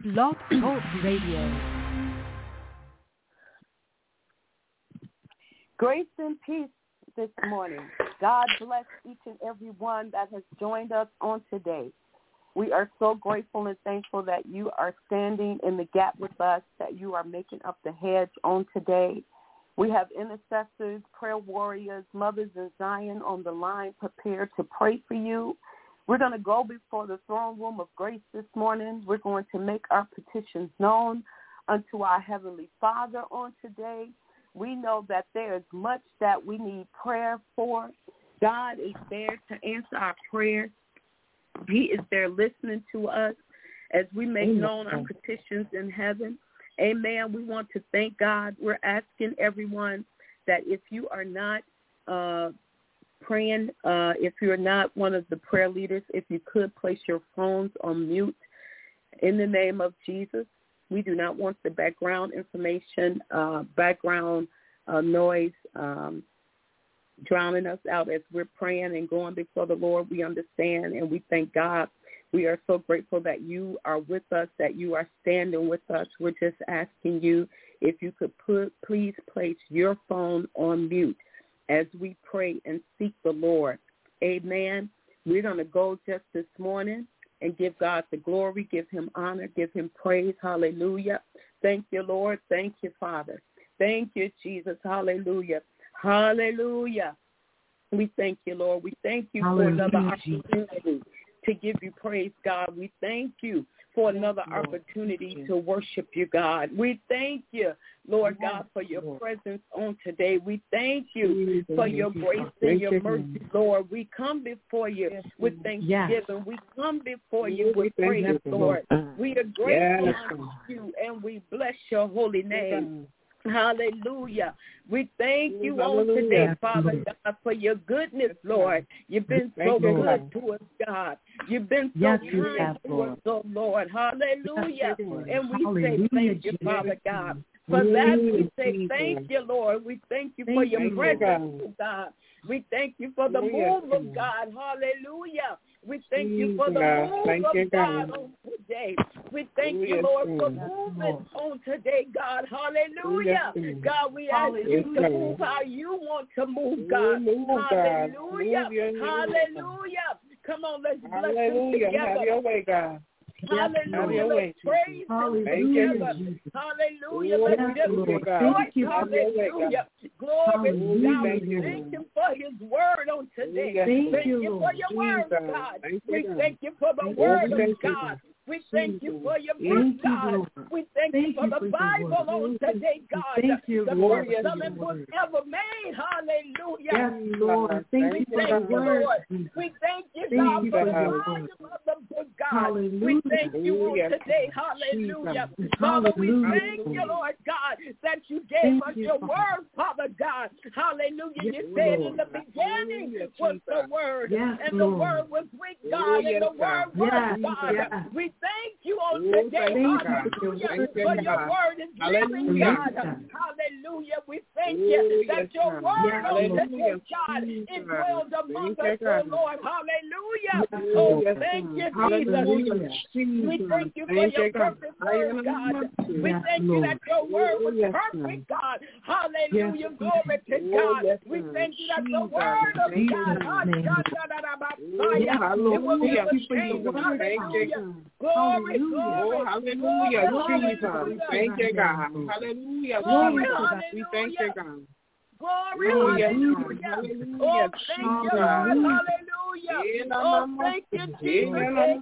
Blog Talk Radio. Grace and peace this morning. God bless each and every one that has joined us on today. We are so grateful and thankful that you are standing in the gap with us, that you are making up the hedge on today. We have intercessors, prayer warriors, mothers in Zion on the line prepared to pray for you. We're going to go before the throne room of grace this morning. We're going to make our petitions known unto our Heavenly Father on today. We know that there is much that we need prayer for. God is there to answer our prayers. He is there listening to us as we make known our petitions in heaven. Amen. We want to thank God. We're asking everyone that if you are not praying, if you're not one of the prayer leaders, if you could place your phones on mute in the name of Jesus. We do not want the background information, background noise drowning us out as we're praying and going before the Lord. We understand and we thank God. We are so grateful that you are with us, that you are standing with us. We're just asking you if you could please place your phone on mute as we pray and seek the Lord. Amen. We're going to go just this morning and give God the glory, give him honor, give him praise. Hallelujah. Thank you, Lord. Thank you, Father. Thank you, Jesus. Hallelujah. Hallelujah. We thank you, Lord. We thank you for another opportunity to give you praise, God. We thank you for another opportunity to worship you, God. We thank you, Lord God, for your presence on today. We thank you for your grace and your mercy, Lord. We come before you with thanksgiving. We come before you with praise, Lord. We are grateful unto you, and we bless your holy name. Hallelujah. We thank you on today, Father God, for your goodness, Lord. You've been so good to us, God. You've been so kind to us, oh Lord. Hallelujah. And we say thank you, Father God. For that, we say thank you, Lord. We thank you for your presence, God. We thank you for the move of God. Hallelujah. We thank you for the move of God on today. We thank you, Lord, for moving on today, God. Hallelujah. God, we ask you to move how you want to move, God. Hallelujah. Hallelujah. Come on, let's bless him together. Have your way, God. Hallelujah. Let's praise him together. Hallelujah. Let's just rejoice. Hallelujah. Glory to God. Thank him for his word on today. Thank you for your word, God. We thank you for the word of God. We thank you for your book, God. We thank you for the Bible on today, God. The first selling book ever made. Hallelujah. Yes, Lord. We thank you, Lord. We thank you, God, for the volume of the book, God. We thank you on today. Hallelujah. Father, we thank you, Lord God, that you gave us your word, Father God. Hallelujah. You said in the beginning was the word, and the word was with God, and the word was God. We thank you on today, hallelujah, for your word is living, God. Hallelujah. We thank you that your word on today, God, is dwelled among us, oh Lord. Hallelujah. Oh, thank you, Jesus. We thank you for your perfect word, God. We thank you that your word was perfect, God. Hallelujah. Glory to God. We thank you that the word of God, it will never change. Hallelujah. Glory, glory. Hallelujah, Jesus. Thank you, God. Hallelujah, Jesus. We thank you, God. Glory, hallelujah. Oh, thank you, Lord. Hallelujah. Oh, thank you, Jesus.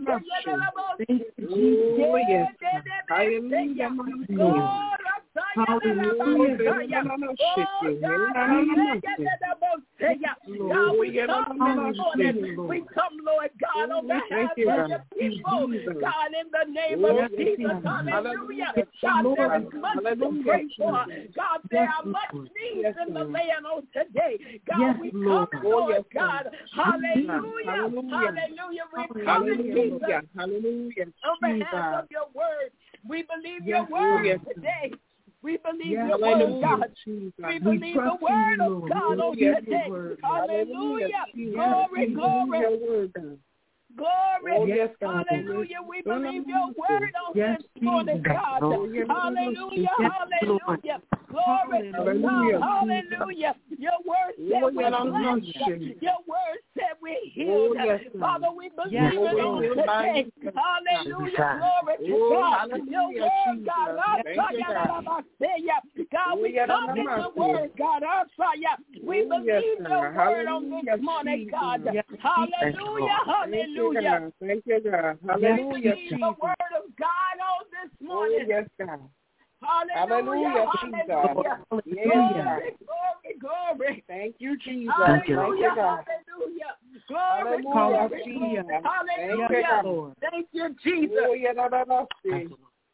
We come, Lord God, on behalf of your people. God, in the name of Jesus. Hallelujah. God, there is much to pray for. God, there are much needs in the land on today. God, we come, Lord God. Hallelujah. Hallelujah. We come in Jesus. Hallelujah. On behalf of your word. We believe your word today. We believe your word, God. We believe the word of God on today. Hallelujah. Glory, glory. Glory. Oh, yes, God. Hallelujah. We believe your word on this morning, God. Hallelujah. Hallelujah. Glory to God. Hallelujah. Your word said we're blessed. Your word said we're healed. Father, we believe it on today. Hallelujah. Glory to God. Your word, God. God, we come in the word, God. We believe your word on this morning, God. Hallelujah. Hallelujah. Thank you, God. Hallelujah. We believe the word of God on this morning. Oh, yes, God. Hallelujah. Hallelujah. Yes, glory, glory. Thank you, Jesus. Hallelujah. Thank you, God. Hallelujah. Glory, glory, Jesus. Hallelujah. Thank you, Jesus. Oh, yeah,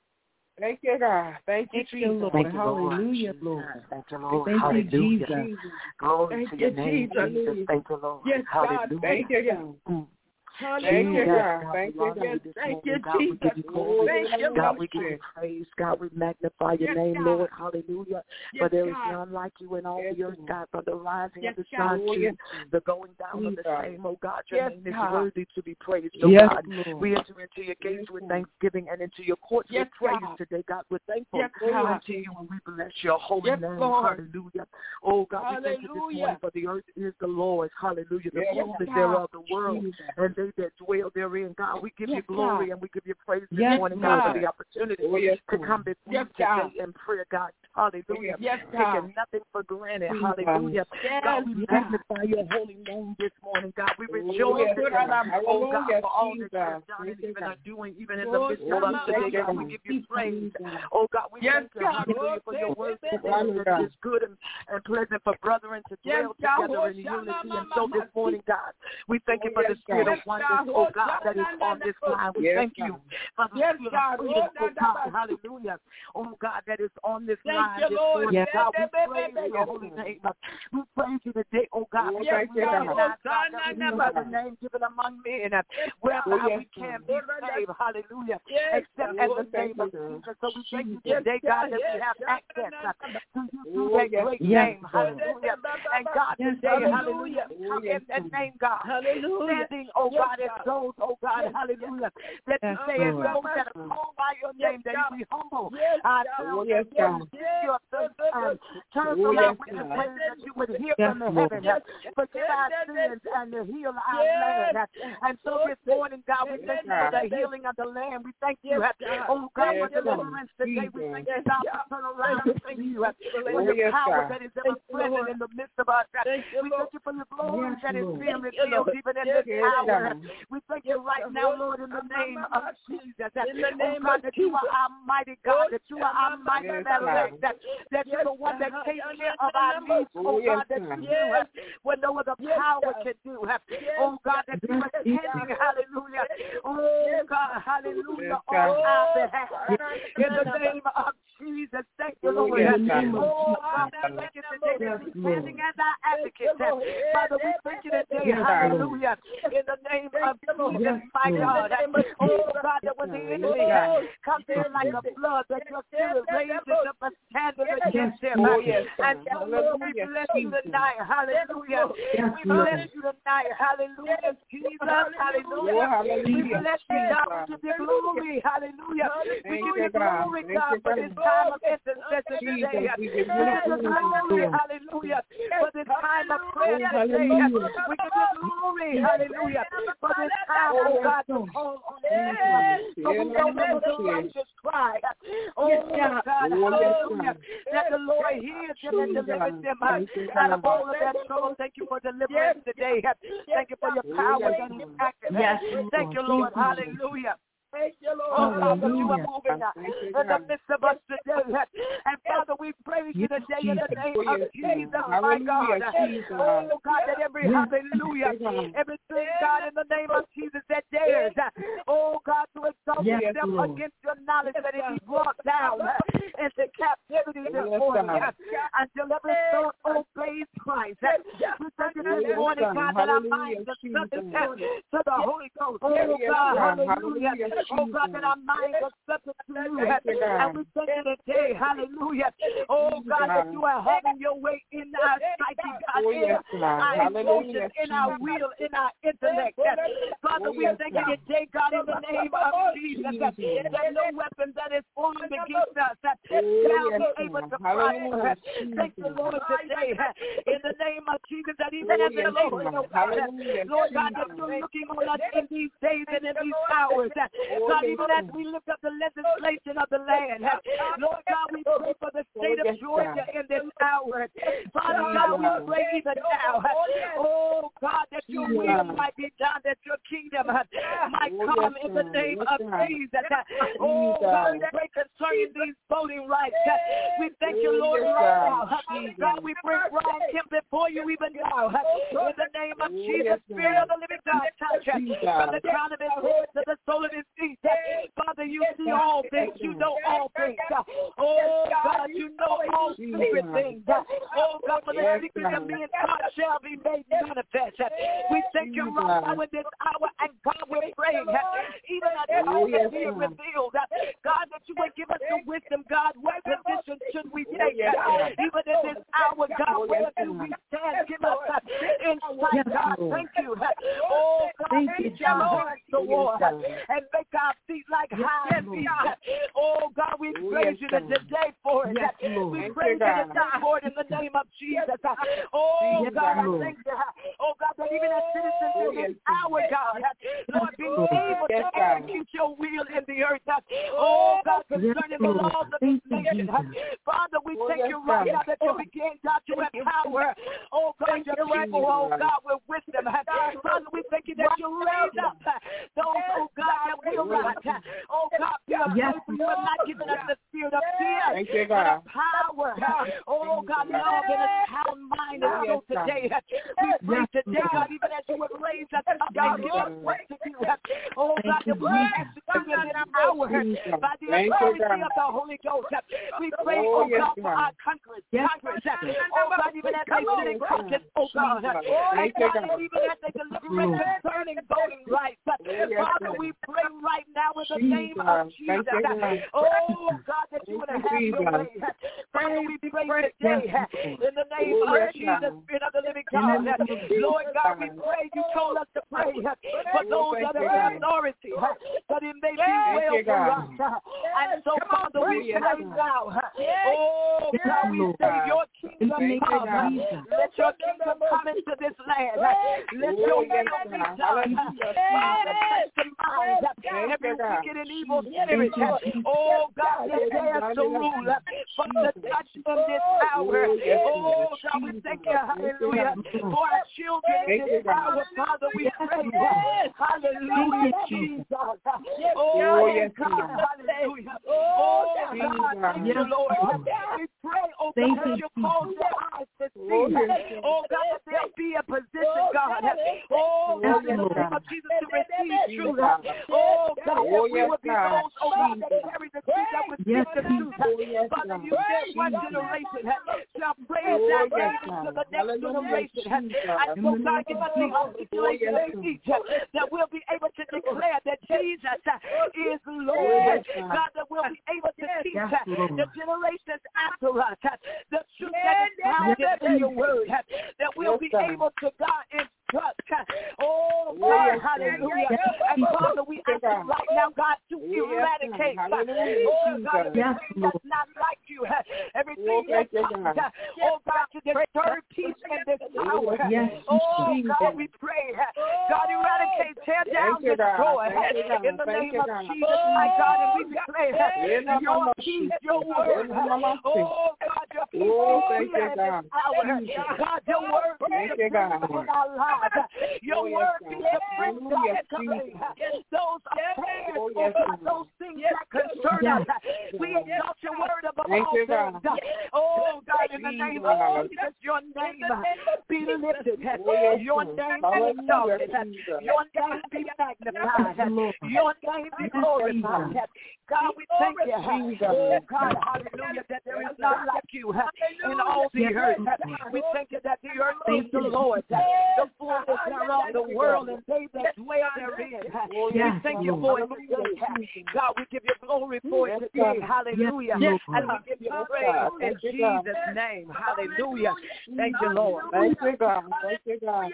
Thank you, God. Thank you, Jesus. Lord. Thank you, Hallelujah, Lord. Lord. Thank you, Lord. Thank Hallelujah. you, Jesus. Glory to your name, Jesus. Thank you, Lord. Yes, God. Thank you, God. Thank you, God. Thank you, God. Thank you, God, we give you glory. Thank you, God, we give you praise. God, we magnify your name, Lord. Hallelujah. For there is none like you in all the earth, God. From the rising of the sun to the going down of the same, oh God, your name is worthy to be praised, oh God. We enter into your gates with thanksgiving and into your courts with praise today, God. We're thankful unto you and we bless your holy name. Hallelujah. Oh God, we thank you this morning for the earth is the Lord's. Hallelujah. The fullness thereof, the world, and they that dwell therein. God, we give you glory and we give you praise this morning, God, for the opportunity to come before you today in prayer, God. Hallelujah. Taking nothing for granted. Hallelujah. God, we magnify your holy name this morning, God. We rejoice in oh God, for all that you have done and even are doing, even in the midst of us today, God. We give you praise. Oh God, we thank you, hallelujah, for your word that is good and pleasant for brethren to dwell together in unity. And so this morning, God, we thank you for the spirit of oneness, oh God, that is on this line. We thank you for the spirit of freedom, oh God, hallelujah. Oh God, that is on this line this morning. God, we praise your holy name. We praise you today, oh God. We thank you, God. There is no other name given among men whereby we can be saved, hallelujah, except in the name of Jesus. So we thank you today, God, that we have access to you through that great name, hallelujah. And God, today, hallelujah, come in that name, God, standing, oh God, as those, oh God, hallelujah, that you say as those that are called by your name, that you be humble. Turn around with the prayer that you would hear from the heaven, forgive our sins and to heal our land. And so this morning, God, we thank you for the healing of the land. We thank you, oh God, for deliverance today. We thank you, God, for turn around. We thank you for your power that is ever present in the midst of us. We thank you for your glory that is being revealed even in this hour. We thank you right now, Lord, in the name of Jesus. Oh God, that you are our mighty God, that you are our mighty Melech, that you're the one that takes care of our needs, oh God, that you do what no other power can do. Oh God, that you are standing, hallelujah. Oh God, hallelujah, on our behalf. In the name of Jesus, thank you, Lord. Oh God, thank you today that you're standing as our advocate. Father, we thank you today, hallelujah, in the name of Jesus, my God. Oh God, that when the enemy comes in like a flood, that your spirit raises up a standard against him. And so, Lord, we bless you tonight, hallelujah. We bless you tonight, hallelujah, Jesus, hallelujah. We bless you, God, we give you glory, hallelujah. We give you glory, God, for this time of intercession today. We give you glory, hallelujah, for this time of prayer today. We give you glory, hallelujah, for this time, oh God, to call on you. So we know that the righteous cry, oh God, hallelujah, that the Lord hears him and delivers him out of all of that trouble. Thank you for deliverance today. Thank you for your power that is active. Thank you, Lord, hallelujah. Thank you, Lord. Oh, Father, you are moving in the midst of us today. And Father, we praise you today in the name of Jesus, my God. Oh, God, that every hallelujah, everything, God, in the name of Jesus that dares, oh, God, to exalt yourself against your knowledge, that it be brought down into captivity this morning until every soul obeys Christ. We thank you this morning, God, that our minds are subject to the Holy Ghost. Oh, God, hallelujah. Oh God, that our minds are subject to you. And we thank you today, hallelujah. Oh God, that you are having your way in our psyche, God, in our emotions, in our will, in our intellect. Father, we thank you today, God, in the name of Jesus, that no weapon that is formed against us shall be able to prosper. Thank you, Lord, today, in the name of Jesus, that even as a nation, Lord God, that you're looking on us in these days and in these hours. God, even as we lift up the legislation of the land, Lord God, we pray for the state of Georgia in this hour. Father God, we pray even now, oh God, that your will might be done, that your kingdom might come in the name of Jesus. Oh God, we pray concerning these voting rights. We thank you, Lord, right now. God, we bring Ron Kemp before you even now. In the name of Jesus, Spirit of the living God, touch from the crown of his head to the sole of his feet. Father, you see all things. You know all things. Oh God, you know all secret things. Oh God, for the secret of me and God shall be made manifest. We thank you right now in this hour, and God, we're praying, even as God is being revealed, God, that you would give us the wisdom, God, what position should we take? Even in this hour, God, where do we stand? Give us insight, God. Thank you. Oh God, teach our hearts to war and make our feet like high feet. Oh God, we praise you today for it. We praise you today for it in the name of Jesus. Oh God, I thank you. Oh God, that even as citizens in this hour, God, Lord, be able to execute your will in the earth. Oh God, concerning the laws of this nation. Father, we thank you right now that you begin, God, to empower, oh God, your people, oh God, with wisdom. Father, we thank you that you raise up those, oh God, that will not, oh God, be afraid, for you have not given us the spirit of fear, but of power. Oh God, love and a sound mind. And so today, we pray today, God, even as you would raise us up and give us what to do. Oh God, that we execute in this hour by the authority of the Holy Ghost. We pray, oh God, for our Congress. Oh God, even as they sit in caucus, oh God, and God, even as they deliberate concerning voting rights. Father, we pray right now in the name of Jesus. Oh God, that you would have your way. Father, we pray today in the name of Jesus, Spirit of the living God. Lord God, we pray. You told us to pray for those that are in authority, that it may be well for us. And so, Father, we pray now. Oh God, we say your kingdom come. Let your kingdom come into this land. Let your will be done. Father, touch the minds of every wicked and evil spirit. Oh God, that dares to rule. Father, touch them this hour. Oh God, we thank you, hallelujah, for our children in this hour. Father, we pray. Hallelujah, Jesus. Oh God, hallelujah. Oh God, thank you, Lord. We pray, oh God, that you cause their eyes to see. Oh God, that there be a position, God. Oh God, in the name of Jesus, to receive truth. Oh God, that we would be those, oh God, that carry the truth, that would speak the truth. Father, you said one generation shall praise that to the next generation. And so God, give us the articulation of speech that we'll be able to declare that Jesus is Lord. God, that we'll be able to teach the generations after us the truth that is found in your word. That we'll be able to, God, instruct. Oh God, hallelujah. And Father, we ask you right now, God, to eradicate. Oh God, everything that's not like you. Everything that's oh God, to disturb peace in this hour. Oh God, we pray. God, eradicate, tear down, destroy. In the name of Jesus, my God, and we declare your peace, your word. Oh God, your peace is here in this hour. God, your word is the principle in our lives. Your word be the principle those affairs, those things that concern us. We exalt your word above all things. Oh God, in the name of Jesus, your name be lifted. Your name be exalted. Your name be magnified. Your name be glorified. God, we thank you. Oh God, hallelujah, that there is none like you. you in all the earth. We thank you that the earth is the Lord, the fullness thereof, the world, and they that dwell therein. We thank you for it today. God, we give you glory for it today. Hallelujah. And we give you praise in Jesus' name. Hallelujah. Thank you, Lord. Thank you, God. Thank you, God.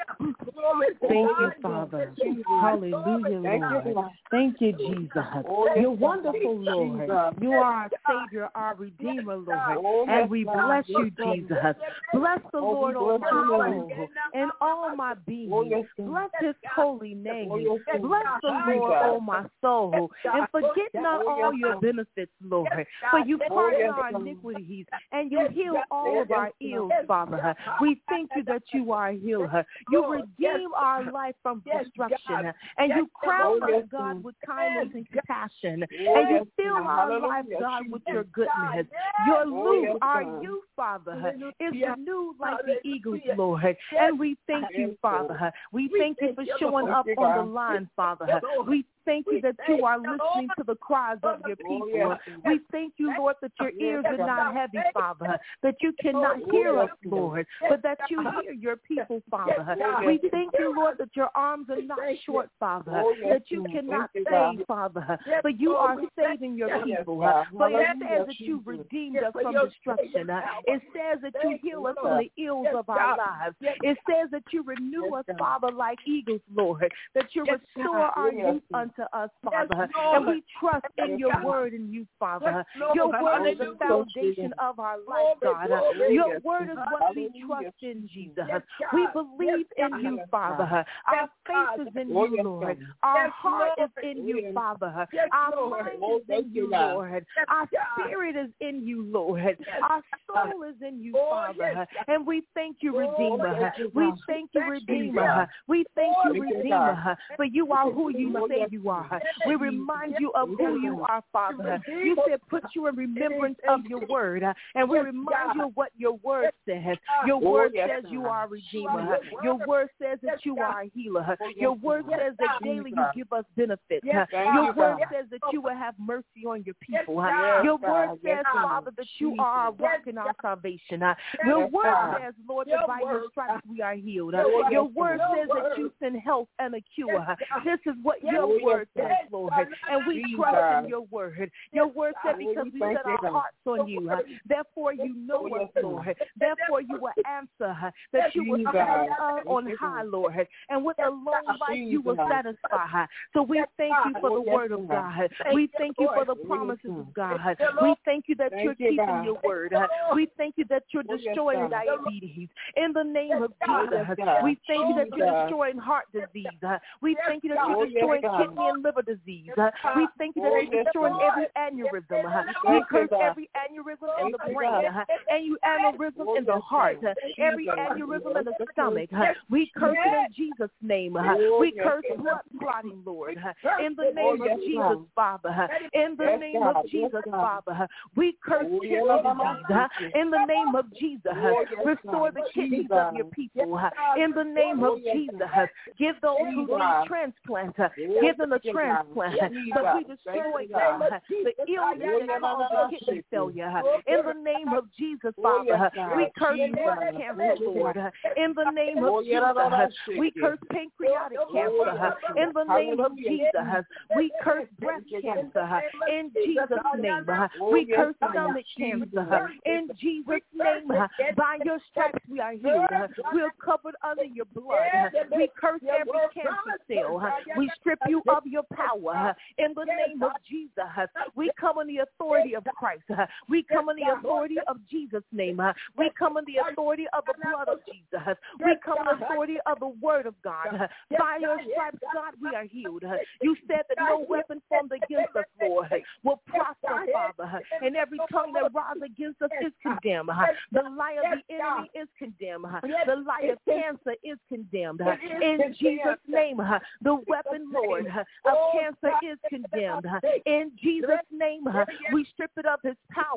Thank you, Father. Hallelujah, Lord. Thank you, Jesus. You're wonderful, Lord. You are our Savior, our Redeemer, Lord. And we bless you, Jesus. Bless the Lord, O my soul, and all my being. Bless his holy name. Bless the Lord, O my soul, and forget not all your benefits, Lord. For you pardon our iniquities, and you heal all of our ills, Father. We thank you that you are a healer. You redeem our life from destruction, and you crown us, God, with kindness and compassion, and you fill our life, God, with your goodness. Your youth, our youth, Father, is renewed like the eagles, Lord, and we thank you, Father. We thank you for showing up on the line, Father. We thank you that you are listening to the cries of your people. We thank you, Lord, that your ears are not heavy, Father, that you cannot hear us, Lord, but that you hear your people, Father. We thank you, Lord, that your arms are not short, Father, that you cannot save, Father, but you are saving your people. For it says that you redeemed us from destruction. It says that you heal us from the ills of our lives. It says that you renew us, Father, like eagles, Lord, that you restore our youth unto us, Father. And we trust in your word and you, Father. Your word is the foundation of our life, God. Your word is what we trust in, Jesus. We believe in you, Father. Our faith is in you, Lord. Our heart is in you, Father. Our mind is in you, Lord. Our spirit is in you, Lord. Our soul is in you, Father. And we thank you, Redeemer. We thank you, Redeemer. We thank you, Redeemer, for you are who you say you are. We remind you of who you are, Father. You said put you in remembrance of your word, and we remind you of what your word says. Your word says you are a Redeemer. Your word says that you are a healer. Your word says that daily you give us benefits. Your word says that you will have mercy on your people. Your word says, Father, that you are our rock and our salvation. Your word says, Lord, that by your stripes we are healed. Your word says that you send health and a cure. This is what your word says, Lord, and we trust in your word. Your word said because we set our hearts on you, therefore you know us, Lord. Therefore you will answer, that you will stand on high, Lord, and with a long life you will satisfy. So we thank you for the word of God. We thank you for the promises of God. We thank you that you're keeping your word. We thank you that you're destroying diabetes. In the name of Jesus, we thank you that you're destroying heart disease. We thank you that you're destroying kidney and liver disease. We thank you that you're destroying every aneurysm. We curse every aneurysm in the brain, and aneurysm in the heart, every aneurysm in the stomach. We curse it in Jesus' name. We curse blood clotting, Lord, in the name of Jesus, Father. In the name of Jesus, Father. We curse kidney disease in the name of Jesus. Restore the kidneys of your people in the name of Jesus. Give those who need transplant, give them a transplant. But we destroy them, the illness that causes kidney failure. In the name of Jesus, Father, we curse blood cancer, Lord. In the name of Jesus, we curse pancreatic cancer. In the name of Jesus, we curse breast cancer. In Jesus' name, we curse stomach cancer. In Jesus' name, by your stripes we are healed. We are covered under your blood. We curse every cancer cell. We strip you of your power. In the name of Jesus, we come in the authority of Christ. We come in the authority of Jesus' name. We come in the authority of the blood of Jesus. We come in the authority of the word of God. By your stripes, God, we are healed. You said that no weapon formed against us, Lord, will prosper, Father. And every tongue that rises against us is condemned. The lie of the enemy is condemned. The lie of cancer is condemned. In Jesus' name, the weapon, Lord, of cancer is condemned. In Jesus' name, we strip it of his power.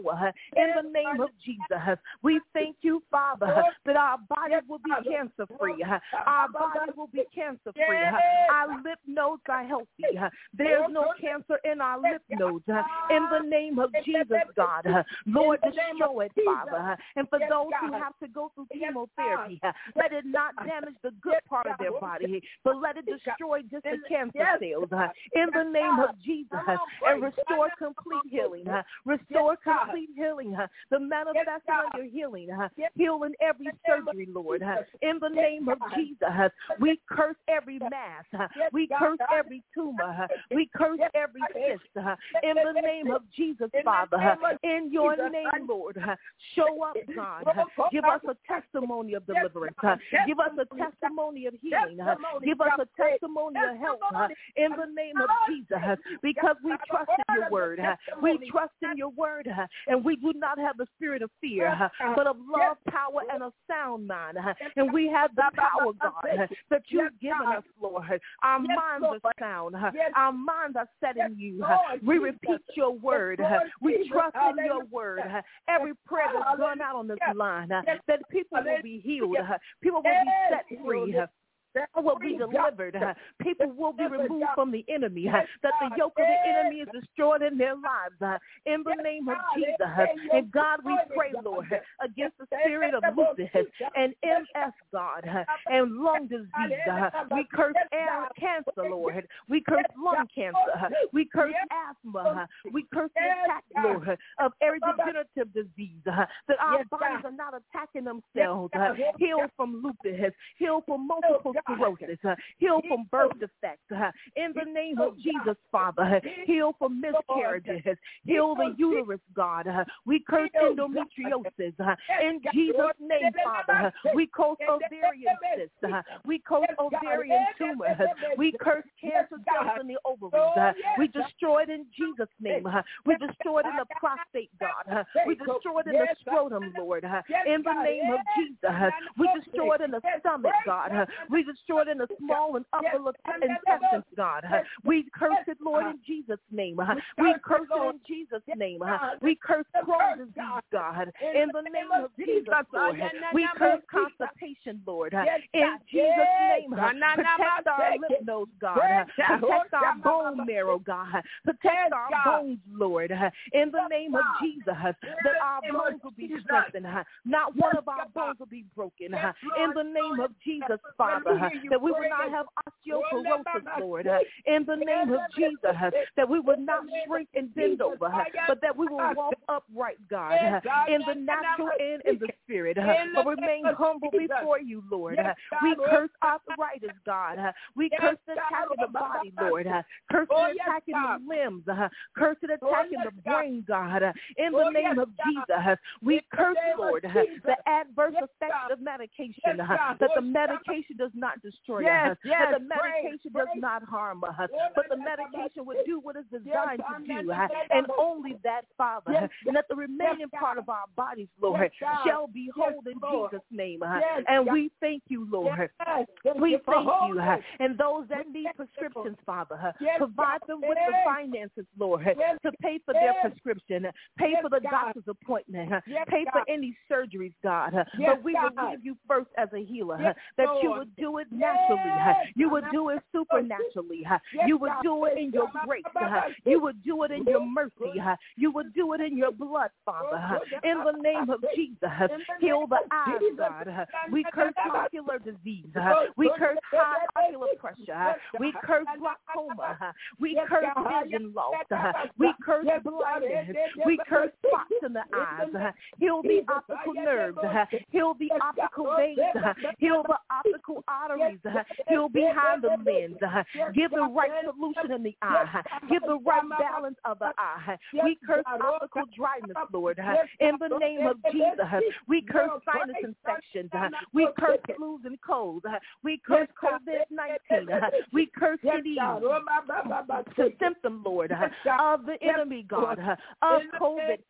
power in the name of Jesus. We thank you, Father, that our bodies will be cancer-free. Our bodies will be cancer-free. Our lymph nodes are healthy. There's no cancer in our lymph nodes. In the name of Jesus, God, Lord, destroy it, Father. And for those who have to go through chemotherapy, let it not damage the good part of their body, but let it destroy just the cancer cells. In the name of Jesus, and restore complete healing. Restore complete healing. The manifestation of your healing. Healing every surgery, Lord. In the name of Jesus, we curse every mass. We curse every tumor. We curse every cyst. In the name of Jesus, Father. In your name, Lord. Show up, God. Give us a testimony of deliverance. Give us a testimony of healing. Give us a testimony of health. In the name of Jesus. Because we trust in your word. We trust in your word. And we do not have the spirit of fear, but of love, power, and a sound mind. And we have the power, God, that you've given us, Lord. Our minds are sound. Our minds are set in you. We repeat your word. We trust in your word. Every prayer that's gone out on this line, that people will be healed. People will be set free. Will be delivered. People will be removed from the enemy. That the yoke of the enemy is destroyed in their lives. In the name of Jesus. And God, we pray, Lord, against the spirit of lupus and MS, God, and lung disease. We curse air cancer, Lord. We curse lung cancer. We curse asthma. We curse the attack, Lord, of every degenerative disease. That our bodies are not attacking themselves. Heal from lupus. Heal from multiple sclerosis, heal from birth defects, in the name of Jesus, Father, heal from miscarriages, heal the uterus, God, we curse endometriosis, in Jesus' name, Father, we curse ovarian cysts, we curse ovarian tumors, we curse cancer cells in the ovaries, we destroy it in Jesus' name, we destroy it in the prostate, God, we destroy it in the scrotum, Lord, in the name of Jesus, we destroy it in the stomach, God, we destroy it in the small and upper intestines, God. We curse it, Lord, in Jesus' name. We curse it in Jesus' name. We curse Crohn's disease, God, in the name of Jesus, Lord. We curse constipation, Lord, in Jesus' name. Protect our lymph nodes, God. Protect our bone marrow, God. Protect our bones, Lord, in the name of Jesus, that our bones will be strengthened. Not one of our bones will be broken. In the name of Jesus, Father, that we will not have osteoporosis, Lord, in the name of Jesus, that we will not shrink and bend over, but that we will walk upright, God, in the natural and in the spirit, but remain humble before you, Lord. We curse arthritis, God. We curse the attack of the body, Lord. Curse the attack in the limbs. Curse the attack in the brain, God. In the name of Jesus, we curse, Lord, the adverse effects of medication, that the medication does not destroy us, that the medication does not harm us, but the medication would do what it's designed to do, and only that, Father, and that the remaining part of our bodies, Lord, shall be whole in Jesus' name. And we thank you, Lord. We thank you. And those that need prescriptions, Father, provide them with the finances, Lord, to pay for their prescription, pay for the doctor's appointment, pay for any surgeries, God. But we will give you first as a healer, that you would do it naturally. You would do it supernaturally. You would do it in your grace. You would do it in your mercy. You would do it in your blood, Father. In the name of Jesus, heal the eyes, God. We curse ocular disease. We curse high ocular pressure. We curse glaucoma. We curse vision loss. We curse blindness. We curse spots in the eyes. Heal the optical nerves. Heal the optical veins. Heal the optical arteries. Heal behind the lens. Give the right solution in the eye. Give the right balance of the eye. We curse optical dryness, Lord. In the name of Jesus, we curse sinus infections. We curse flus and colds. We curse COVID-19. We curse any symptom, Lord, of the enemy, God, of COVID, Father.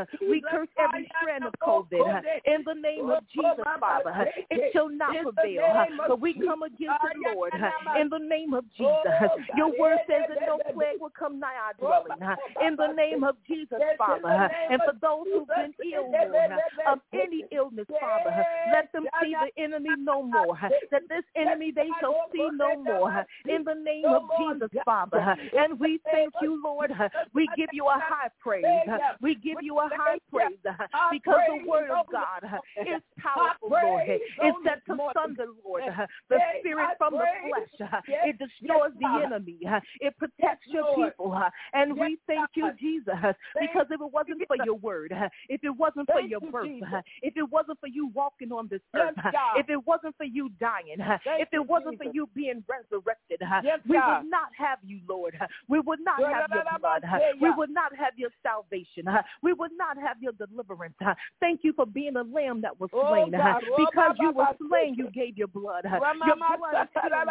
We curse every strand of COVID in the name of Jesus, Father. It shall not prevail, but we come against it, Lord, in the name of Jesus. Your word says that no plague will come nigh our dwelling, in the name of Jesus, Father. And for those who've been ill, Lord, of any illness, Father, let them see the enemy no more, that this enemy they shall see no more, in the name of Jesus, Father. And we thank you, Lord. We give you a high praise. We give you a high praise because the word of God is powerful, Lord. It sets asunder, Lord, the spirit from the flesh. It destroys the enemy. It protects your people. And we thank you, Jesus, because if it wasn't for your word, if it wasn't for your birth, if it wasn't for you walking on this earth, if it wasn't for you dying, if it wasn't for you being resurrected, we would not have you, Lord. We would not have your blood. We would not have your salvation. We would not have your deliverance. Thank you for being a lamb that was slain. Because you were slain, you gave your blood. Your blood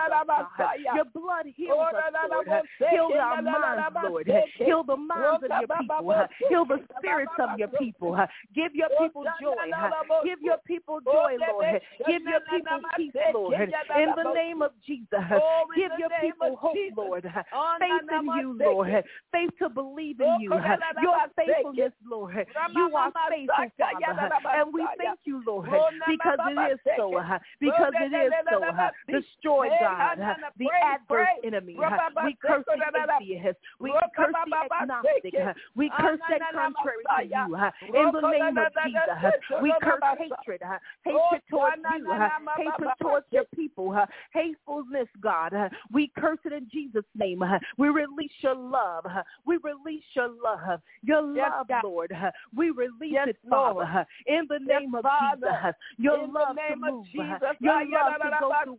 your blood heals us, Lord. Heal our minds, Lord. Heal the minds of your people. Heal the spirits of your people. Give your people joy. Give your people joy, Lord. Give your people peace, Lord. In the name of Jesus. Give your people hope, Lord. Faith in you, Lord. Faith to believe in you. Your faithfulness, Lord. You are faithful, Father. And we thank you, Lord, because it is so. Because it is so. Destroy, God, the adverse enemy. We curse the atheist. We curse the agnostic. We curse that contrary to you. In the name of Jesus, we curse hatred. Hatred towards you. Hatred towards your people. Hatefulness, God. We curse it in Jesus' name. We release your love. We release your love. Your love, Lord. We release it, Father. In the name of Jesus. Your love to move. Your love to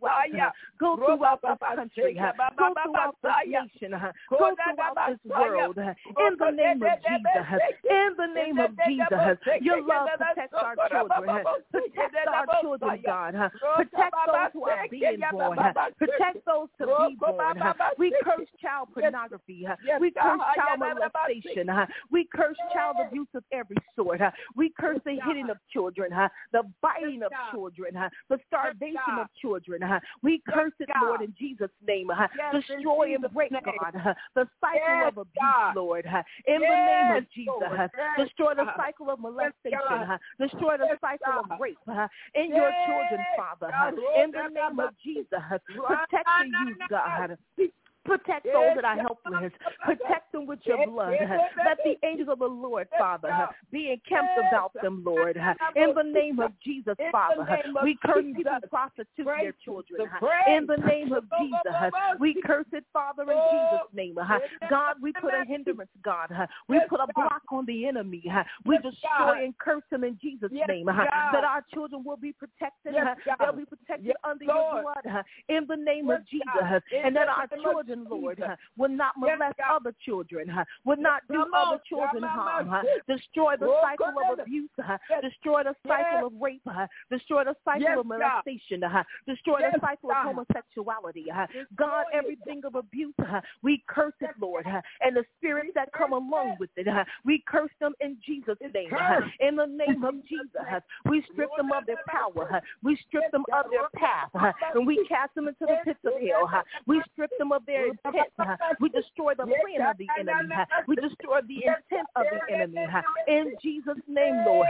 go throughout this country. Go throughout this nation. Go throughout this world. In the name of Jesus. In the name of Jesus. Your love protects our children. Protect our children, God. Protect those who are being born. Protect those to be born. We curse child pornography. We curse child molestation. We curse child abuse of every sort. We curse the hitting of children, the biting of children, the starvation of children. We curse it, Lord, in Jesus' name. Destroy and break, God, the cycle of abuse, Lord, in the name of Jesus. Destroy the cycle of molestation. Destroy the cycle of rape in your children, Father, in the name of Jesus. Protect the youth, God. Protect those that are helpless. Protect them with your blood. Let the angels of the Lord, Father, be encamped about them, Lord. In the name of Jesus, Father, we curse people who prostitute their children. In the name of Jesus, we curse it, Father, in Jesus' name. God, we put a hindrance, God. We put a block on the enemy. We destroy and curse him in Jesus' name. That our children will be protected. They'll be protected under your blood. In the name of Jesus. And that our children, Lord, will not molest other children, will not do other children harm, destroy the cycle of abuse, destroy the cycle of rape, destroy the cycle of molestation, destroy the cycle of homosexuality. God, everything of abuse, we curse it, Lord, and the spirits that come along with it, we curse them in Jesus' name. In the name of Jesus, we strip them of their power, we strip them of their path, and we cast them into the pits of hell. We strip them of their intent. We destroy the plan of the enemy. We destroy the intent of the enemy. In Jesus' name, Lord.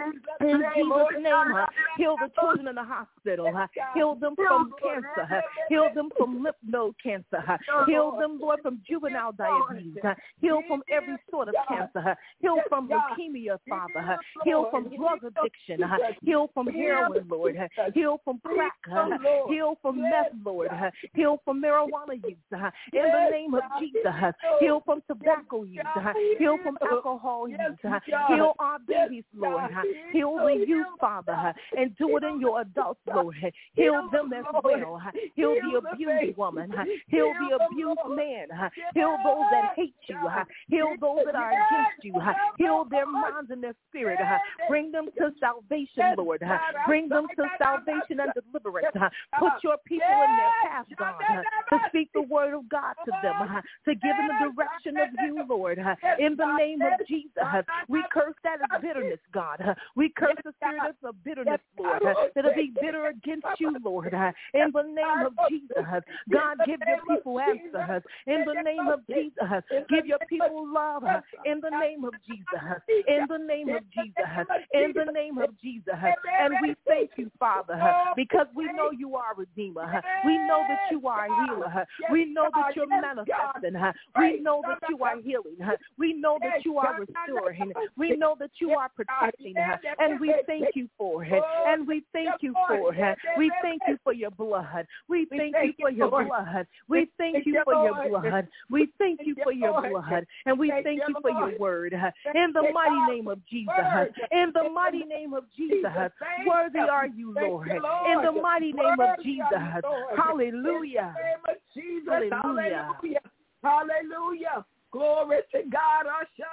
In Jesus' name, heal the children in the hospital. Heal them from cancer. Heal them from lymph node cancer. Heal them, Lord, from juvenile diabetes. Heal from every sort of cancer. Heal from leukemia, Father. Heal from drug addiction. Heal from heroin, Lord. Heal from crack. Heal from meth, Lord. Heal from marijuana use. In the name of Jesus, heal from tobacco use, heal from alcohol use, heal our babies, Lord, heal the youth, Father, and do it in your adults, Lord. Heal them as well. Heal the abused woman, heal the abused man, heal those that hate you, heal those that are against you, Heal their minds and their spirit. Bring them to salvation, Lord. Bring them to salvation and deliverance. Put your people in their path, God, to speak the word of God to them, to give them the direction of you, Lord. In the name of Jesus, we curse that as bitterness, God. We curse the spirit of bitterness, Lord, that'll be bitter against you, Lord. In the name of Jesus, God, give your people answers. In the name of Jesus, give your people love. In the name of Jesus, in the name of Jesus, in the name of Jesus. And we thank you, Father, because we know you are a Redeemer. We know that you are a healer. We know that you're manifesting. We know that you are healing. We know that you are restoring. We know that you are protecting. And we thank you for it. And we thank you for it. We thank you for your blood. We thank you for your blood. We thank you for your blood. We thank you for your blood. And we thank you for your word. In the mighty name of Jesus. In the mighty name of Jesus. Worthy are you, Lord. In the mighty name of Jesus. Hallelujah. Hallelujah. Hallelujah. Glory to God.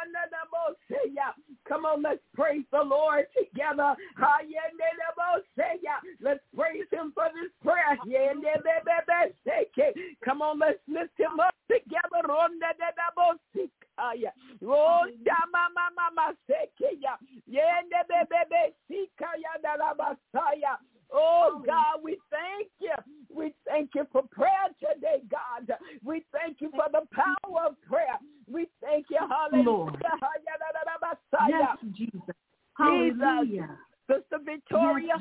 Come on, let's praise the Lord together. Let's praise him for this prayer. Come on, let's lift him up together. Oh, God, we thank you. We thank you for prayer today, God. We thank you for the power of prayer. We thank you, hallelujah. Yes, Jesus. Hallelujah. Sister Victoria.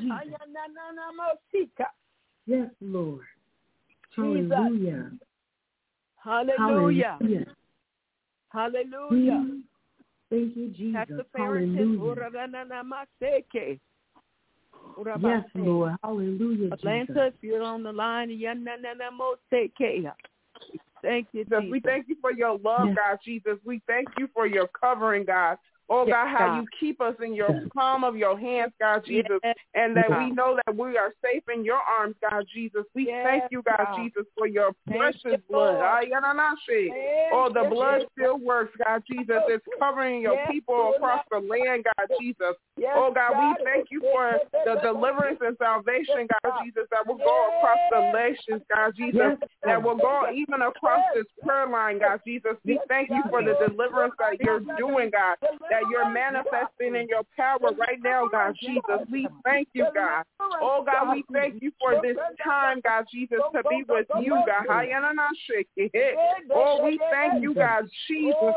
Yes, Lord. Hallelujah. Hallelujah. Hallelujah. Thank you, Jesus. Pastor Hallelujah. Yes, Lord. Hallelujah, Atlanta, Jesus. if you're on the line, thank you, Jesus. We thank you for your love, God, Jesus. We thank you for your covering, God. Oh, God, how you keep us in your palm of your hands, God, Jesus, and that we know that we are safe in your arms, God, Jesus. We thank you, God, Jesus, for your precious blood. Oh, the blood still works, God, Jesus. It's covering your people across the land, God, Jesus. Oh, God, we thank you for the deliverance and salvation, God, Jesus, that will go across the nations, God, Jesus, that will go even across this prayer line, God, Jesus. We thank you for the deliverance that you're doing, God, that you're manifesting in your power right now, God, Jesus. We thank you, God. Oh, God, we thank you for this time, God, Jesus, to be with you, God. Oh, we thank you, God, Jesus. Oh,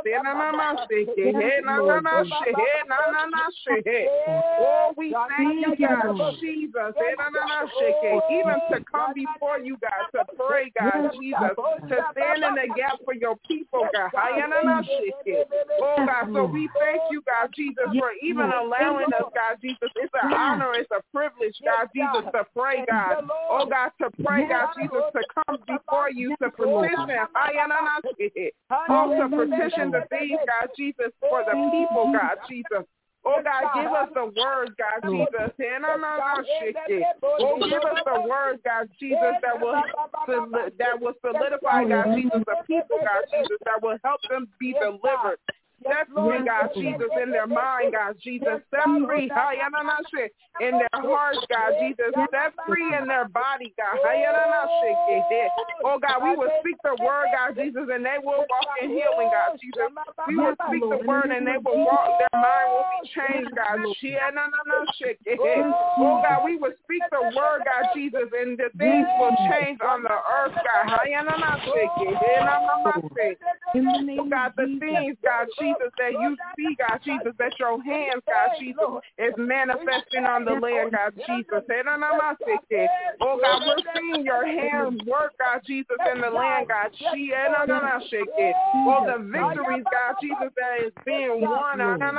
we thank you, God, Jesus. Even to come before you, God, to pray, God, Jesus, to stand in the gap for your people, God. Oh, God, so we thank you, God, Jesus, for even allowing us, God, Jesus. It's an honor, it's a privilege, God, Jesus, to pray, God. Oh, God, to pray, God, Jesus, to come before you, to petition. Oh, to petition the things, God, Jesus, for the people, God, Jesus. Oh, God, give us the words, God, Jesus. Oh, give us the words, God, Jesus, that will solidify, God, Jesus, the people, God, Jesus, that will help them be delivered. Set free, God, Jesus, in their mind, God, Jesus. Set free, in their hearts, God, Jesus. Set free in their body, God. Oh, God, we will speak the word, God, Jesus, and they will walk in healing, God, Jesus. We will speak the word and they will walk, their mind will be changed, God. Oh, God, we will speak the word, God, Jesus, and the things will change on the earth, God. Oh, God, the things, God, Jesus, that you see, God, Jesus, that your hands, God, Jesus, is manifesting on the land, God, Jesus. Oh, God, we're seeing your hands work, God, Jesus, in the land, God. Oh, the victories, God, Jesus, that is being won.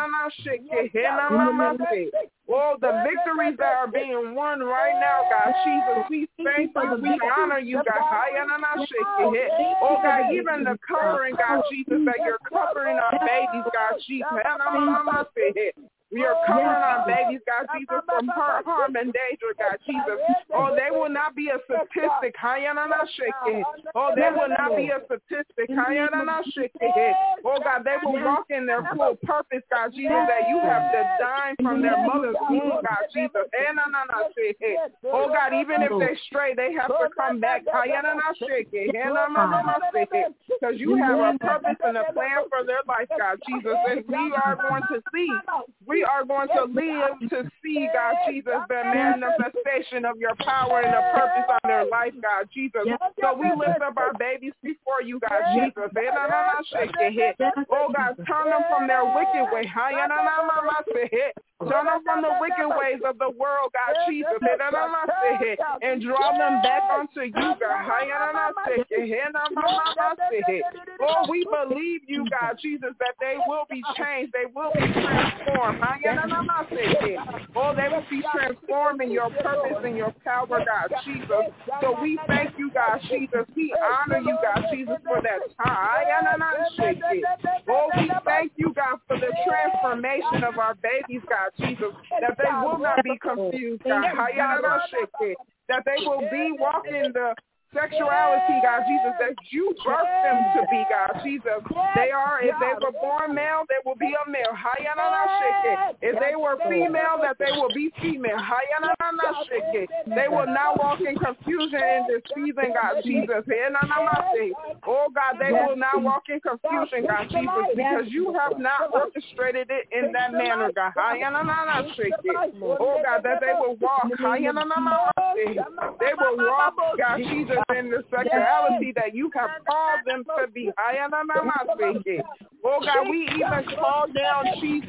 Oh, the victories that are being won right now, God, Jesus, we thank you, we honor you, God. Oh, God, even the covering, God, Jesus, that you're covering our babies, God, Jesus. We are covering our babies, God, Jesus, from harm and danger, God, Jesus. Oh, they will not be be a statistic. Oh, they will not be a statistic. Oh, God, they will walk in their full purpose, God, Jesus, that you have designed from their mother's womb, God, Jesus. Oh, God, even if they stray, they have to come back. Because you have a purpose and a plan for their life, God, Jesus. And we are going to see. We are going to live to see, God, Jesus, the manifestation of your power and the purpose on their life, God, Jesus. So we lift up our babies before you, God, Jesus. Oh, God, turn them from their wicked way. Turn them from the wicked ways of the world, God, Jesus. And draw them back unto you, God. Oh, we believe you, God, Jesus, that they will be changed. They will be transformed. Oh, they will be transformed in your purpose and your power, God, Jesus. So we thank you, God, Jesus. We honor you, God, Jesus, for that time. Oh, we thank you, God, for the transformation of our babies, God, Jesus, that they will not be confused, God. That they will be walking the sexuality, God, Jesus, that you birthed them to be, God, Jesus. They are, if they were born male, they will be a male. If they were female, that they will be female. They will not walk in confusion in this season, God, Jesus. Oh, God, they will not walk in confusion, God, Jesus, because you have not orchestrated it in that manner, God. Oh, God, that they will walk. They will walk, God, Jesus, in the sexuality that you have called them to be. Oh, God, we even call down Jesus.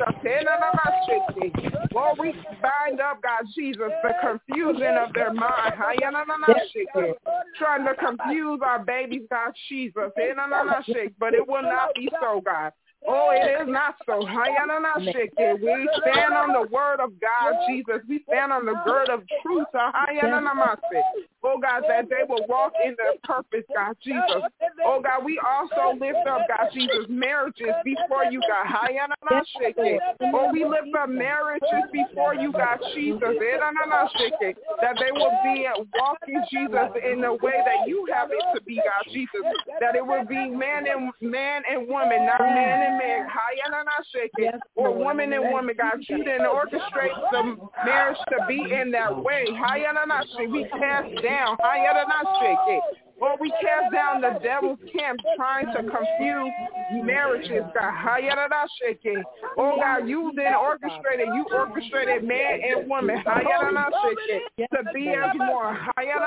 Oh, we bind up, God, Jesus, the confusion of their mind. Trying to confuse our babies, God, Jesus. But it will not be so, God. Oh, it is not so. We stand on the word of God, Jesus. We stand on the gird of truth. Oh, God, that they will walk in their purpose, God, Jesus. Oh, God, we also lift up, God, Jesus, marriages before you, God. Oh, we lift up marriages before you, God, Jesus. That they will be walking, Jesus, in the way that you have it to be, God, Jesus. That it will be man and woman, not man and man. Or woman and woman, God. You didn't orchestrate the marriage to be in that way. We cast down. Or we cast down the devil's camp trying to confuse marriages, God. Oh, God, you then orchestrated. You orchestrated man and woman to be as one.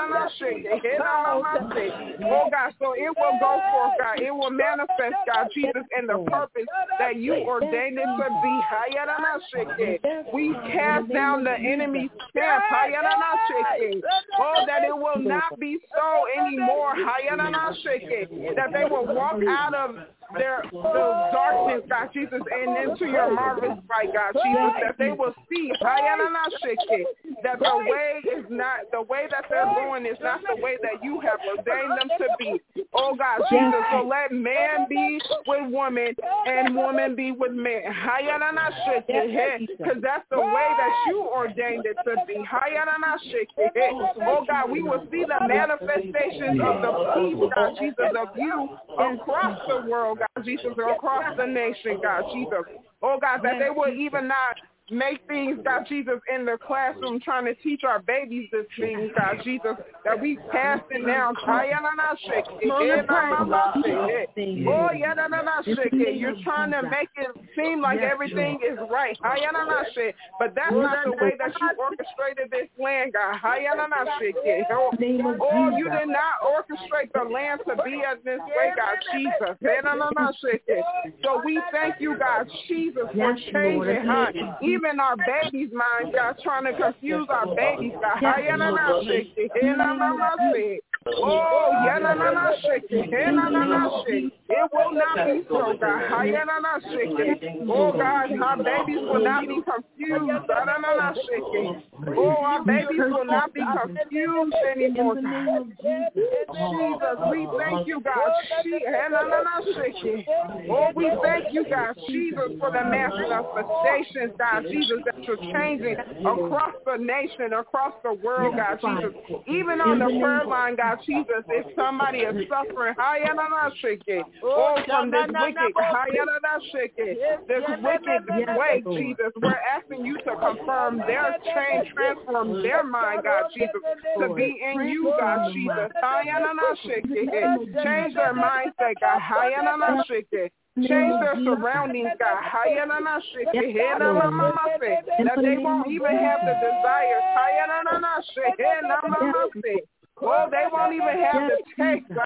Oh, God, so it will go forth, God. It will manifest, God, Jesus, in the purpose that you ordained it to be. We cast down the enemy's camp. Oh, that it will not be so anymore. That they will walk out of the darkness, God, Jesus, and into your marvelous light, God, Jesus, that they will see that the way is not, the way that they're going is not the way that you have ordained them to be. Oh, God, Jesus, so let man be with woman and woman be with man. Because that's the way that you ordained it to be. Oh, God, we will see the manifestations of the peace, God, Jesus, of you across the world, God, Jesus, across the nation, God, Jesus. Oh, God, that they will even not make things, God, Jesus, in the classroom trying to teach our babies this thing, God, Jesus, that we pass it down. You're trying to make it seem like everything is right. But that's not the way that you orchestrated this land, God. Oh, you did not orchestrate the land to be as this way, God, Jesus. So we thank you, God, Jesus, for changing even our babies' minds, God, trying to confuse our babies, God. Oh, it will not be so, God. Oh, God, our babies will not be confused. Oh, our babies will not be confused anymore. Jesus, we thank you, God. Oh, we thank you, God, Jesus, for the manifestations, God, Jesus, that you're changing across the nation, across the world, God, Jesus. Even on the prayer line, God, Jesus, if somebody is suffering, oh, from this wicked way, Jesus, we're asking you to confirm their change, transform their mind, God, Jesus, to be in you, God, Jesus. Change their mindset, God. Change their surroundings, God. That they won't even have the desires. Oh, they won't even have the taste. Oh,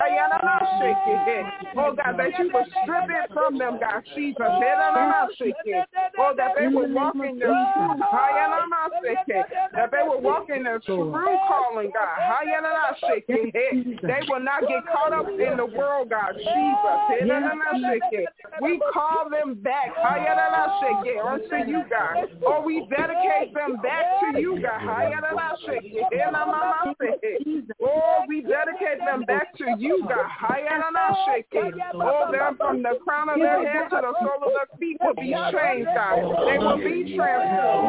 God, that you will strip it from them, God, Jesus. Oh, that they will walk in their truth. That they will walk in their true calling, God. They will not get caught up in the world, God, Jesus. We call them back unto you, God. Oh, we dedicate them back to you, God. Oh, we dedicate them back to you, God. Oh, them from the crown of their head to the sole of their feet will be changed, God. They will be transformed.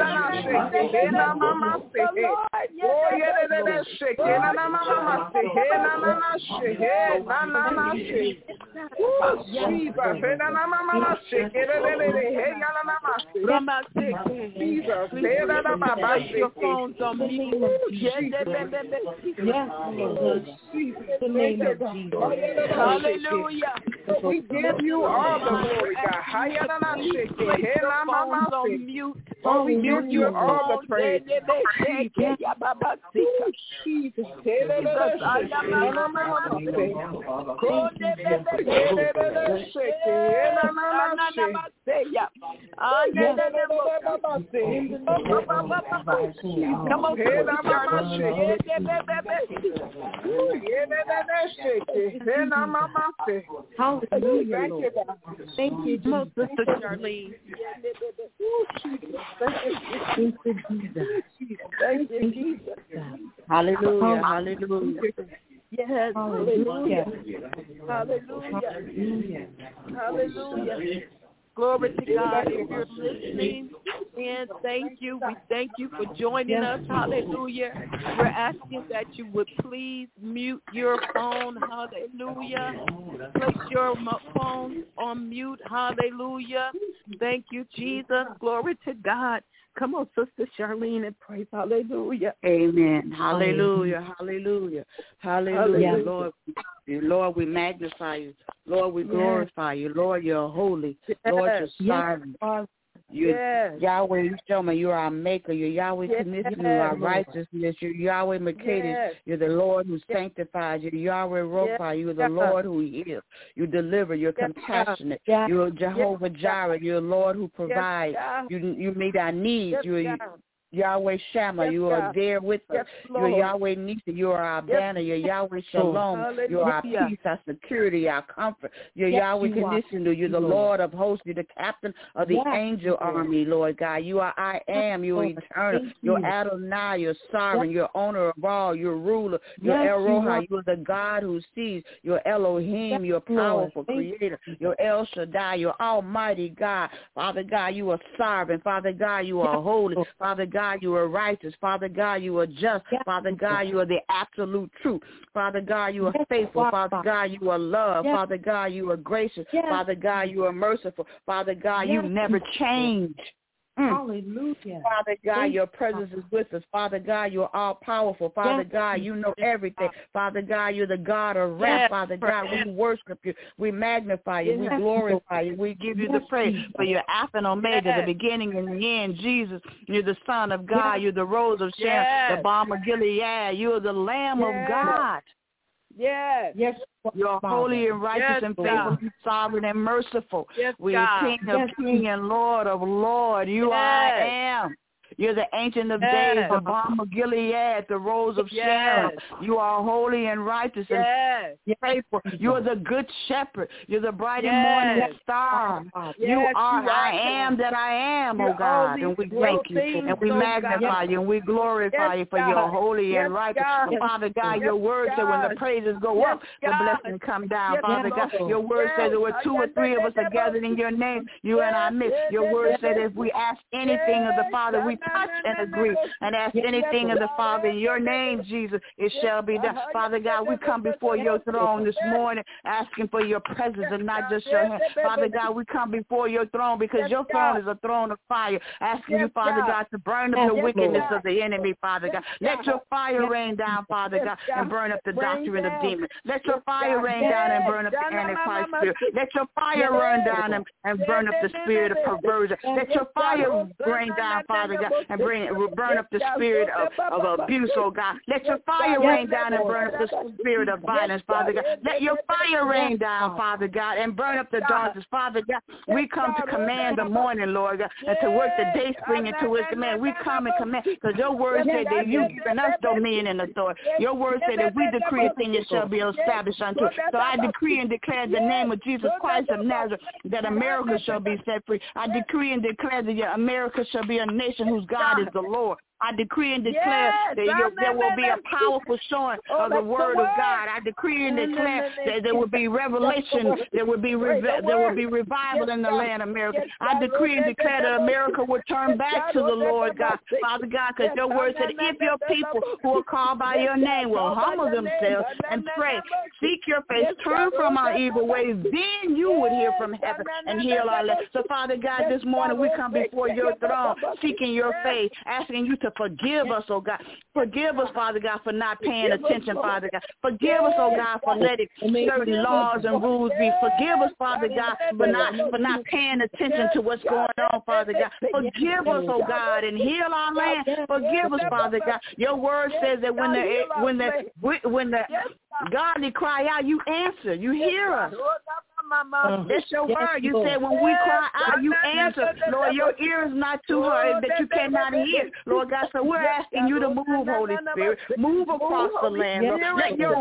Your phones on mute. Yes, Lord. The name of Jesus. Hallelujah. We give you all the glory, God. Oh, we give you all the praise. Jesus. Come on, hallelujah, Lord. Thank you, Sister Charlene. Thank you, Jesus. Hallelujah, hallelujah. Yes, hallelujah. Hallelujah. Hallelujah. Glory to God. If you're listening, and thank you. We thank you for joining us. Hallelujah. We're asking that you would please mute your phone. Hallelujah. Place your phone on mute. Hallelujah. Thank you, Jesus. Glory to God. Come on, Sister Charlene, and pray. Hallelujah. Amen. Hallelujah. Hallelujah. Hallelujah. Lord, we magnify you. Lord, we glorify you. Lord, you're holy. Lord, you're sovereign. Yahweh, you show me you're our maker. You're Yahweh Tenissinu, our righteousness. You're Yahweh Makeda. You're the Lord who sanctifies. You're Yahweh Rophi. You're the Lord who heals. You deliver. You're compassionate. You're Jehovah Jireh. You're the Lord who provides. You meet our needs. You're Yahweh Shammah, you are there with us. You're Yahweh Nisa, you are our banner. You're Yahweh Shalom, you're our peace, our security, our comfort. You're Yahweh Tenissinu, you're the Lord of hosts, you're the captain of the angel army, Lord God. You are I am, you are eternal. You're Adonai, you're sovereign, you're owner of all, you're ruler, you're El Rohi, you're the God who sees. You're Elohim, you're powerful creator. You're El Shaddai, you're almighty God. Father God, you are sovereign. Father God, you are holy. Father God, you are righteous. Father God, you are just. Father God, you are the absolute truth. Father God, you are faithful. Father God, you are love. Father God, you are gracious. Father God, you are merciful. Father God, you never change. Hallelujah. Father God, your presence is with us. Father God, you're all powerful. Father God, you know everything. Father God, you're the God of wrath. Father God, we worship you. We magnify you. We glorify you. We give you the praise for your Alpha and Omega, the beginning and the end. Jesus, you're the Son of God. You're the Rose of Sharon, the Balm of Gilead. You're the Lamb of God. Yes. You're holy and righteous and faithful and sovereign and merciful. We are King of King and Lord of Lord. You I am. You're the Ancient of Days, the Balm of Gilead, the Rose of Sharon. You are holy and righteous and faithful. You are the Good Shepherd. You're the bright and morning star. You are I am that I am, oh God. And we thank you, and we magnify you, and we glorify you for your holy and righteous. Father God, your word said when the praises go up, the blessings come down. Father God, your word said there were 2 or 3 of us are gathered in your name. You and I midst. Your word said if we ask anything of the Father, we touch and agree. And ask anything of the Father in your name, Jesus, it shall be done. Father God, we come before your throne this morning asking for your presence and not just your hand. Father God, we come before your throne because your throne is a throne of fire, asking you, Father God, to burn up the wickedness of the enemy, Father God. Let your fire rain down, Father God, and burn up the doctrine of demons. Let your fire rain down and burn up the Antichrist spirit. Let your fire rain down and burn up the spirit of perversion. Let your fire rain down, Father God, and burn up the spirit of abuse, oh God. Let your fire rain down and burn up the spirit of violence, Father God. Let your fire rain down, Father God, and burn up the darkness, Father God. We come to command the morning, Lord God, and to work the day spring into its command. We come and command, because your word said that you've given us dominion and authority. Your word said that we decree a thing, it shall be established unto us. So I decree and declare the name of Jesus Christ of Nazareth that America shall be set free. I decree and declare that America shall be a nation whose God is the Lord. I decree and declare that there will be a powerful showing of the word of God. I decree and declare that there will be revelation, there will be revival in the land of America. I decree and declare that America will turn back to the Lord God, Father God, because your word said if your people who are called by your name will humble themselves and pray, seek your face, turn from our evil ways, then you would hear from heaven and heal our land. So Father God, this morning we come before your throne, seeking your face, asking you to forgive us, oh God. Forgive us, Father God, for not paying attention, Father God. Forgive us, oh God, for letting certain laws and rules be. Forgive us, Father God, for not paying attention to what's going on, Father God. Forgive us, oh God, and heal our land. Forgive us, Father God. Your word says that when the godly cry out, you answer. You hear us. That's your word. You said when we cry out, you answer. Lord, your ear is not too hard that you cannot hear. Lord God, so we're asking you to move, Holy Spirit. Move across the land. Lord. Let your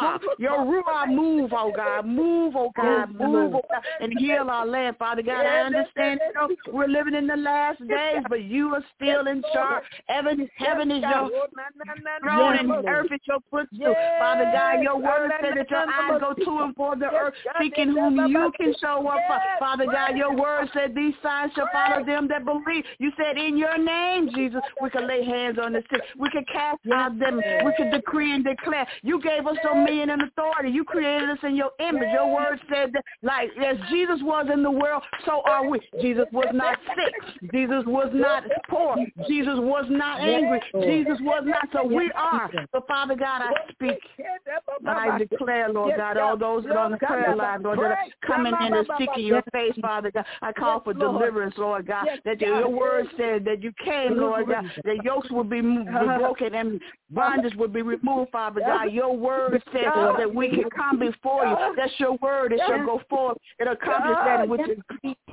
Ruah move, oh God. Move, oh God. Move, oh God, and heal our land, Father God. I understand we're living in the last days, but you are still in charge. Heaven is your throne and earth is your footstool. Father God, your word said that your eyes go to and for the earth, seeking whom you can show up. Father God, your word said these signs shall follow them that believe. You said in your name, Jesus, we can lay hands on the sick. We can cast out them. We can decree and declare. You gave us dominion and authority. You created us in your image. Your word said that, like as Jesus was in the world, so are we. Jesus was not sick. Jesus was not poor. Jesus was not angry. Jesus was not. So we are. So Father God, I speak and I declare, Lord God, all those that are on the prayer line, Lord, that are coming in and seeking your face, Father God. I call for deliverance, Lord God, that your word said that you came, Lord God, that yokes would be broken and bondage would be removed, Father God. Your word said that we can come before you. That's your word. It shall go forth. It accomplish that which is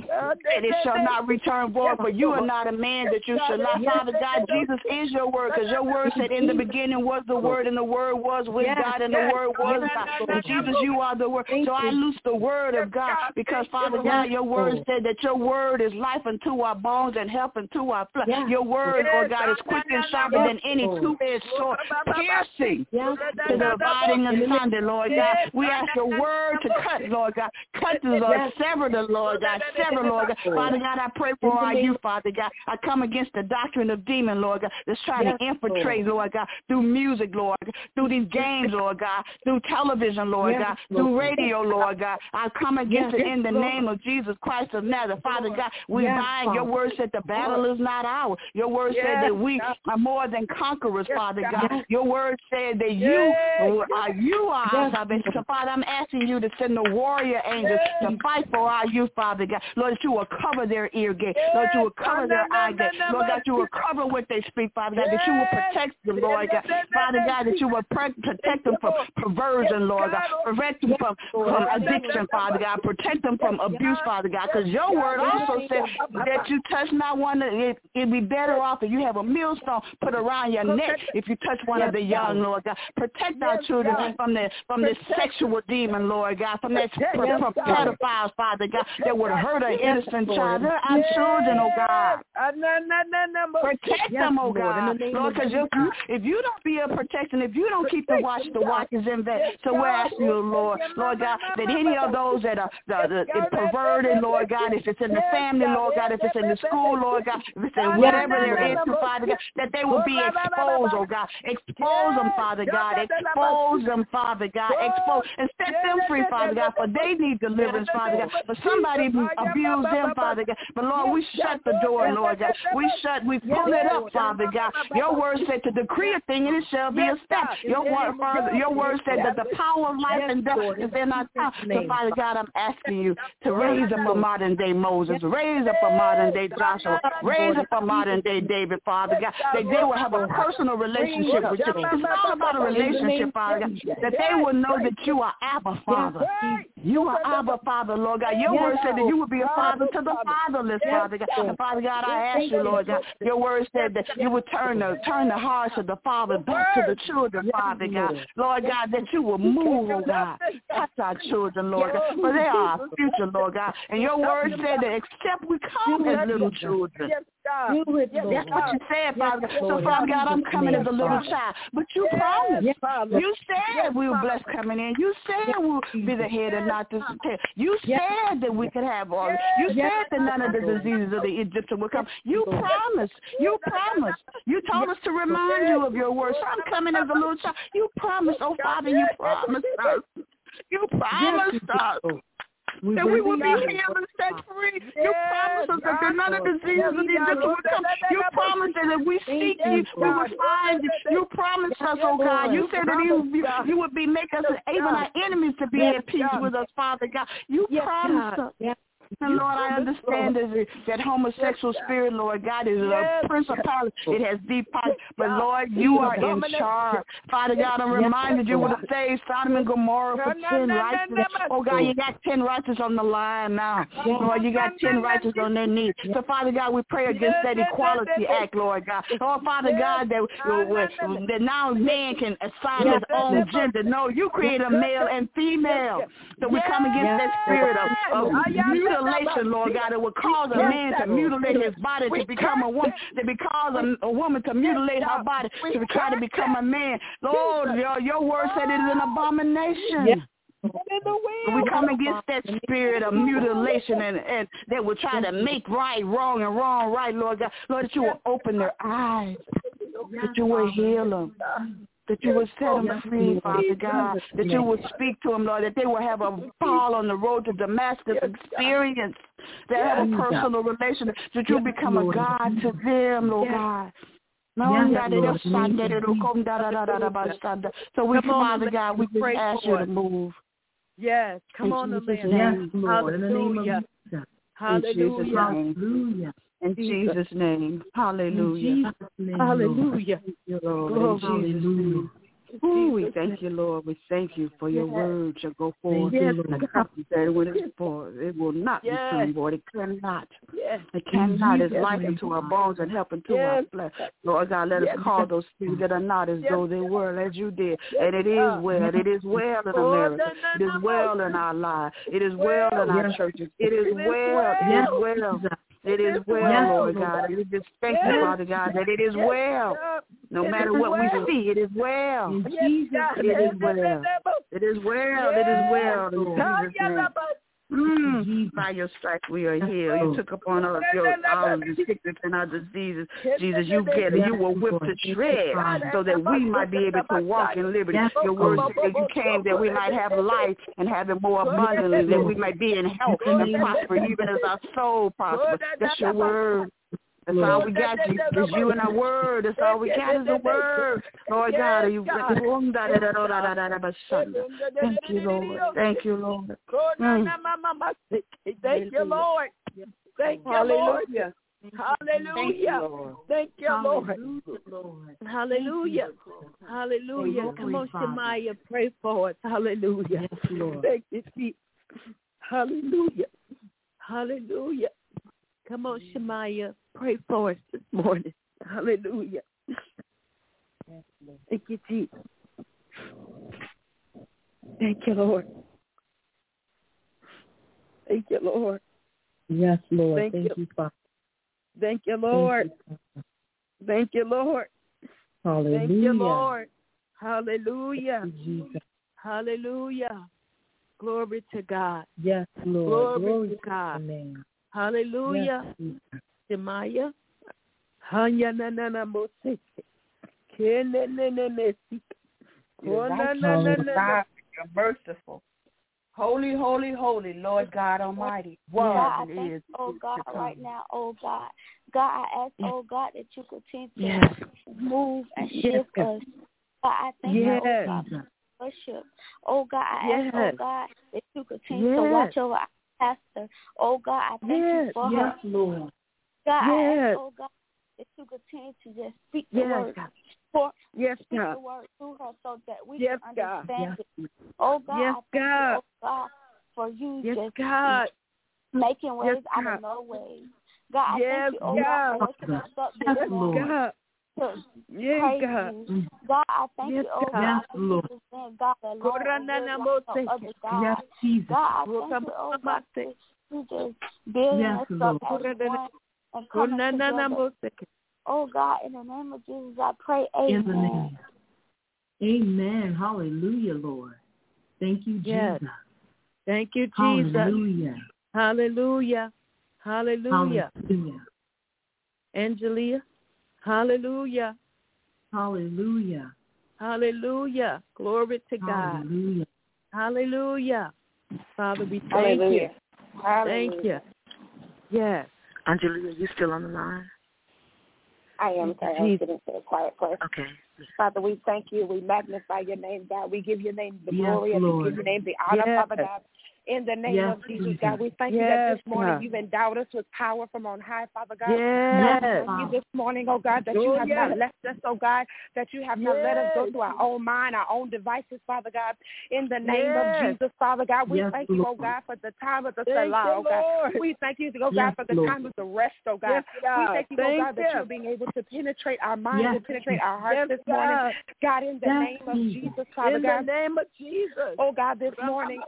and it shall not return void, for you are not a man that you shall lie. Father God, Jesus is your word, because your word said in the beginning was the word, and the word was with God, and the word was God. And Jesus, you are the word. So I loose the word of God, because Father God, your word said that your word is life unto our bones and health unto our flesh. Your word, Lord God, is quick and sharper than any two-edged sword, piercing to the dividing asunder, Lord God. We ask your word to cut, Lord God. Cut the Lord, sever the Lord God, sever, Lord God. Father God, I pray for our youth, Father God. I come against the doctrine of demon, Lord God, that's trying to infiltrate, Lord God, through music, Lord, through these games, Lord God, through television, Lord God, through radio, Lord God. I come against it in the name of Jesus Christ of Nazareth. Father God, we bind. Your word said the battle is not ours. Your word said that we are more than conquerors, Father God. Your word said that you are our salvation. So, Father, I'm asking you to send the warrior angels to fight for our youth, Father God. Lord, Lord, that you will cover their ear gate. Lord, you will cover their eye gate. Lord God, you will cover what they speak, Father God, that you will protect them, Lord God. Father God, that you will protect them from perversion, Lord God. Protect them from addiction, Father God. Protect them from abuse, Father God, because your word also said that you touch not one, it'd be better off if you have a millstone put around your neck if you touch one of the young, Lord God. Protect our children from the sexual demon, Lord God, from that from pedophiles, Father God, that would hurt an innocent child. They're our children, oh God. Protect them, oh God. Lord, because if you don't be a protection, if you don't keep the watches in there, so we're asking you, Lord God, that any of those that are perverted, Lord God, if it's in the family, Lord God, if it's in the school, Lord God, if it's in whatever they're into, Father God, that they will be exposed, oh God. Expose them, Father God. Expose them, Father God. Expose and set them free, Father God, for they need deliverance, Father God. For somebody abused them, Father God. But Lord, we shut the door, Lord God. We pull it up, Father God. Your word said to decree a thing and it shall be established. Your word said that the power of life and death is in our tongue. So Father God, I'm asking you to raise up a modern day Moses, raise up a modern day Joshua, raise up a modern day David, Father God, that they will have a personal relationship with you. It's all about a relationship, Father God, that they will know that you are Abba, Father. You are Abba, Father, Lord God. Your word said that you would be a father to the fatherless, Father God. And Father God, I ask you, Lord God, your word said that you would turn the hearts of the father back to the children, Father God. Lord God, that you will move, oh God. Touch our children, Lord God, for they are our future, Lord God. And your word said that except we come as little children. That's what you said, Father. So, Father God, I'm coming as a little child. But you promised. You said we were blessed coming in. You said we'll be the head and not the tail. You said that we could have all. You said that none of the diseases of the Egyptian would come. You promised. You promised. You told us to remind you of your word. So I'm coming as a little child. You promised, oh Father, you promised us. You promised us. That we will be healed and set free. You promised us that none of the diseases of the Egyptian would come. You promised that if we seek you, we would find you. You promised us, oh God. You said that you would make us even our enemies to be at peace with us, Father God. You promised us. And Lord, I understand that homosexual spirit, Lord God, is a principality. It has deep power. But Lord, you are in charge. Father God, I'm reminded you would have saved Sodom and Gomorrah for 10 righteous. Oh God, you got 10 righteous on the line now. Lord, you got 10 righteous on their knees. So Father God, we pray against that Equality Act, Lord God. Oh Father God, that now man can assign his own gender. No, you create a male and female. So we come against that spirit of mutilation, Lord God, that would cause a man to mutilate his body to become a woman, to cause a woman to mutilate her body to try to become a man. Lord, your word said it is an abomination. We come against that spirit of mutilation and that will try to make right wrong and wrong right, Lord God. Lord, that you will open their eyes, that you will heal them, that you will set them free, Father God, that you will speak to them, Lord, that they will have a Paul on the road to Damascus experience, that have a personal relationship, that you become a God to them, Lord God. So we, Father God, we just ask you to move. Yes, come on, the land. Yes, Lord, in the name of Jesus. Hallelujah. In Jesus' name. Hallelujah. Hallelujah. Lord, in Jesus' name. Ooh, we thank you, Lord. We thank you for your word shall go forth. That when it's forth, it will not return void. It cannot. It cannot. It's life into our bones and help into our flesh. Lord God, let us call those things that are not as though they were, as you did. And it is well. It is well in America. It is well in our lives. It is well in our churches. It is well. It is well. It is well, Lord God. And we just thank you, Father God, that it is well. No matter what we see, it is well. In Jesus' it is well. It is well. It is well. In Jesus' name. By your stripes we are healed. You took upon us all of the sickness and our diseases. Jesus, you were whipped to shred so that we might be able to walk in liberty. Your word said that you came that we might have life and have it more abundantly, that we might be in health and prosper even as our soul prospers. That's your word. That's all we got. Is you and our word. That's all we got is the word. Lord God, thank you, Lord. Thank you, Lord. Thank you, Lord. Thank you, Hallelujah. Hallelujah. Thank you, Lord. Hallelujah. Hallelujah. Come on, Shemaiah, pray for us. Hallelujah. Yes, Lord. Thank you, Jesus. Hallelujah. Hallelujah. Come on, Shemaiah, pray for us this morning. Hallelujah. Yes, Lord. Thank you, Jesus. Thank you, Lord. Thank you, Lord. Yes, Lord. Thank you, Father. Thank you, Lord. Thank you, Lord. Hallelujah. Thank you, Lord. Hallelujah. Thank you, Jesus. Hallelujah. Glory to God. Yes, Lord. Glory to God. Amen. Hallelujah. Yes, Shemaiah. God, you're merciful. Holy, holy, holy, Lord God Almighty. God, I thank you, oh God, right now, oh God. God, I ask, oh God, that you continue to move and shift us. God, I thank you, oh God, for worship. Oh God, I ask, oh God, that you continue to watch over our pastor. Oh God, I thank you for her. Lord. God, I ask, oh God, that you continue to just speak the word. Speak the word through her so that we can understand it. Oh God, I thank you, oh God, for you just making ways out of no ways. God, I thank you, oh God, for waking us up this morning to praise you. God, I thank you, oh God, for you just being God alone, no other God. God, I thank you, oh God, for you just building us up as one and coming together. Oh, God, in the name of Jesus, I pray, amen. Amen. Hallelujah, Lord. Thank you, Jesus. Thank you, Jesus. Hallelujah. Hallelujah. Hallelujah. Hallelujah. Angelia. Hallelujah. Hallelujah. Hallelujah. Glory to God. Hallelujah. Hallelujah. Father, we thank you. Hallelujah. Thank you. Yes. Angelia, you still on the line? I am, sorry. I was getting to a quiet place. Okay. Father, we thank you. We magnify your name, God. We give your name the glory and we give your name the honor, Father God. In the name of Jesus, God, we thank you that this morning you've endowed us with power from on high, Father God. God, we thank you this morning, oh God, that you have not left us, oh God, that you have not let us go to our own mind, our own devices, Father God. In the name of Jesus, Father God, we thank you, oh God, for the time of the Salah, oh God. We thank you, oh God, for the time of the rest, oh God. We thank you, oh God, that you're being able to penetrate our minds and penetrate our hearts this morning. God, in the name of Jesus, Father God. In the name of Jesus. Oh God, this morning,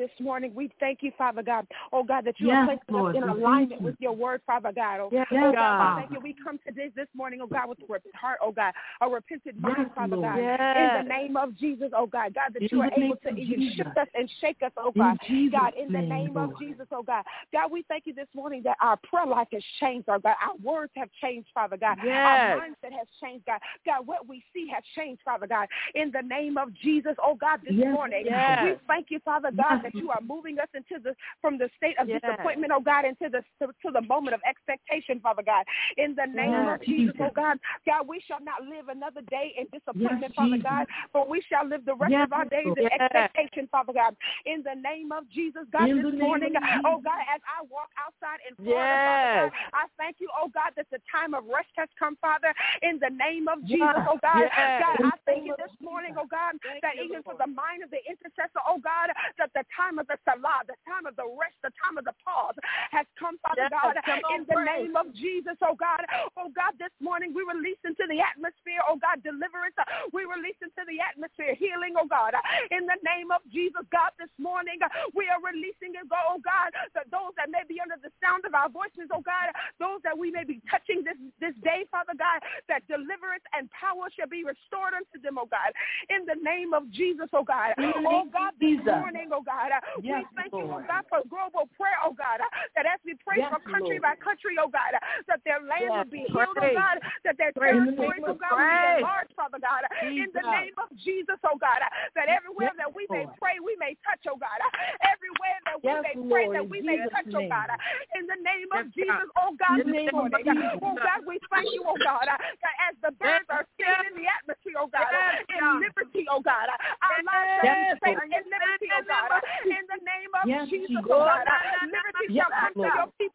we thank you, Father God. Oh God, that you are placing us in alignment with your word, Father God. Oh God, we thank you. We come today this morning, oh God, with a heart, oh God, a repentant mind, Father God. In the name of Jesus, oh God, God, that you are able to even shift us and shake us, oh God. God, in the name of Jesus, oh God. God, we thank you this morning that our prayer life has changed, oh God. Our words have changed, Father God. Our mindset has changed, God. God, what we see has changed, Father God. In the name of Jesus, oh God, this morning, we thank you, Father God, that you are moving us from the state of disappointment, oh God, into to the moment of expectation, Father God. In the name of Jesus, oh God, God, we shall not live another day in disappointment, Father God, but we shall live the rest of our days in expectation, Father God. In the name of Jesus, God, this morning, oh God, as I walk outside in Florida, Father God, I thank you, oh God, that the time of rest has come, Father. In the name of Jesus, oh God, God, I thank you this morning, oh God, that even for the mind of the intercessor, oh God, that the time of the Salah, the time of the rest, the time of the pause has come, Father God, in the name of Jesus, oh God. Oh God, this morning we release into the atmosphere, oh God, deliverance. We release into the atmosphere healing, oh God. In the name of Jesus, God, this morning we are releasing it, oh God, that those that may be under the sound of our voices, oh God, those that we may be touching this day, Father God, that deliverance and power shall be restored unto them, oh God. In the name of Jesus, oh God. Oh God, this morning, oh God, we thank you, oh God, for global prayer, oh God, that as we pray for country by country, oh God, that their land will be healed, oh God, that their territories, oh God, will be enlarged, Father God, in the name of Jesus, oh God, that everywhere that we may pray, we may touch, oh God, everywhere that we may pray, that we may touch, oh God, in the name of Jesus, oh God, this morning, oh God, we thank you, oh God, that as the birds are singing in the atmosphere, oh God, in liberty, oh God, our lives shall be safe in liberty, oh God, in the name of Jesus, oh God, liberty shall come to your people this morning.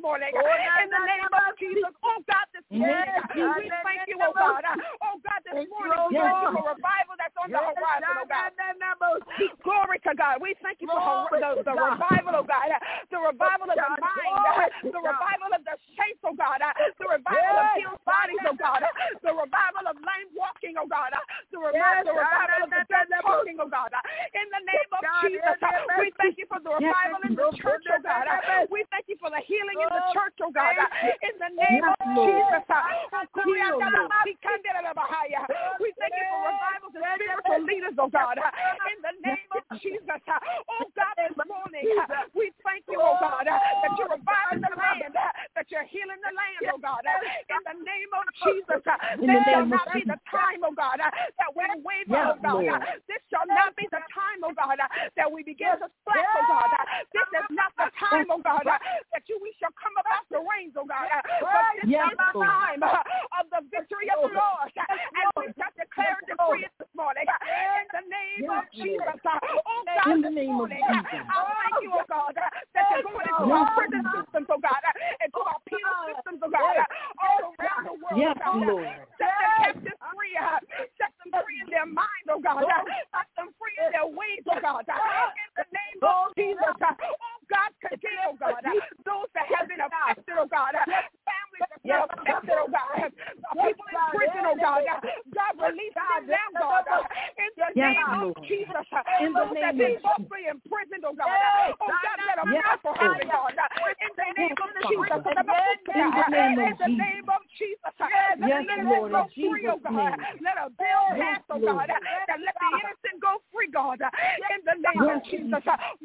morning. In the name of Jesus, oh God, this morning, we thank you, oh God. Oh God, this morning, we thank you for revival that's on the horizon, oh God. Glory to God. We thank you for the revival, oh God. The revival of the mind, the revival of the saints, oh God. The revival of healed bodies, oh God. The revival of lame walking, oh God. The revival of the dead talking, oh God. In the name of Jesus, we thank you for the revival in the church, oh God. We thank you for the healing in the church, oh God. In the name of Jesus. We thank you for revivals and spiritual leaders, oh God. In the name of Jesus. Oh God, this morning, we thank you, oh God, that you're reviving the land, that you're healing the land, oh God. In the name of Jesus. This shall not be the time, oh God, that we waver, oh God. This shall not be the time, oh God, that we begin to slack, oh God. This is not the time, oh God, that we shall come up out the rains, oh God. But this is the time of the victory of the Lord. And we shall declare and decree it this morning. In the name of Jesus. Oh God, this morning, I thank you, oh God, that you're going into our prison systems, oh God, into our penal systems, oh God, all around the world, oh God. Set the captives free, set them free in their mind, oh God. Set them free in their ways, oh God. In the name of Jesus. Oh God, continue, oh God. Those that have been affected, oh God. Families that have been affected, oh God. People in prison, oh God. God, release them now, God. In the name of Jesus. Those that be falsely imprisoned, oh God. Oh God, let them know for heaven, God. In the name of Jesus. In the name of Jesus. Let the innocent go free, oh God. Let a bill pass, oh God. And let the innocent go free, God. In the name of Jesus.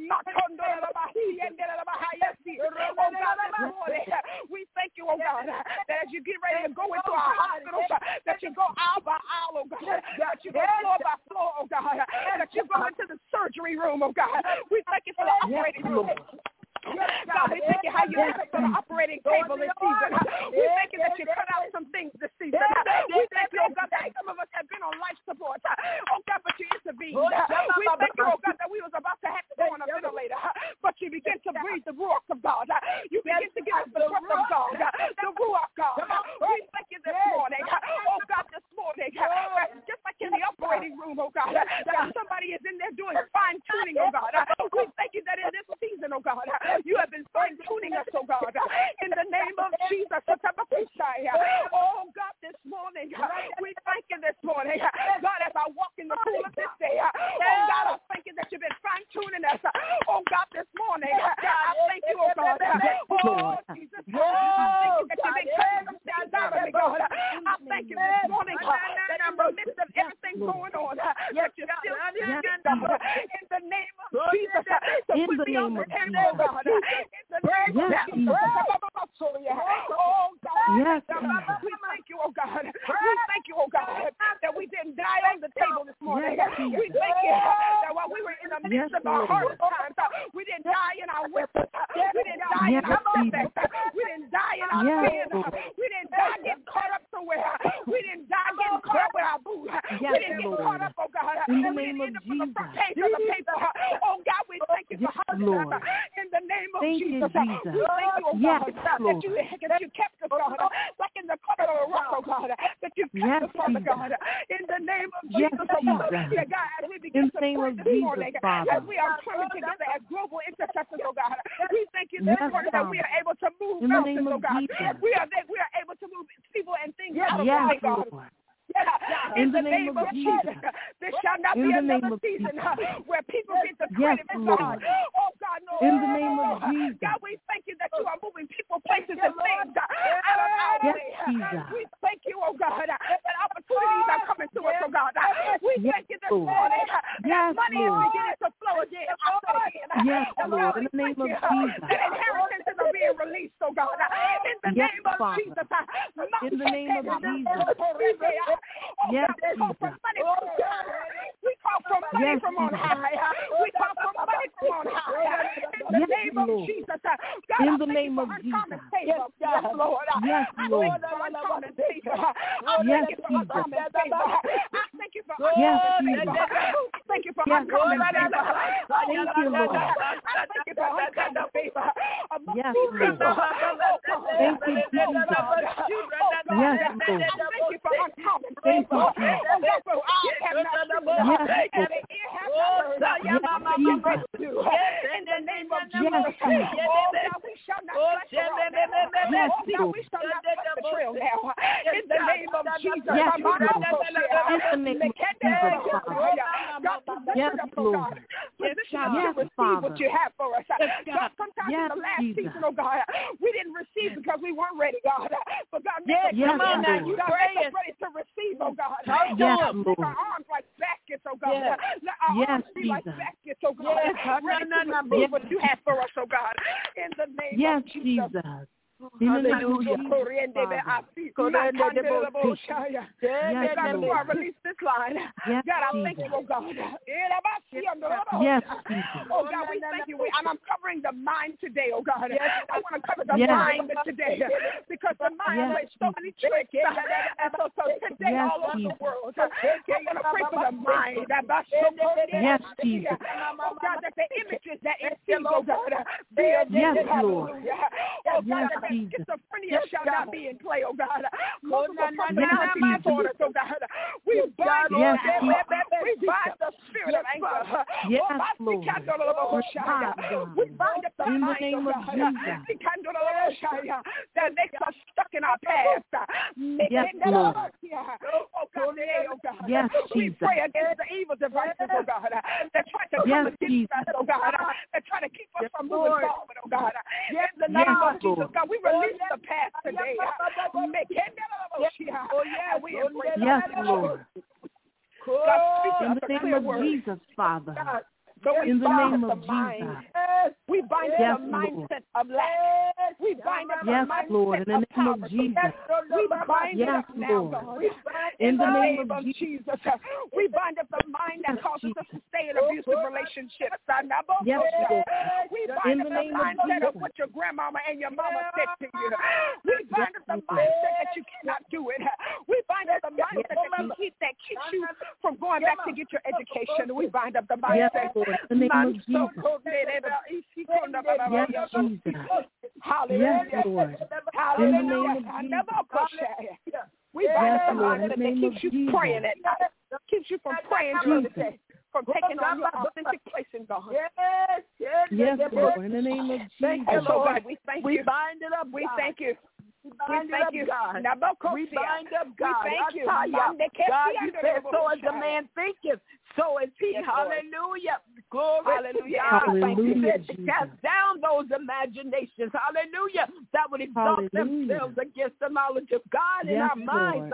Oh God, this morning, we thank you, oh God, that as you get ready to go into our hospitals, that you go aisle by aisle, oh God, that you go floor by floor, oh God, that you go into the surgery room, oh God. We thank you for the operating room. God, we thank you how you put us on the operating table this season. We thank you that you cut out some things this season. We thank you, oh God, that some of us have been on life support. Oh God, but you intervened. We thank you, oh God, that we was about to have to go on a ventilator, but you begin to breathe the ruach of God. You begin to give us the breath of God, the ruach God. We thank you this morning. Oh God, this morning, just like in the operating room, oh God, that somebody is in there doing fine tuning, oh God. We thank you that in this season, oh God, you have been fine-tuning us, oh God, in the name of Jesus. Oh God, this morning, we thank you this morning. God, as I walk in the cool of this day, oh God, I thank you that you've been fine-tuning us. Oh God, this morning, I thank you, oh God. Oh Jesus, I thank you that you've been cutting some things out of me, God. I thank you this morning that in the midst of everything going on, that you're still speaking, God, in the name of Jesus. So put me on the table, oh God. In the name of Jesus. Oh God, we thank you, oh God. We thank you, oh God, that we didn't die on the table this morning. We thank you that while we were in the midst of our hard times, we didn't die in our weapons. We didn't die in our setbacks. We didn't die in our sin. We didn't die getting caught up somewhere. We didn't die getting caught up with our boo. We didn't get caught up, oh God. In the we name didn't of end up on the Jesus. front page of the paper. Oh God, we thank you for Lord. in the name of Thank Jesus. you, Jesus. We thank you, oh Yes, God, Lord. that you kept us, God, like in the cover of a rock, oh God, that you kept us, Father God, in the name of Jesus, oh God. Yeah, God, as we begin to pray this morning, as we are coming together as global intercessors, oh God, we thank you this morning that we are able to move mountains, oh God. We are able to move people and things out of the way, God. In the name of Jesus, there shall not be another season where people get the credit for God. Oh God, no. In the name of Jesus. God, we thank you that you are moving people, places, and things out of our way. We thank you, oh God, that opportunities are coming to us, oh God. We thank you this morning that money is beginning to flow again. Yes, Lord. In the name of Jesus. That inheritances are being released, oh God. In the name of Jesus. In the name of Jesus. Yes, Jesus. We call for money from on high. We call for money from on high. In the name of Jesus. God, in the name of Jesus. Yes, Lord. Yes, Lord. Yes, Jesus. I thank you for uncommon favor. Thank you for uncommon favor. Thank you, Lord. I thank you for uncommon favor. Yes, Lord. Thank you, Jesus. Yes, Lord. Thank you for uncommon Thank favor. you, Jesus. In the name of Jesus. We shall not we shall not touch the trail now. In the name of Jesus. Yes, Lord. In the name of Jesus, Father. Yes, Lord. Yes, receive what you have for us. God, sometimes in the last season, oh God, we didn't receive because we weren't ready, God. But God, come on now, you make us ready to receive, oh God. Yes, Lord. Our arms like baskets, oh God. Yes. Let our arms be like baskets, oh God. Ready to receive what you have for us, oh God. In the name of Jesus. Hallelujah. God, before I release this line, God, I thank you, oh God. Yes, oh God, we thank you. I'm covering the mind today, oh God. I want to cover the mind today because the mind plays so many tricks. And so today, all over the world, I want to pray for the mind. Yes, Jesus. Oh God, that the images that it sees, oh God, be a yes, Lord. Oh God, that schizophrenia shall not be in play, oh God. Multiple personality disorders, oh God. We bind the spirit of anger. Yes, Lord. We bind up the mind, oh God, that makes us stuck in our past. Yes, Lord. Oh God, yes, we pray against the evil devices, oh God, that try to come against us, oh God, that try to keep us from moving forward, oh God. In the name of Jesus, God, we release the past today. We embrace yes, Lord. God, in the name of Jesus, Father. In the name of Jesus. We bind up the mindset of lack. We bind up the mindset Lord. In the name of Jesus. We bind it up now, God. In the name of Jesus. We bind up the mind that causes us to stay in abusive relationships. Yes, Lord. We bind up the mindset of what your grandmama and your mama said to you. We bind up the mindset that you cannot do it. We bind up the mindset that keeps you from going back to get your education. We bind up the mindset. In the name of Jesus. Yes, Jesus. Hallelujah. Yes, Lord. Hallelujah. In the name of Jesus. We bind up the Lord. mindset that keeps you praying at night. Keeps you from praying during the day. From taking on your authentic place in God. Yes, Lord. In the name of Jesus. And so, God, we thank you. We bind it up. We thank you. We bind thank you, God. We bind up God. We thank you. God, you said, so as a man thinketh, so is he. Yes, hallelujah. Glory hallelujah. to God. Hallelujah. You said to cast down those imaginations. Hallelujah. That would exalt themselves against the knowledge of God in our minds.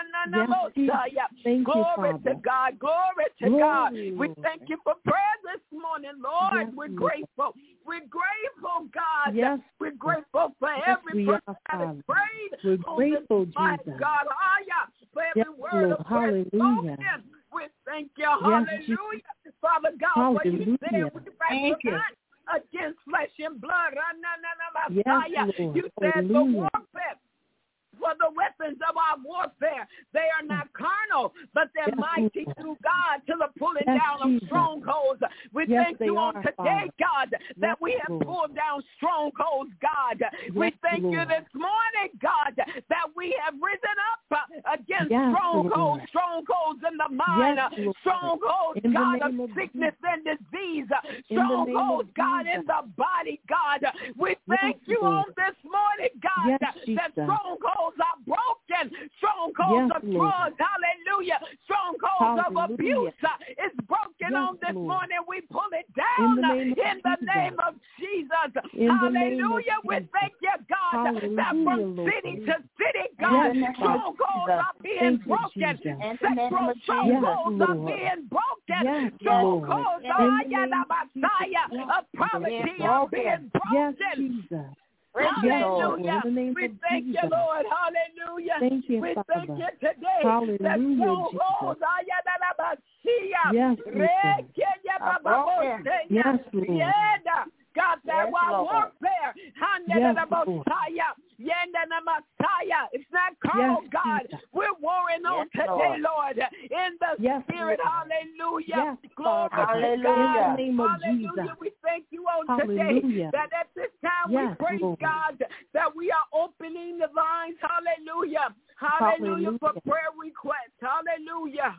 Glory to God. Glory to God. We thank you for prayer this morning, Lord. We're grateful. We're grateful, God. Yes. We're grateful for every person that has prayed. We're grateful, my Jesus. God, for every word of prayer spoken. We thank you, hallelujah. Father God, what you said, we fight not against flesh and blood. You said the warfare. For the weapons of our warfare, they are not carnal, but they're mighty through God to the pulling down of strongholds. We thank you on today, God, that we have pulled down strongholds, God. We thank you this morning, God, that we have risen up against strongholds in the mind, strongholds, God, of sickness and disease, strongholds, God, in the body, God. We thank you on this morning, God, that strongholds are broken. Strongholds of drugs, hallelujah. Strongholds of abuse is broken on this morning. We pull it down in the name of Jesus. Hallelujah. We thank you, God, that from city to city, God, strongholds are being broken. Sexual strongholds are being broken. Strongholds of poverty are being broken. Hallelujah. We thank you, Lord. Hallelujah. Thank you, we Father. thank you today. Hallelujah, Yes, yes, Lord. God, that while warfare, it's not carnal, God. We're warring on today, Lord, in the spirit. Hallelujah. Glory to God. In the name of Hallelujah. Jesus. We thank you on today that at this time we praise God that we are opening the lines. Hallelujah. Hallelujah for prayer requests. Hallelujah.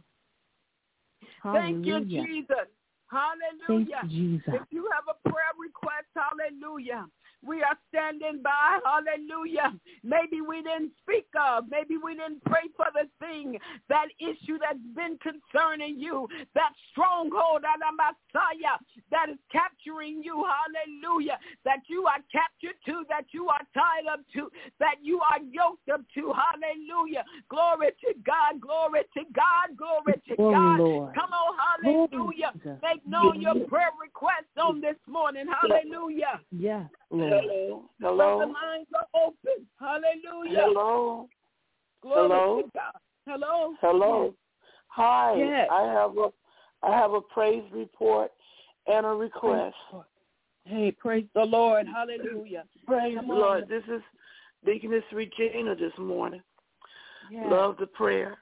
Thank you, Jesus. Hallelujah. Thank you, Jesus. If you have a prayer request, hallelujah, we are standing by. Hallelujah. Maybe we didn't speak of. Maybe we didn't pray for the thing, that issue that's been concerning you, that stronghold, Messiah, that is capturing you. Hallelujah. That you are captured to, that you are tied up to, that you are yoked up to. Hallelujah. Glory to God. Glory to God. Glory to God. Lord. Come on. Hallelujah. Make known your prayer requests on this morning. Hallelujah. Yeah. Lord. Hello. Hello. The lines are open. Hallelujah. Hello. Glory Hello. to God. Hello. Hello. Hi. Yes. I have a praise report and a request. Hey, praise the Lord. Hallelujah. Praise the Lord. This is Deaconess Regina this morning. Yes. Love the prayer.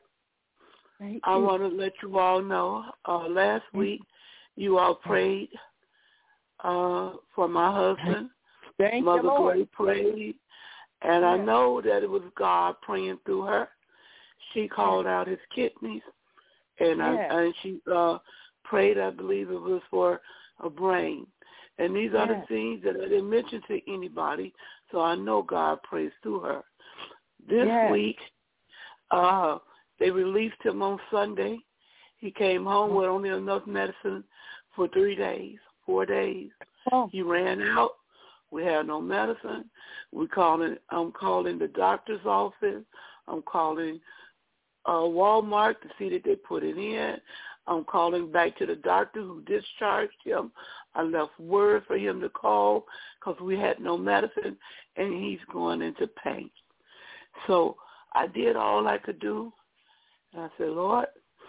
I want to let you all know, last week you all prayed for my husband. Mother Gray prayed, and I know that it was God praying through her. She called out his kidneys, and she prayed, I believe it was for a brain. And these are the things that I didn't mention to anybody, so I know God prays through her. This week, they released him on Sunday. He came home with only enough medicine for 4 days. He ran out. We had no medicine. I'm calling the doctor's office. I'm calling Walmart to see that they put it in. I'm calling back to the doctor who discharged him. I left word for him to call because we had no medicine, and he's going into pain. So I did all I could do. And I said, Lord,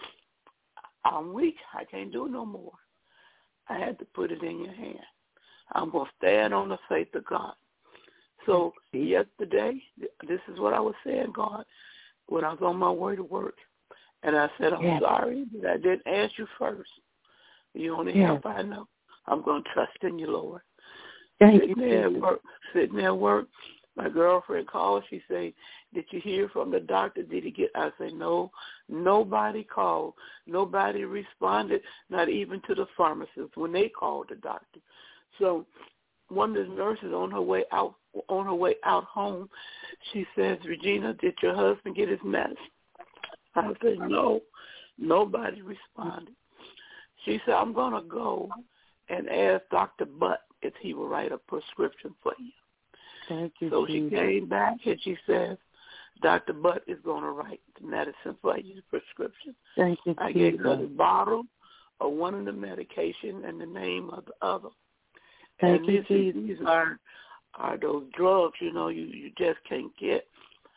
I'm weak. I can't do no more. I had to put it in your hand. I'm going to stand on the faith of God. So yesterday, this is what I was saying, God, when I was on my way to work. And I said, I'm sorry that I didn't ask you first. You only help I know. I'm going to trust in you, Lord. Sitting there at work, my girlfriend called. She said, did you hear from the doctor? Did he get? I said, no, nobody called. Nobody responded, not even to the pharmacist when they called the doctor. So one of the nurses on her way out home, she says, Regina, did your husband get his medicine? I said, no, nobody responded. She said, I'm going to go and ask Dr. Butt if he will write a prescription for you. Thank you, so Jesus. She came back and she says, Dr. Butt is going to write the medicine for you, the prescription. Thank you, I gave her the bottle of one of the medication and the name of the other. Thank you, Jesus. These are those drugs, you just can't get.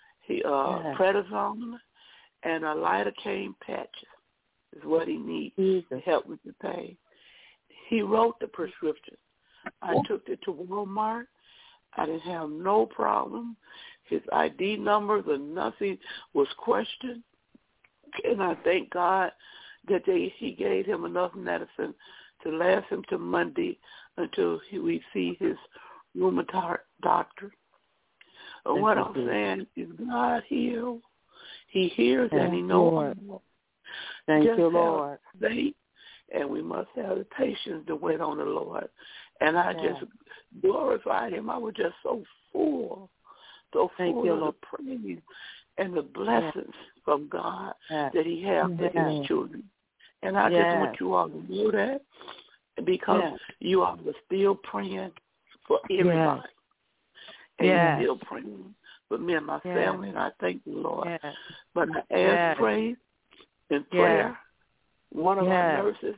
Prednisone and a lidocaine patches is what he needs to help with the pain. He wrote the prescription. I took it to Walmart. I didn't have no problem. His ID numbers or nothing was questioned. And I thank God that he gave him enough medicine to last him to Monday until we see his rheumatology doctor. What I'm saying is God heals. He hears and he knows. Thank you, Lord. Faith, and we must have the patience to wait on the Lord. And I just glorified him. I was just so full of the praise and the blessings from God that he has for his children. And I just want you all to know that because you all are still praying for everybody. And you're still praying for me and my family, and I thank the Lord. But I ask praise and prayer. One of my nurses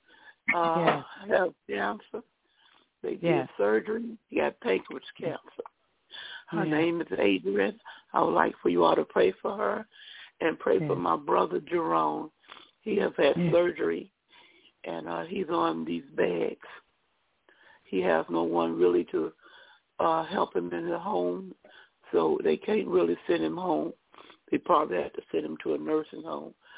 has cancer. They did surgery. She got pancreas cancer. Her name is Adrian. I would like for you all to pray for her and pray for my brother Jerome. He has had surgery, and he's on these bags. He has no one really to help him in the home, so they can't really send him home. They probably have to send him to a nursing home.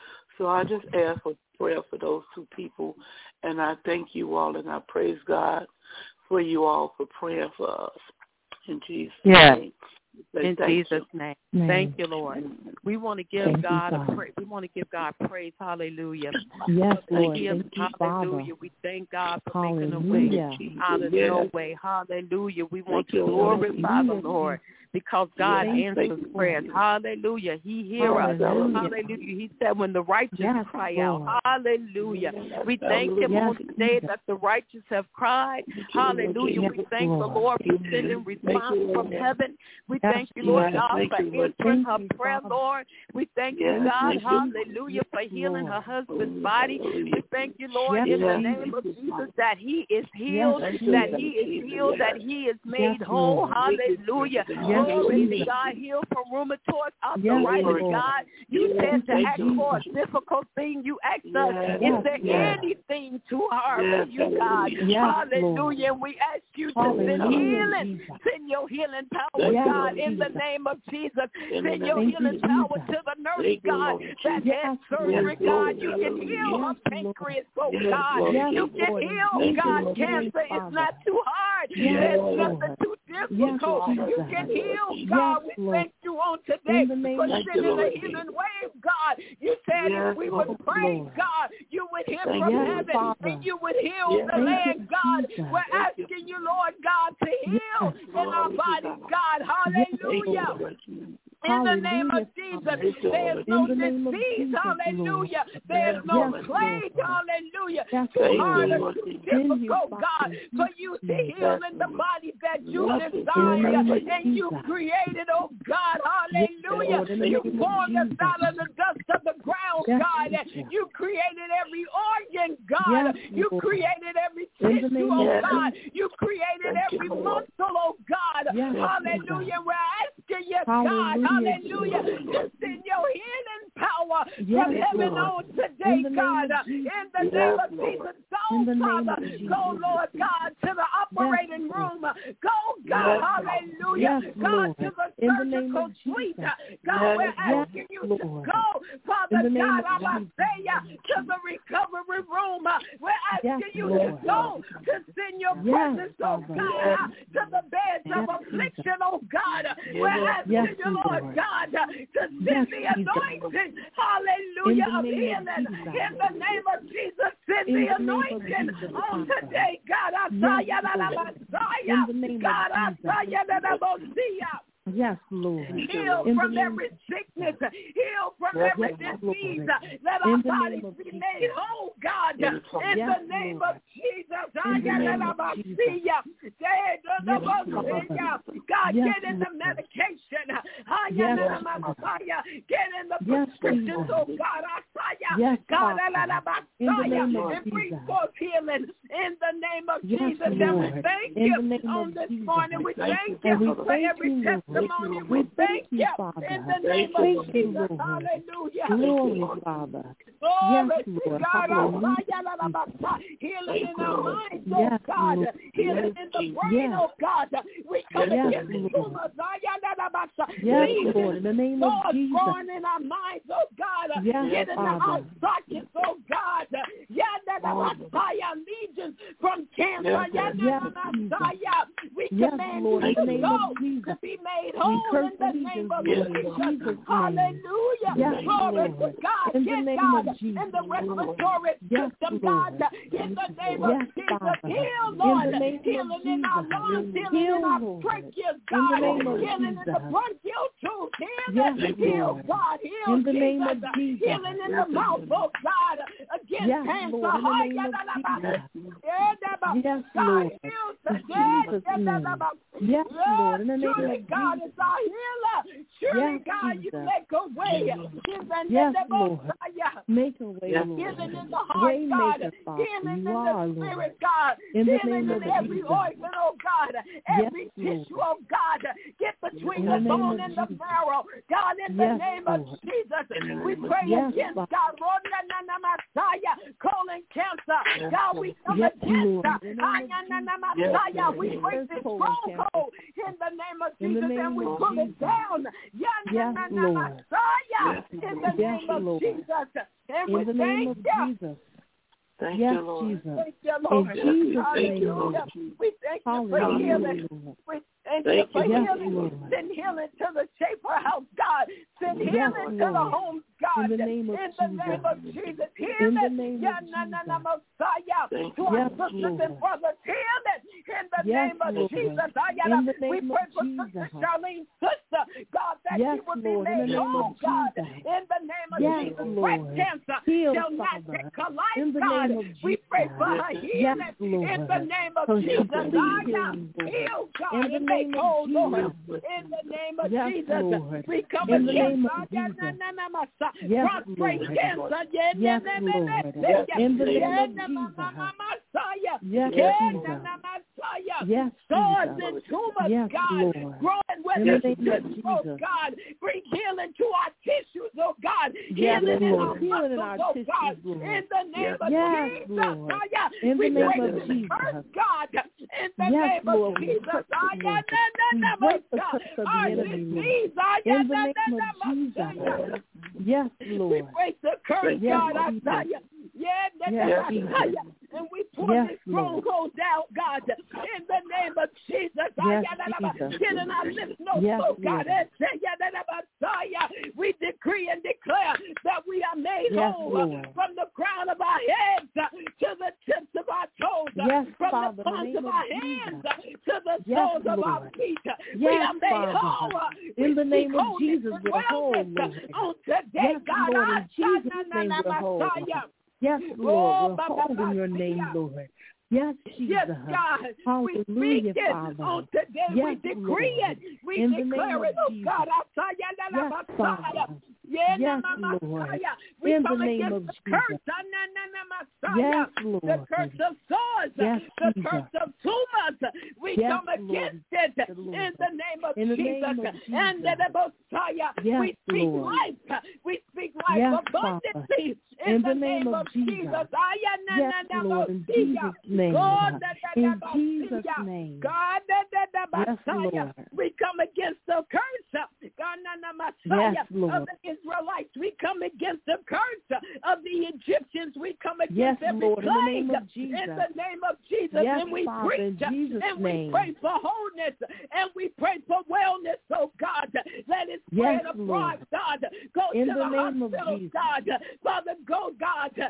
So I just ask for prayer for those two people, and I thank you all, and I praise God for you all for praying for us. In Jesus' name. In Jesus' name. Thank you, Lord. We want to give God we want to give God praise. Hallelujah. Yes, Lord. Thank you, hallelujah. Father. We thank God for making a way out of no way. Hallelujah. We want to glorify the Lord because God answers prayers. Hallelujah. He hears us. Hallelujah. He said when the righteous cry out. Hallelujah. We thank him on today that the righteous have cried. Hallelujah. We thank the Lord for sending response from heaven. We thank you, Lord God, for answering her prayer, Lord. We thank you, God, hallelujah, for healing her husband's body. We thank you, Lord, in the name of Jesus, that he is healed, that he is healed, that he is made whole. Hallelujah. Glory to God, healed from rheumatoid arthritis, God. You said to ask for a difficult thing. You asked us, is there anything too hard for you, God? Hallelujah. And we ask you to send healing, send your healing power, God, in the name of Jesus. Send your healing power to the nurse, God, that had surgery, God. You can heal her pancreas, oh God. You can heal, God. Cancer is not too hard. There's nothing too difficult. You can heal, God. We thank you on today for sending a healing wave, God. You said if we would pray, God, you would hear from heaven and you would heal the land, God. We're asking you, Lord God, to heal in our bodies, God. Hallelujah. In the name of Jesus, there's no disease, hallelujah. There's no plague, hallelujah. Too hard or too difficult, God, for you to heal in the bodies that you desire and you created, oh God, hallelujah. You formed us out of the dust of the ground, God. You created every organ, God. You created every tissue, oh God. You created every muscle, oh God. Hallelujah. We're asking you, God, hallelujah, to send your healing power from heaven on today, God. In the name of Jesus, go, Father. Go, Lord God, to the operating room. Go, God, hallelujah. God, to the surgical suite. God, we're asking you to go, Father God, to the recovery room. We're asking you to go, to send your presence, oh God, to the beds of affliction, oh God. We're asking you, Lord God, to send the anointing, hallelujah, of healing. In the name of Jesus, send the anointing on today, God. Yes, Lord. Heal from every sickness. Heal from every disease. Let our bodies be made whole, God. In the name of Jesus. God, get in the medication. Get in the prescriptions, oh God. God, and bring forth healing in the name of Jesus. And we thank you on this morning. We thank you for every testimony. We thank you in the name of Jesus. Hallelujah. Glory, Father. Glory to God. Healing in our minds, oh God. Healing in the brain, oh God. We come against tumors. Yes, Lord, in the name of Jesus. Growing in our minds, oh God. Get in our sockets, oh God. Legions from cancer. We command you to go to be made whole in the name of Jesus. Hallelujah. Glory to God. Get God in the respiratory system, God. In the name of Jesus. Heal, Lord. Healing in our lungs. Healing in our trachea, God. Healing in the bronchial tubes. Heal, God. Heal, in the name of Jesus. Healing in the mouth, oh God. Against cancer. Yes, Lord. Yes, Lord. In the name Surely of God Jesus. is our healer. Surely God, you make a way. Yes, Lord. Make a way, Lord. Healing in the heart, God. Healing in the spirit, God. Healing in every organ, oh God. Every tissue, oh God. Get between the bone and the marrow. God, in the name of Jesus, we pray against God. Colon cancer. God, we come against we break this stronghold in the name of Jesus and we pull it down. In the name of Jesus. And in the name of Jesus. Thank yes, you, Lord. Jesus. Thank you, Lord. In Jesus' Thank you, name. Lord. We thank you for healing. We thank you for healing. Send healing to the Schaefer house, God. Send healing to the homes, God. In the name of Jesus. In Healing. the name of Messiah. To our sisters and brothers. Healing. In the name of Jesus. We pray for Sister Charlene's sister, God, that she will be made whole, God. In the name of Jesus. Breast cancer shall not take her life, God. We pray for her healing. In the name of Jesus. Heal, God. In the name of Lord. In the name of Jesus. We come against prostate cancer. Yes, Lord. In the name of Jesus. Yes, yes, stars and tumors, God, growing where the God, bring healing to our tissues, oh God, healing in our muscles, oh God, in the name of Jesus, in the name of Jesus, God, in the name of Jesus, in the name of Jesus, yes, Lord, we break the curse, God, and we pull this stronghold down, God, in the name of Jesus. Get in our lips, oh God. We decree and declare that we are made whole from the crown of our heads to the tips of our toes, from the palms of our hands to the soles of our feet. We are made whole. In the name of Jesus, we're whole, Lord. On today, God, in Jesus' name, we're whole. Yes, Lord, we're whole in your name, Lord. Yes, Jesus. Yes, God. Hallelujah, we speak it Father. on today. Yes, we decree Lord. it. We declare it, oh God. Yes, Father. Yes, Lord. We in come the name against of the Jesus. curse. Yes, Lord. The curse of swords. Yes, the Jesus. curse of tumors. We come against it in the name of Jesus. And the Messiah. Yes, we speak Lord. life. We speak life abundantly in the name of Jesus. Yes, Lord, in Jesus' name. In Jesus' name. God, yes, Lord. we come against the curse, God, yes, Lord. of the Israelites. We come against the curse of the Egyptians. We come against yes, every Lord, plague in the name of Jesus. in the name of Jesus. Yes, and we Father, preach in Jesus' and name. we pray for wholeness and we pray for wellness, oh God. Let it spread yes, abroad, Lord. God. Go in to the the name hospitals, of Jesus. God. Father, go, God, to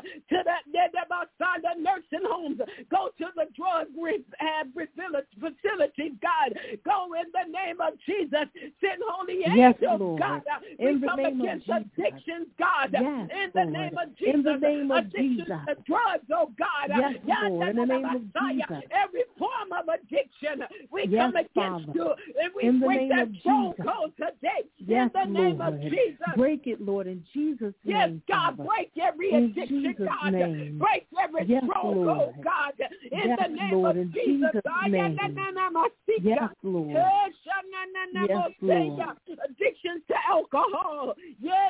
the nursing homes. Go to the drug rehab facilities, God. Go in the name of Jesus. Send holy yes, angels, Lord. God. In we the come name against of addictions, God. yes, in the Lord. name of Jesus. In the name of addictions Jesus. to drugs, oh God. Yes, Lord. In the name of Jesus. Every form of addiction, we yes, come against Father. you. And we in the break name that of stronghold today. Yes, in the name Lord. of Jesus. Break it, Lord, in Jesus' yes, name. God, Father. break every in addiction, Jesus' God. name. Break every yes, stronghold, Lord. God. In yes, the name Lord, of in Jesus. name. Yes, Lord. Yes, Lord. Addictions to alcohol. Yes,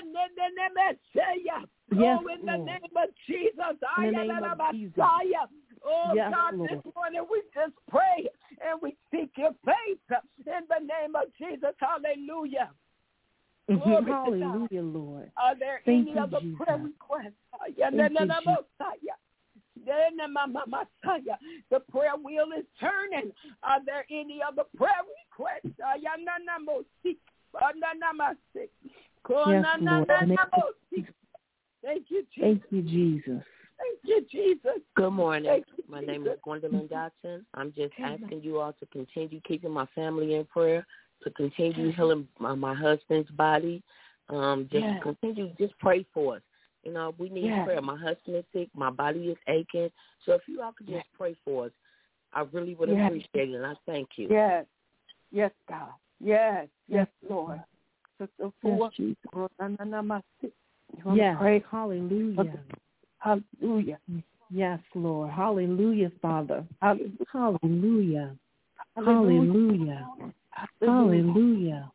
Lord. in the name of Jesus. In the name of Jesus. Oh, yes, God, Lord. this morning we just pray and we seek your face in the name of Jesus. Hallelujah. Hallelujah, Lord. Are there Thank any you, other Jesus. prayer requests? The prayer wheel is turning. Are there any other prayer requests? Yes, Lord. Thank you, Jesus. Thank you, Jesus. Thank you, Jesus. Good morning. Thank you, my name is Gwendolyn Dotson. I'm just asking you all to continue keeping my family in prayer, to continue healing my husband's body. Continue, just pray for us. You know, we need prayer. My husband is sick. My body is aching. So if you all could just pray for us, I really would appreciate it, and I thank you. Yes. Yes, God. Yes. Yes, Lord. Yes, pray. Hallelujah. Hallelujah. Yes, Lord. Hallelujah, Father. Hallelujah. Hallelujah. Hallelujah. Hallelujah.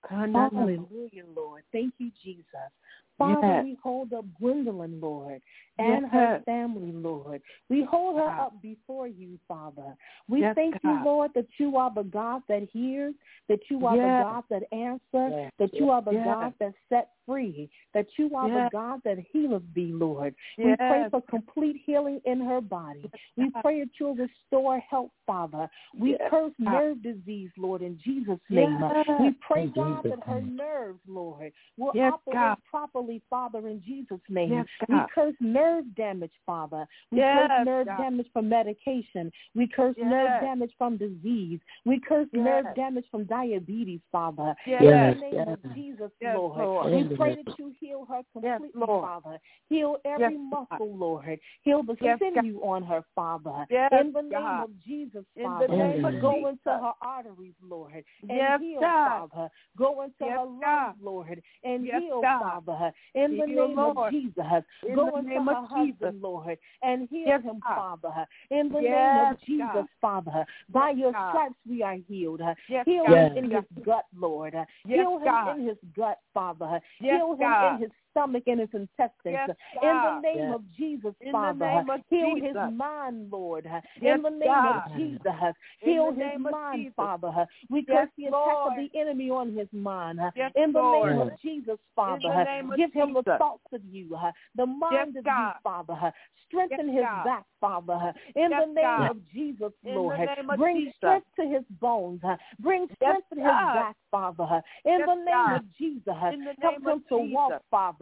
Hallelujah, Lord. Thank you, Jesus. Father, we hold up Gwendolyn, Lord, and her family, Lord. We hold her up before you, Father. We thank you, Lord, that you are the God that hears, that you are the God that answers, that you are the God that set free, that you are the God that healeth thee, Lord. We pray for complete healing in her body. We pray that you'll restore health, Father. We curse nerve disease, Lord, in Jesus' name. We pray, God, that her nerves, Lord, will operate properly, Father, in Jesus' name. We curse nerve damage, Father. We curse nerve damage from medication. We curse nerve damage from disease. We curse nerve damage from diabetes, Father. In the name of Jesus, Lord. We pray that you heal her completely, Father. Heal every muscle, Lord. Heal the sinew on her, Father. In the name of Jesus, Father. Go into her arteries, Lord, and heal, Father. Go into her lungs, Lord, and heal, Father. In the name of Jesus. Go into her husband, Lord, and heal him, Father. In the name of Jesus, Father. By your stripes we are healed. Heal him in his gut, Lord. Heal him in his gut, Father. Heal him in his stomach and his intestines. In the name of Jesus, Father. Heal his mind, Lord. In the name of Jesus. Heal his mind, Father. We curse the attack of the enemy on his mind. In the name of Jesus, Father. Give him the thoughts of you, the mind of you, Father. Strengthen his back, Father. In the name of Jesus, Lord. Bring strength to his bones. Bring strength to his back, Father. In the name of Jesus. Help him to walk, Father.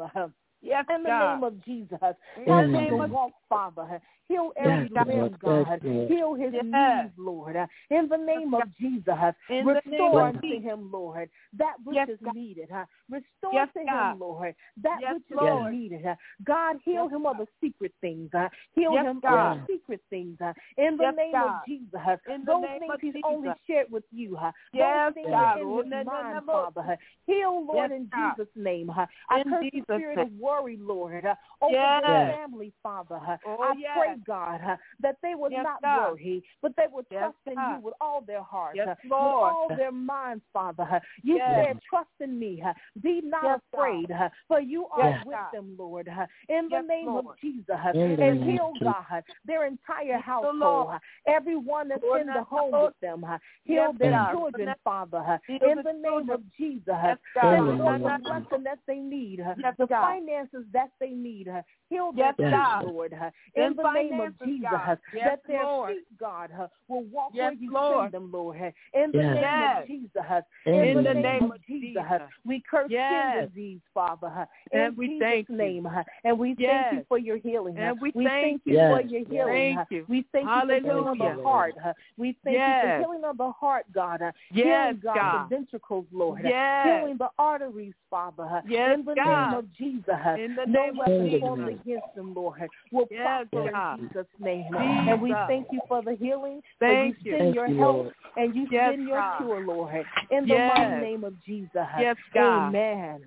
In the name of Jesus. Help him to walk, Father. Heal every limb, God. Heal his knees, Lord. In the name of Jesus. Restore to him, Lord, that which is needed. Restore to him, Lord, that which is needed. God, heal him of the secret things. Heal him of the secret things. In the name of Jesus. Those things he's only shared with you. Those things in his mind, Father. Heal, Lord, in Jesus' name. I curse the spirit of worry, Lord, over their family, Father. I pray, God, that they would not worry, but they would trust in you with all their heart, with all their minds, Father. You said, trust in me. Be not afraid, for you are with them, Lord. In the name of Jesus. And heal, God, their entire household, everyone that's in the home with them. Heal their children, Father. In the name of Jesus. Send forth the blessing that they need, the finances that they need. Heal their children, Lord. In the name of Jesus, that their feet, God, will walk where you send them, Lord. In the name of Jesus. In the name of Jesus. We curse skin disease, Father. And we thank you. Name. And we thank you for your healing. And we thank you for your healing. We thank you for healing of the heart. We thank you for healing of the heart, God. Healing, God, the ventricles, Lord. Healing the arteries, Father. In the name of Jesus. No weapon formed against them, Lord, will prosper in Jesus' name. And we thank you for the healing. Thank you. Send your help and you send your cure, Lord. In the mighty name of Jesus. Yes, God. Amen.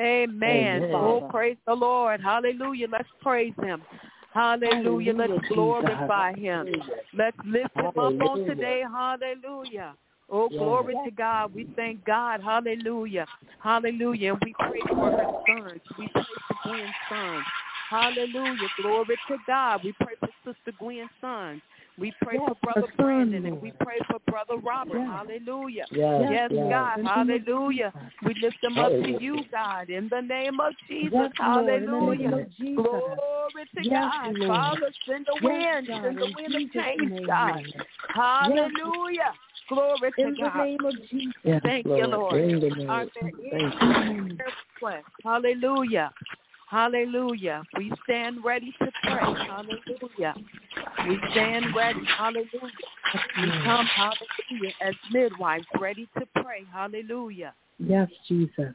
Amen. Oh, praise the Lord. Hallelujah. Let's praise him. Hallelujah. Let's glorify him. Let's lift him up on today. Hallelujah. Oh, glory to God. We thank God. Hallelujah. Hallelujah. And we pray for her sons. We pray for Gwen's sons. Hallelujah. Glory to God. We pray for Sister Gwen's sons. We pray for Brother Brandon, and we pray for Brother Robert. Hallelujah. Yes, God. Hallelujah. We lift them up to you, God, in the name of Jesus. Hallelujah. Glory to God. Father, send the wind. Send the wind of change, God. Hallelujah. Glory to God. In the name of Jesus. Thank you, Lord. Are there any requests? Hallelujah. Hallelujah. We stand ready to pray. Hallelujah. We stand ready. Hallelujah. We come, hallelujah, as midwives ready to pray. Hallelujah. Yes, Jesus.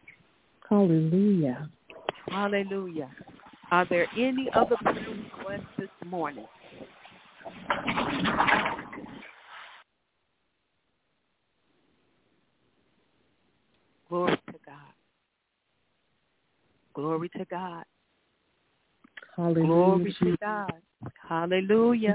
Hallelujah. Hallelujah. Are there any other prayer requests this morning? Glory to God. Glory to God. Hallelujah. Glory to God. Hallelujah.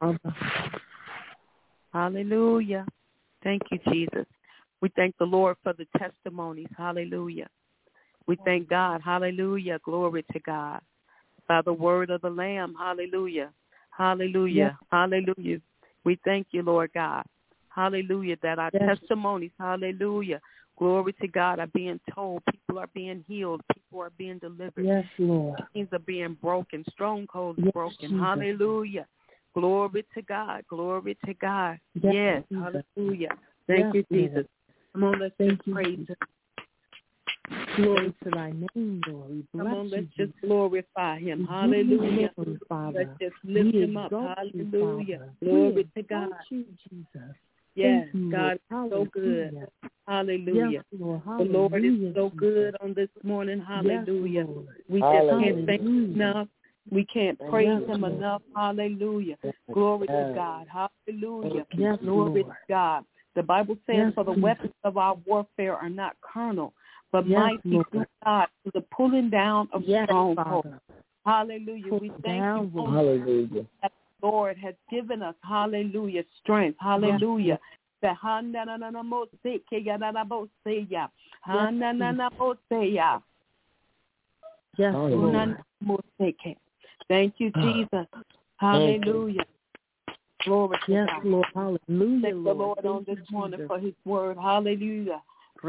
Hallelujah. Thank you, Jesus. We thank the Lord for the testimonies. Hallelujah. We thank God. Hallelujah. Glory to God. by the word of the Lamb. Hallelujah. Hallelujah. Yes. Hallelujah. We thank you, Lord God. Hallelujah, that our testimonies, hallelujah, glory to God, are being told. People are being healed. People are being delivered. Yes, Lord. Things are being broken. Strongholds broken. Jesus. Hallelujah. Glory to God. Glory to God. Yes. Hallelujah. Thank you, Jesus. Lord. Come on, let's just praise Him. Glory to thy name, Lord. Come on, let's just glorify Him. Hallelujah. Let's just lift Him up. Hallelujah. Glory to God. You, Jesus. Yes, God is so good. Hallelujah. Yes, Lord. The Lord is so good on this morning. Hallelujah. Yes, we just can't thank Him enough. We can't praise Him enough. Hallelujah. Glory to God. Hallelujah. Yes, glory to God. The Bible says, for the weapons of our warfare are not carnal, but mighty through God to the pulling down of strongholds. Hallelujah. We thank you. Hallelujah. That the Lord has given us, hallelujah, strength. Hallelujah. Yes, thank you, Jesus. Hallelujah. Glory to God. Lord. Hallelujah. Thank the Lord on this morning for His word. Hallelujah.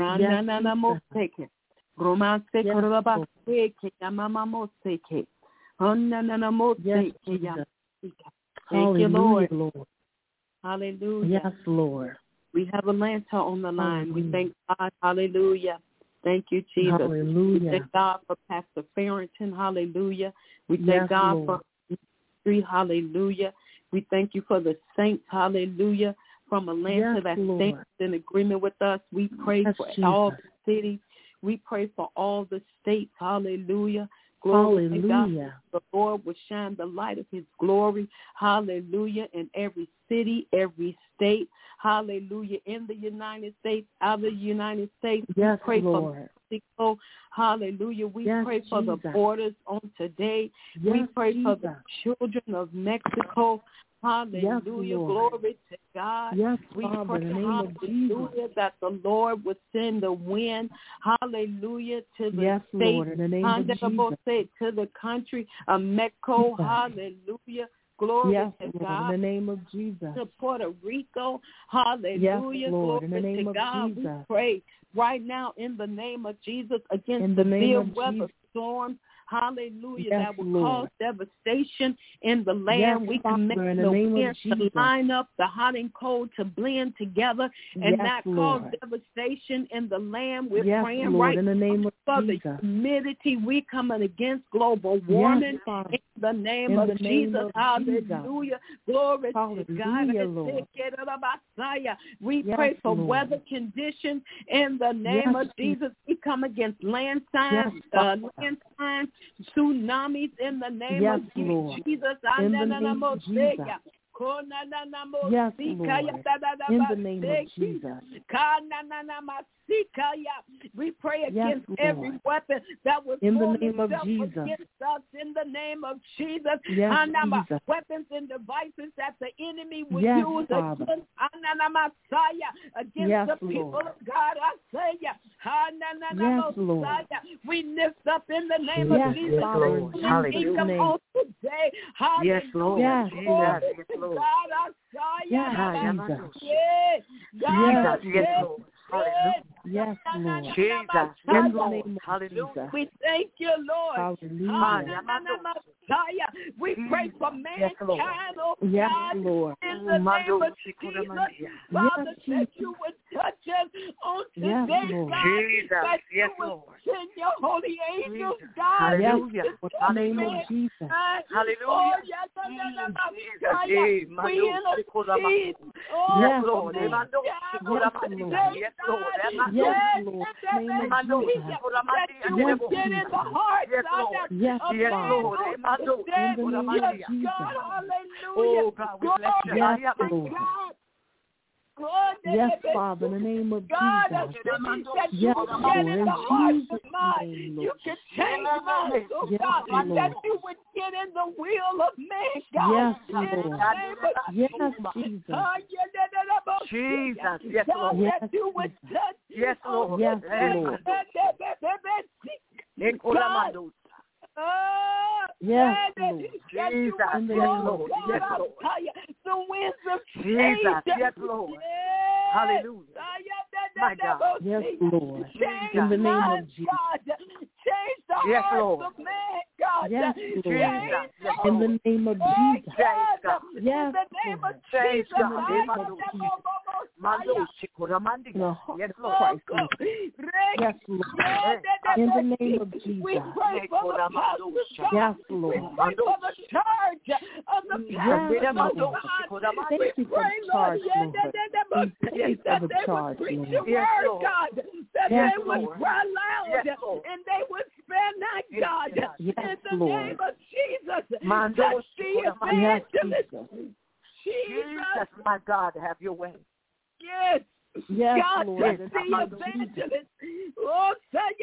Thank you, Lord. Hallelujah. Yes, Lord. We have Atlanta on the line. We thank God. Hallelujah. Thank you, Jesus. Hallelujah. We thank God for Pastor Farrington. Hallelujah. We thank God for ministry. Hallelujah. We thank you for the saints. Hallelujah. From Atlanta that stands in agreement with us. We pray for all the cities. We pray for all the states. Hallelujah. Glory to God. The Lord will shine the light of His glory. Hallelujah. In every city, every state. Hallelujah. In the United States, out of the United States. We pray for Mexico. Hallelujah. We pray for the borders on today. We pray for the children of Mexico. Hallelujah. Glory to God. We pray, hallelujah, that the Lord would send the wind, hallelujah, to the state, to the country of Mexico. Hallelujah. Glory to God. In the name of Jesus. To Puerto Rico. Hallelujah. Glory to God. We pray right now in the name of Jesus against the severe weather storms. Hallelujah. That will cause devastation in the land. We command the winds to line up, the hot and cold to blend together and not cause devastation in the land. We're praying right in the name of for the humidity. We coming against global warming in the name of Jesus. Hallelujah. Glory to God. We pray for weather conditions in the name of Jesus. We come against landslides, tsunamis in the name of Jesus. In the name of Jesus. Yes, Lord. In the name of Jesus. We pray against every weapon that was in the name of Jesus. Against us in the name of Jesus. Weapons and devices that the enemy will use against the people of God. I say, we lift up in the name of Jesus. Hallelujah. Yes, Lord. Yes, Lord. God, yes, Lord. Yes, Lord. Jesus. Yes, Lord. Hallelujah. We thank you, Lord. Hallelujah. We pray for mankind, oh yes, God, Lord. in the name of Jesus. Father, that you would touch us on today, God. Jesus. That yes, you would Lord. send your holy angels, God. Hallelujah. In the name of Jesus. Hallelujah. We intercede. Yes, Lord. Yes, Lord. Yes, Lord. That you would get in the heart of Lord. God, hallelujah. Oh, God, we bless you. Yes, Lord. Yes, Father, in the name of God, Jesus. Yes, Lord, in Jesus' name, you can change minds, oh God, that you would get in the will of man, God. Yes, Lord. Yes, Jesus. Jesus, yes, God, Lord. that you would touch. Yes, Lord. Yes, Lord. God, Yes, Lord. Jesus. In the Yes, name Lord. of Yes, Lord. The winds of Jesus. change. Yes, Lord. Hallelujah. My God. Yes, Lord. Change In the name of minds, Jesus. God. Change the Yes, hearts Lord. of man, God. Yes, Change Lord. Yes, In the name of Jesus. God. Yes, In the name of Lord. Change Jesus. God. In the name of Jesus. Mando Shikoramandi. The heart Yes, of Lord. Christ, Lord. Yes, Lord. In the name of Jesus. We pray for the pastors, God. Yes, We Lord. pray for the charge of the Yes, pastors, Lord. God. Thank We you for pray, the charge, Lord, Lord. We pray for that the they charge, would preach Lord. your Yes, word, Lord. God. That Yes, they would Lord. cry loud Yes, Lord. and they would spare not, God. Yes, In the Lord. name of Jesus. Mando Touch the Shikoramandi. Yes, evangelists. Jesus. Jesus, my God, have your way. Yes. Yes, God, Lord. touch In the the name of Jesus. evangelists. Oh,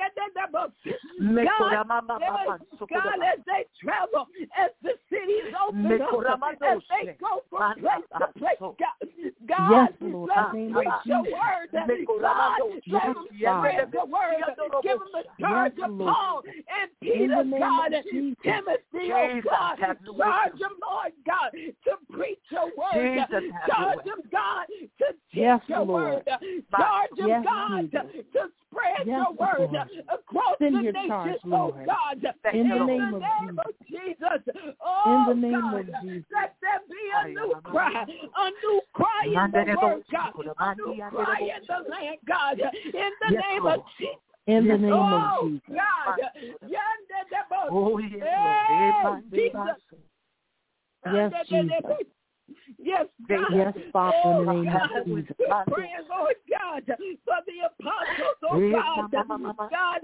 God, as they travel, as the cities open up, as they go from place to place, God, Yes, Lord. let In them the name preach of your Jesus. word. God, let them spread the word. Give them the charge Yes, of Lord. Paul and In Peter, the name God, of and Jesus. Timothy, oh God. Charge them, Lord God, to preach your word. Charge them, God, to teach Yes, your Lord. word. Charge them, Yes, God, Jesus. to spread Yes, your word Lord. across Send the your nations, charge, oh Lord. God. In the name of Jesus. Oh, In the name God, of Jesus. let there be a new cry in the word, God, a new cry in the land, God, in the name of Jesus. In the name oh, of Jesus. God. Oh, yes, Jesus. Yes, Jesus. Yes, God. Yes, Father, in the name of Jesus. We're praying, Lord God, for the apostles, oh God. God,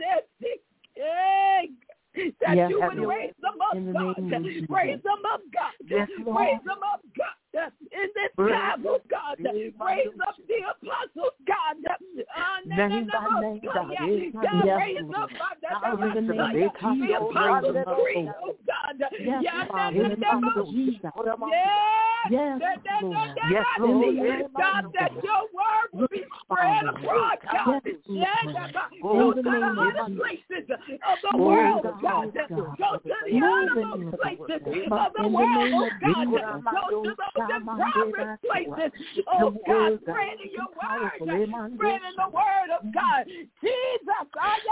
that Yes, you would Lord. raise them up, In the God. name of Jesus. Raise them up, God. Yes, Lord. Raise them up, God. In this time, oh God. Raise up the apostles, God. Name by name, God. God, Yes, raise Lord. up, In the name of the Jesus. apostles, Raise free, them up, oh God. Yes, Father, in the name of Jesus. Yes, Lord. Yes, In the Lord. name of God, that Jesus. your word will be spread Father. abroad, God. Yes, Go Lord. to In the the name of other Jesus. places of the Oh, world, God. God. God. Go to the Move other in the places of the in the world, name oh of God. Jesus. Go to those impoverished places, oh God. Spreading your word. Spreading the word of God. Jesus.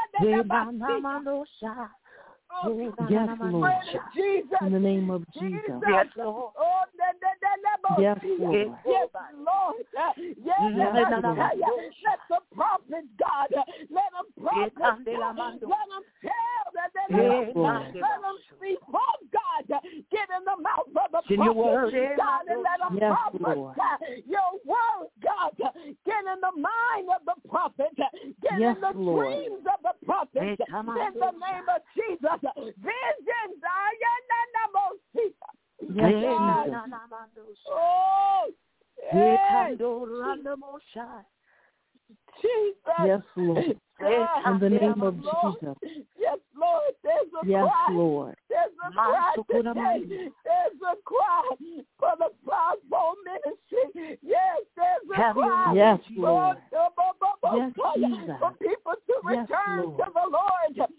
Yes, Lord. Jesus. In the name of Jesus. Yes, Lord. Yes, Lord. Yes, Lord. Yes, Lord. let the prophets, God, let them prophets, let them tell that they Yes, Lord. let them speak from God. Get in the mouth of the prophet, God, and let them Yes, prophesy Lord. your word, God. Get in the mind of the prophet. Get Yes, in the Lord. dreams of the prophet. In the name of Jesus. Visions. Yes, Jesus. Oh, hey. Jesus. Yes, Lord. In the name of Jesus. Yes, Lord. There's a Yes, cry. Lord. There's a cry today. There's a cry for the fivefold ministry. Yes, there's a cry. Yes, Lord. Yes, Jesus. for people to Yes, return Lord. to the Lord. Yes,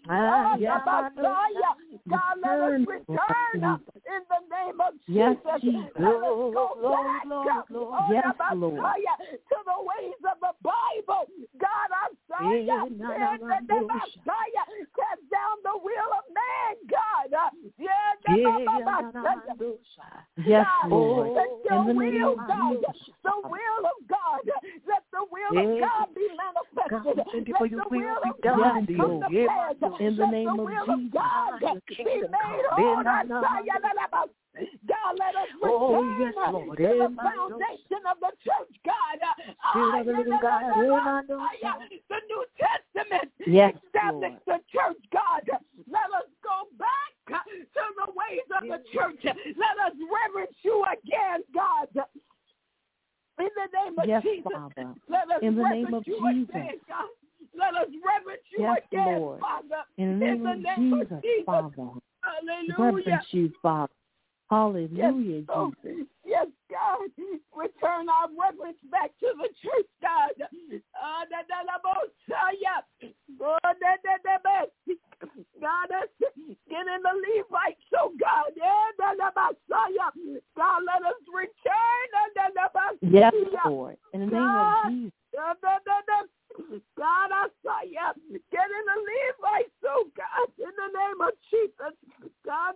God, let us return in the name of Yes, Jesus. Jesus. Let us go back Yes, Lord. to the ways of the Bible. God, I'm sorry. Cast down the will of man, God. Yes, Lord. Let your In the will, name of God, Jesus. the will of God, let the will of God be manifested. Let the will of God come to pass. In the name of Jesus. God be made whole. God, let us return to the foundation of the church, God. The New Testament established the church, God. Let us go back to the ways of the church. Let us reverence you again, God. In the name of Jesus. Father. Let us in the reverence name of you Jesus. again, God. Let us reverence you again, Lord. Father. In the name of Jesus, Father. Hallelujah. Reverence you, Father. Hallelujah, Jesus. Yes, God. Return our reverence back to the church, God. God, get in the Levites, oh Yes, Lord. In the name of Jesus. God, I saw you get in the Levites, oh God, in the name of Jesus. God,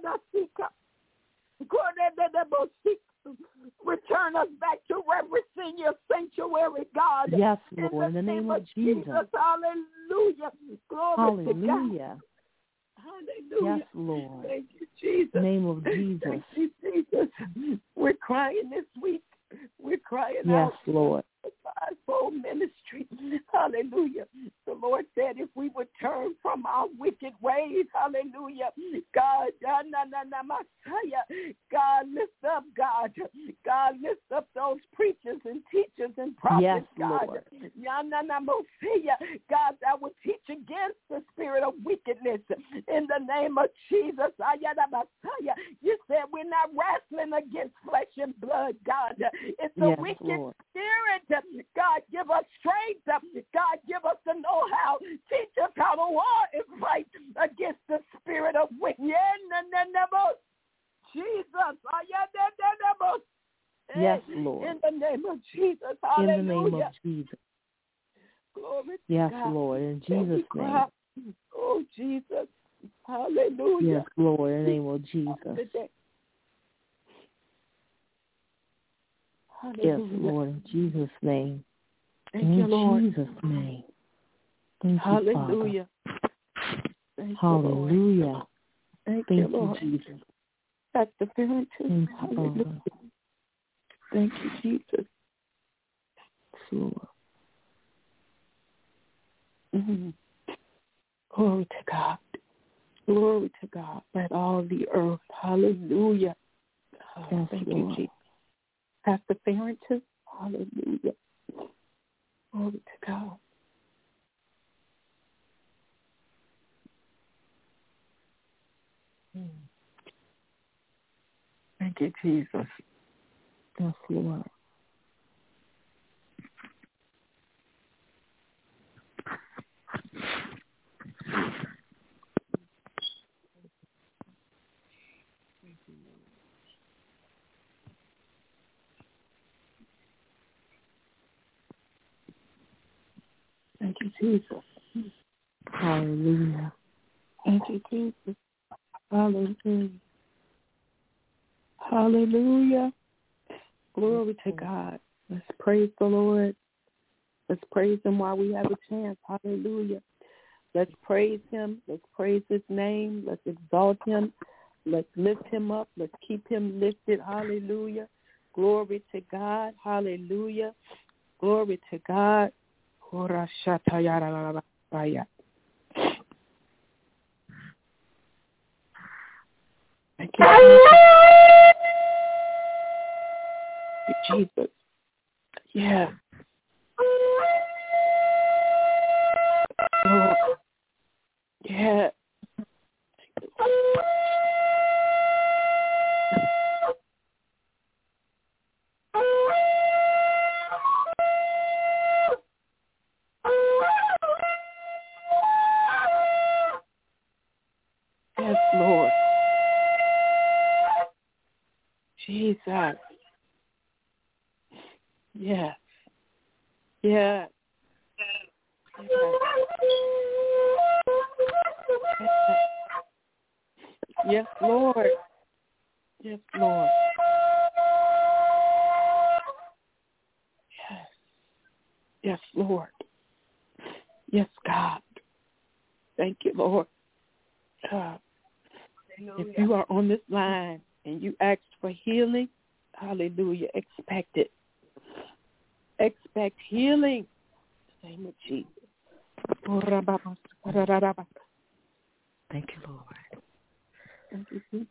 return us back to reverencing your sanctuary, God. Yes, Lord, in the name of Jesus. Hallelujah. Glory to God. Hallelujah. Yes, Lord. Thank you, Jesus. In the name of Jesus. Thank you, Jesus. We're crying this week. We're crying out. Yes, Lord. The fivefold ministry. Hallelujah. The Lord said if we would turn from our wicked ways, hallelujah. God, God, lift up, God. God, lift up those preachers and teachers and prophets, yes, God. Lord. God, that would teach against the spirit of wickedness in the name of Jesus. You said we're not wrestling against flesh and blood, God. It's a wicked Lord. spirit. God, give us strength. God, give us the know-how. Teach us how to war and fight against the spirit of wickedness. Jesus. Yes, Lord. In the name of Jesus. Hallelujah. In the name of Jesus. Glory yes, God. Lord. In Jesus' name. Oh, Jesus. Hallelujah. Yes, Lord. In the name of Jesus. Hallelujah. Yes, Lord, in Jesus' name. Thank you, Lord. In Jesus' name. Thank Hallelujah. You, Father. Hallelujah. Thank you, Lord. Jesus. That's the parent too. Hallelujah. Thank you, Jesus. Lord. Mm-hmm. Glory to God. Glory to God. Let all the earth. Hallelujah. Yes, thank Lord. you, Jesus. Pastor Farrington, hallelujah. Glory to God. Thank you, Jesus. Yes, Lord. Thank you, Jesus. Hallelujah. Thank you, Jesus. Hallelujah. Hallelujah. Glory to God. Let's praise the Lord. Let's praise him while we have a chance. Hallelujah. Let's praise him. Let's praise his name. Let's exalt him. Let's lift him up. Let's keep him lifted. Hallelujah. Glory to God. Hallelujah. Glory to God. Thank you, Jesus. Yeah. Oh. Yeah. Yes, Lord. Jesus. Yes. Yes. Yes, Lord. Yes, Lord. Yes. Yes, Lord. Yes, God. Thank you, Lord. If you are on this line and you asked for healing, hallelujah, expect it. Expect healing. In the name of Jesus. Thank you, Lord. Thank you, Jesus.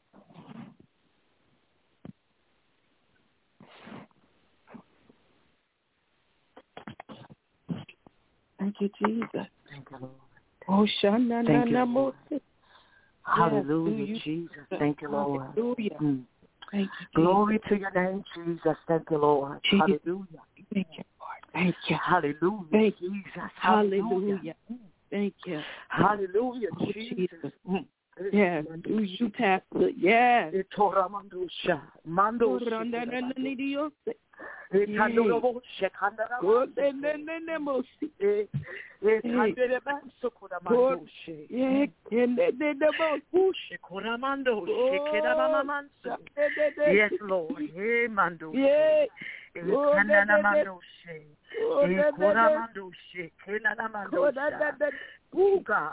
Thank you, Jesus. Thank you, Lord. Oh, Shana, thank you, Lord. Hallelujah, Jesus. Thank you, Lord. Hallelujah. Thank you, glory to your name, Jesus. Thank you, Lord. Jesus. Hallelujah. Thank you, Lord. Thank you. Hallelujah. Thank you, Jesus. Hallelujah. Thank you. Hallelujah, Oh, Jesus. Yes. Do you, Pastor? Yes. Yes, Lord. Oh God,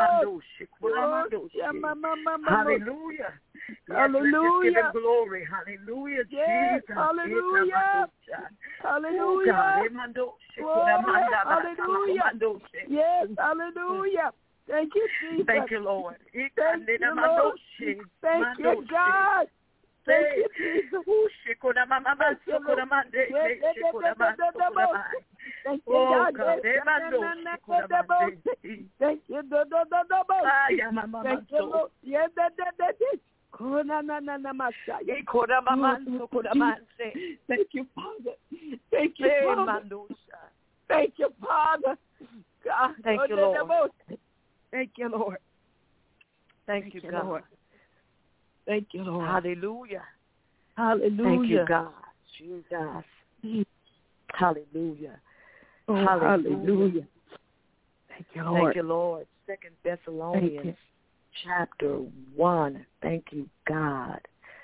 hallelujah. Hallelujah. Give him glory. Hallelujah. Yes, Jesus. hallelujah. Hallelujah. Hallelujah. Yes, hallelujah. Thank you, Jesus. Thank you, Lord. Thank you, Lord. Thank you, God. Thank you, Jesus. Thank you, Lord. Thank you, God. Thank you, thank you, Lord. Yes, Thank you, Father. Thank you, Father. Thank you, Father. God. Thank you, Lord. Thank you, Lord. Thank you, God. Lord. Thank you, Lord. Hallelujah. Hallelujah. Thank you, God. Jesus. Hallelujah. Oh, hallelujah. Thank you, Lord. Thank you, Lord. 2 Thessalonians chapter 1. Thank you, God.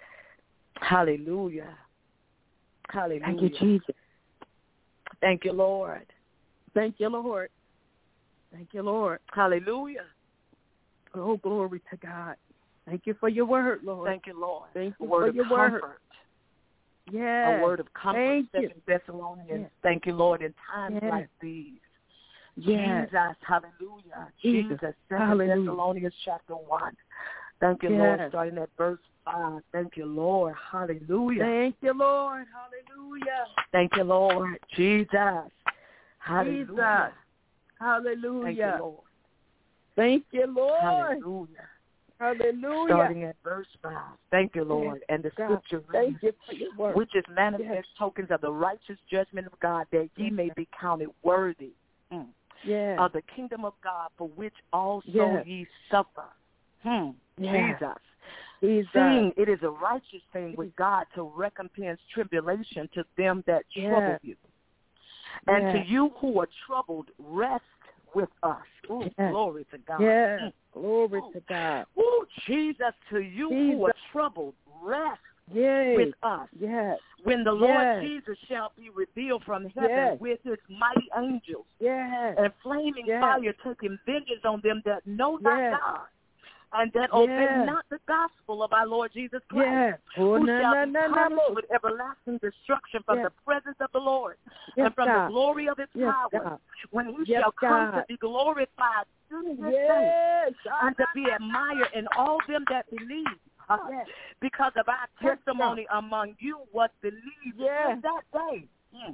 Hallelujah. Hallelujah. Thank you, Jesus. Thank you, Lord. Thank you, Lord. Thank you, Lord. Hallelujah. Oh, glory to God. Thank you for your word, Lord. Thank you, Lord. Thank you for your comfort. word. Yes. A word of comfort, Thank 2 Thessalonians. Yes. Thank you, Lord, in times like these. Yes. Jesus, hallelujah. Jesus. 2 Thessalonians chapter 1. Thank you, Lord, starting at verse 5. Thank you, Lord. Hallelujah. Thank you, Lord. Hallelujah. Thank you, Lord. Jesus. Hallelujah. Jesus. Hallelujah. Thank you, Lord. Thank you, Lord. Hallelujah. Hallelujah. Starting at verse 5. Thank you, Lord. Yes, and the scripture reads, thank you for your word. Which is manifest tokens of the righteous judgment of God, that ye may be counted worthy of the kingdom of God, for which also ye suffer. Jesus. Seeing it is a righteous thing with God to recompense tribulation to them that trouble you. And to you who are troubled, rest with us. Ooh, glory to God. Glory to God. Oh, Jesus, to you who are troubled, rest with us. When the Lord Jesus shall be revealed from heaven with his mighty angels and flaming fire, taking vengeance on them that know not God and that obey not the gospel of our Lord Jesus Christ, who shall be punished with everlasting destruction from the presence of the Lord and from the glory of his power, when he shall come to be glorified in his saints and to be admired in all them that believe. Because of our testimony among you was believed in that day.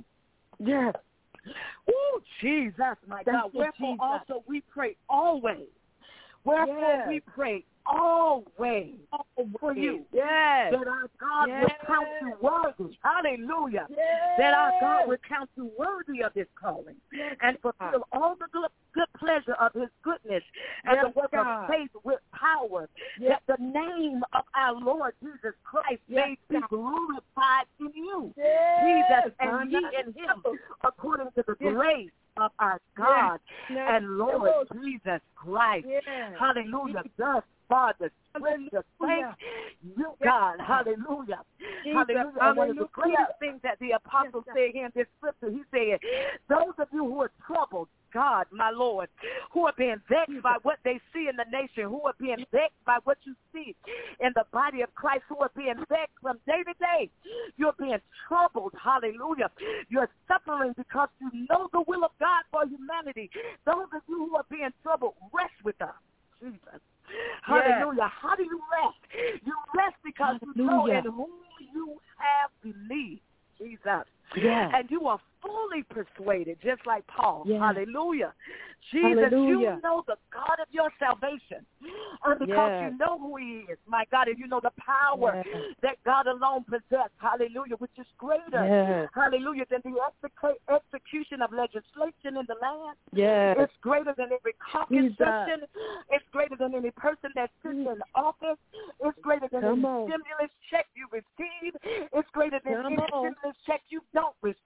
Oh, Jesus, my God. Wherefore also we pray always. Wherefore we pray always for you, that our God will count you worthy. Hallelujah. That our God will count you worthy of his calling and fulfill all the good pleasure of his goodness and the work of faith with power, that the name of our Lord Jesus Christ may be glorified in you, Jesus, and ye in him, according to the grace of our God and Lord Jesus Christ. Hallelujah. Thus, Father, Scripture, thank you, God. Hallelujah. Hallelujah. And one of the greatest things that the apostle said here in this scripture, he said, those of you who are troubled, God, my Lord, who are being vexed by what they see in the nation, who are being vexed by what you see in the body of Christ, who are being vexed from day to day. You're being troubled. Hallelujah. You're suffering because you know the will of God for humanity. Those of you who are being troubled, rest with us. Jesus. Hallelujah. How do you rest? You rest because you know in whom you have believed. Jesus. And you are fully persuaded, just like Paul. Hallelujah. Jesus, you know the God of your salvation. And because you know who he is, my God, and you know the power that God alone possesses, hallelujah, which is greater, hallelujah, than the execution of legislation in the land. It's greater than every caucus session. It's greater than any person that sits in office. It's greater than any stimulus check you receive. It's greater than any stimulus check you don't receive.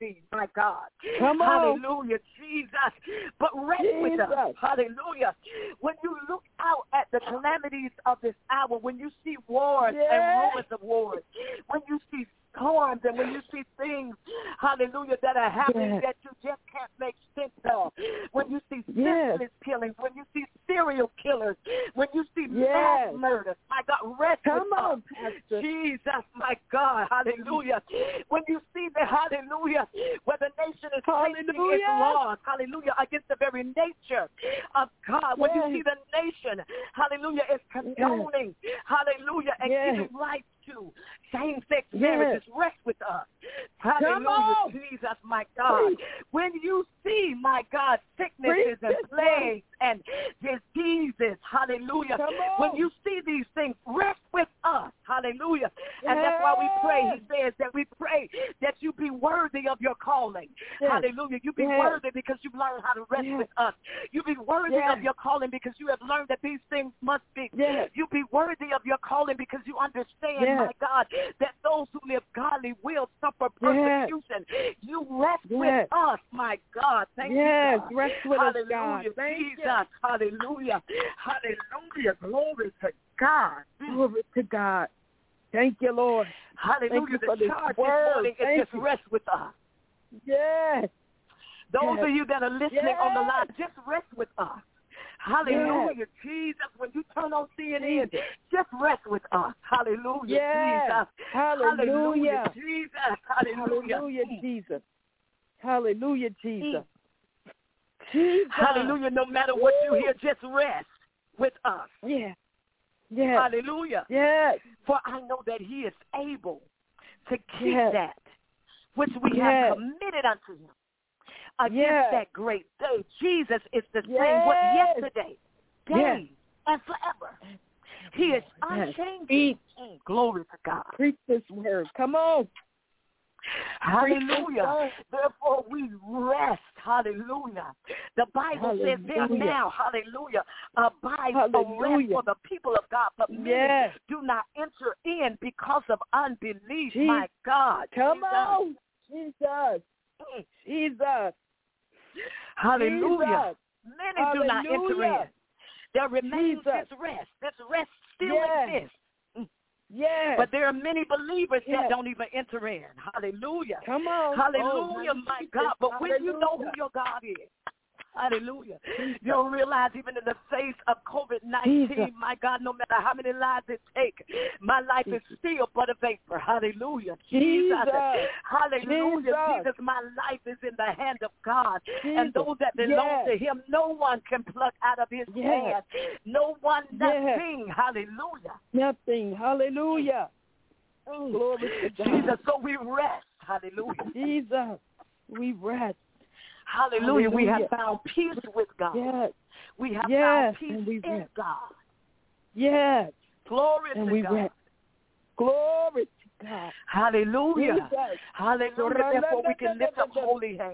Hallelujah, Jesus. But rest with us. Hallelujah. When you look out at the calamities of this hour, when you see wars and rumors of wars, when you see storms and when you see things, hallelujah, that are happening that you just can't make sense of, when you see senseless killings, when you see serial killers, when you see mass murders, my God, rest with us. Jesus, my God, hallelujah. When you see the, hallelujah, where the nation is changing its laws, hallelujah, against the very nature of God, when you see the nation, hallelujah, is condoning, hallelujah, and giving life to same-sex marriages, rest with us. Hallelujah, Jesus, my God. When you see, my God, sicknesses and plagues and diseases, hallelujah. When you see these things, rest with us, hallelujah. And that's why we pray. He says that we pray that you be worthy of your calling. Hallelujah. You be worthy because you've learned how to rest with us. You be worthy of your calling because you have learned that these things must be. You be worthy of your calling because you understand, my God, that those who live godly will suffer persecution. You rest with us, my God. Thank you, God. Rest with us, God. Thank Jesus. Hallelujah. Hallelujah. Glory to God. Glory to God. Thank you, Lord. Hallelujah. The charge this morning is just rest with us. Yes. Those of you that are listening on the line, just rest with us. Hallelujah, Jesus. When you turn on CNN, just rest with us. Hallelujah, Jesus. Hallelujah, Jesus. Hallelujah, Jesus. Hallelujah, Jesus. Hallelujah. No matter what you hear, just rest with us. Hallelujah. For I know that he is able to keep that which we have committed unto him. Against that great day. Jesus is the same yesterday, today, and forever. He is unchanging. Glory to God. Preach this word. Come on. Hallelujah. Therefore we rest. Hallelujah. The Bible says there now, hallelujah, abide a rest for the people of God. But many do not enter in because of unbelief. My God. Come on. Jesus. Hallelujah. Many do not enter in. There remains this rest. This rest still exists. But there are many believers that don't even enter in. Hallelujah. Come on. Hallelujah, my God. But when you know who your God is, hallelujah, you'll realize even in the face of COVID-19, my God, no matter how many lives it takes, my life is still but a vapor. Hallelujah. Jesus. Hallelujah. Jesus, my life is in the hand of God. And those that belong to him, no one can pluck out of his hand. No one, nothing. Hallelujah. Nothing. Hallelujah. Glory to God. Jesus, so we rest. Hallelujah. Jesus, we rest. Hallelujah. We have found peace with God. We have found peace in God. Glory to God. Glory to God. Hallelujah. Hallelujah. Therefore we can lift up holy hands.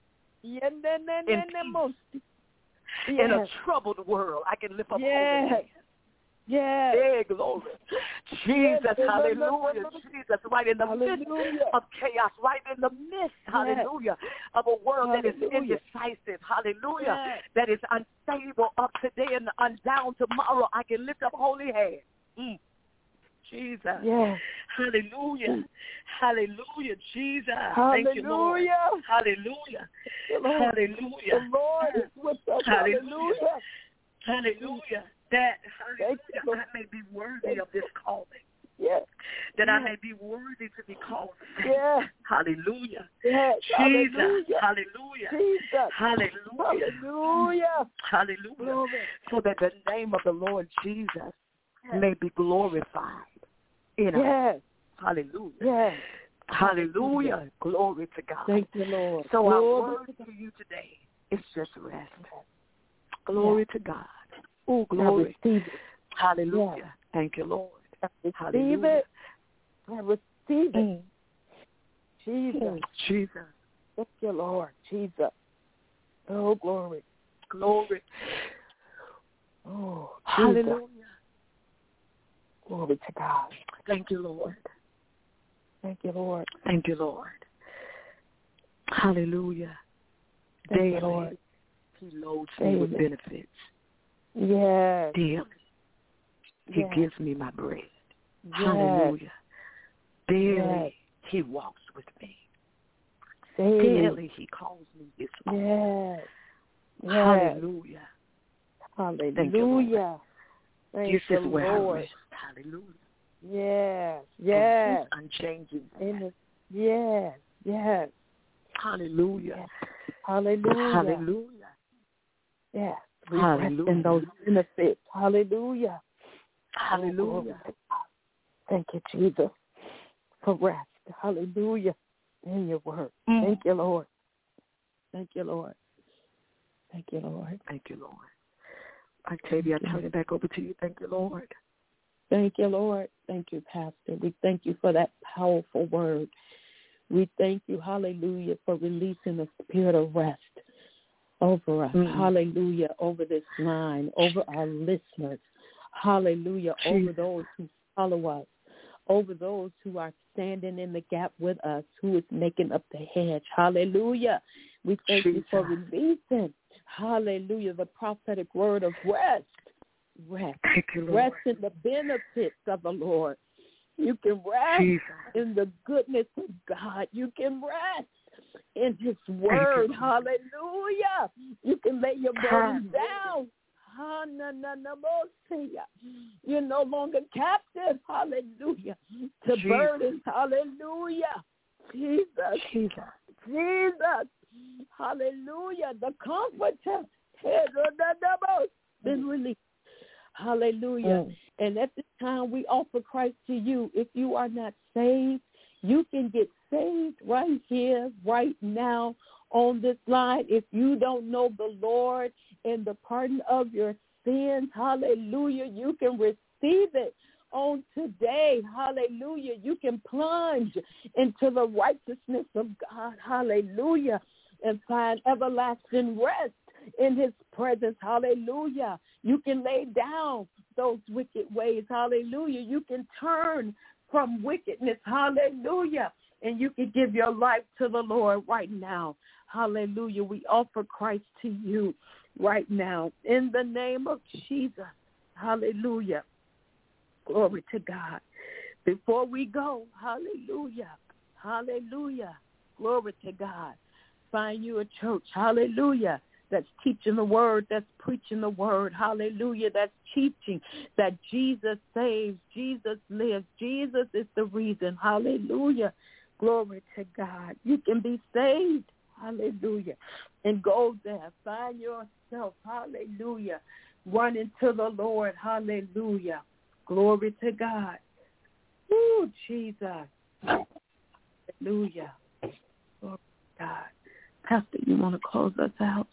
In a troubled world, I can lift up holy hands. Hey, glory. Jesus, hallelujah. Jesus, right in the midst of chaos, right in the midst, hallelujah, of a world that is indecisive, hallelujah, that is unstable up today and down tomorrow, I can lift up holy hands. Jesus. Hallelujah. Hallelujah, Jesus. Thank you, Lord. Hallelujah. Hallelujah. The Lord is with us. Hallelujah. Hallelujah. That, hallelujah, I may be worthy of this calling. That I may be worthy to be called. Hallelujah. Jesus. Hallelujah. Hallelujah. Hallelujah. So that the name of the Lord Jesus may be glorified in us. Hallelujah. Hallelujah. Glory to God. Thank you, Lord. So our word to you today is just rest. Glory to God. Oh, glory. Hallelujah. Thank you, Lord. Receive it. I receive it. Jesus. Jesus. Thank you, Lord. Jesus. Oh, glory. Glory. Oh, hallelujah. Glory to God. Thank you, Lord. Thank you, Lord. Thank you, Lord. Hallelujah. Daily, He loads me with benefits. Yes. Daily, He gives me my bread. Hallelujah. Daily, He walks with me. Daily, He calls me His own. Hallelujah. Hallelujah. This is where I rest. Hallelujah. Yes. Unchanging. Yes. Hallelujah. Hallelujah. Yes. We rest in those benefits. Hallelujah. Hallelujah. Thank you, Jesus, for rest. Hallelujah. In your word. Thank you, Lord. Thank you, Lord. Thank you, Lord. Thank you, Lord. Octavia, I turn it back over to you. Thank you, Lord. Thank you, Lord. Thank you, Pastor. We thank you for that powerful word. We thank you, hallelujah, for releasing the spirit of rest over us. Hallelujah, over this line, over our listeners. Hallelujah, over those who follow us, over those who are standing in the gap with us, who is making up the hedge. Hallelujah. We thank you for releasing, hallelujah, the prophetic word of rest. Rest in the benefits of the Lord. You can rest in the goodness of God. You can rest in His word. Hallelujah. You can lay your burdens down. You're no longer captive. Hallelujah. To burdens. Hallelujah. Jesus. Hallelujah. The Comforter been released. Hallelujah. And at this time, we offer Christ to you. If you are not saved, you can get saved right here, right now on this line. If you don't know the Lord and the pardon of your sins, hallelujah, you can receive it on today. Hallelujah. You can plunge into the righteousness of God. Hallelujah. And find everlasting rest in His presence. Hallelujah. You can lay down those wicked ways. Hallelujah. You can turn from wickedness. Hallelujah. And you can give your life to the Lord right now. Hallelujah. We offer Christ to you right now in the name of Jesus. Hallelujah. Glory to God. Before we go, hallelujah. Hallelujah. Glory to God. Find you a church. Hallelujah. That's teaching the word, that's preaching the word, hallelujah, that's teaching that Jesus saves, Jesus lives, Jesus is the reason, hallelujah, glory to God. You can be saved, hallelujah, and go there, find yourself, hallelujah, run into the Lord, hallelujah, glory to God. Ooh, Jesus, hallelujah, glory to God. Pastor, you want to close us out?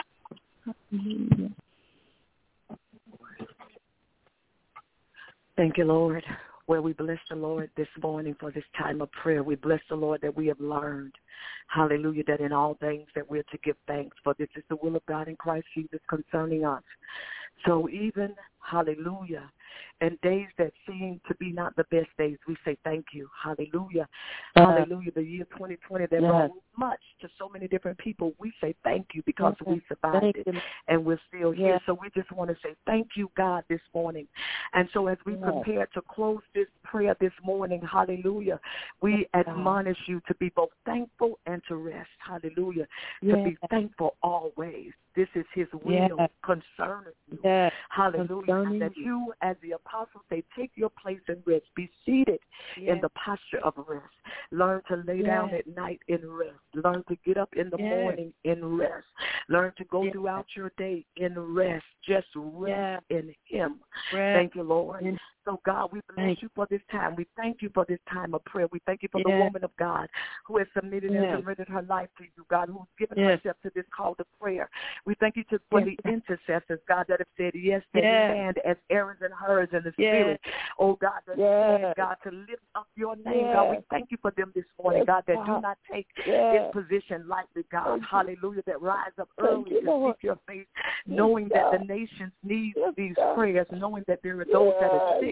Thank you, Lord. Well, we bless the Lord this morning for this time of prayer. We bless the Lord that we have learned, hallelujah, that in all things that we're to give thanks, for this is the will of God in Christ Jesus concerning us. So even, hallelujah, and days that seem to be not the best days, we say thank you. Hallelujah. Hallelujah. The year 2020 that brought much to so many different people, we say thank you because we survived it and we're still here. So we just want to say thank you, God, this morning. And so as we prepare to close this prayer this morning, hallelujah, we admonish you to be both thankful and to rest. Hallelujah. To be thankful always. This is His will concerning you. Hallelujah. And that you, as the apostle say, take your place and rest. Be seated in the posture of rest. Learn to lay down at night in rest. Learn to get up in the morning in rest. Learn to go throughout your day in rest. Just rest in Him. Thank you, Lord. So, God, we bless you for this time. We thank you for this time of prayer. We thank you for the woman of God who has submitted and surrendered her life to you, God, who's given herself to this call to prayer. We thank you for the intercessors, God, that have said yes to stand as Aaron's and hers in the Spirit. Oh, God, that stand, God, to lift up your name. God, we thank you for them this morning, God, that do not take this position lightly, God. Hallelujah, that rise up early to seek your face, knowing that the nations need these prayers, knowing that there are those that are sick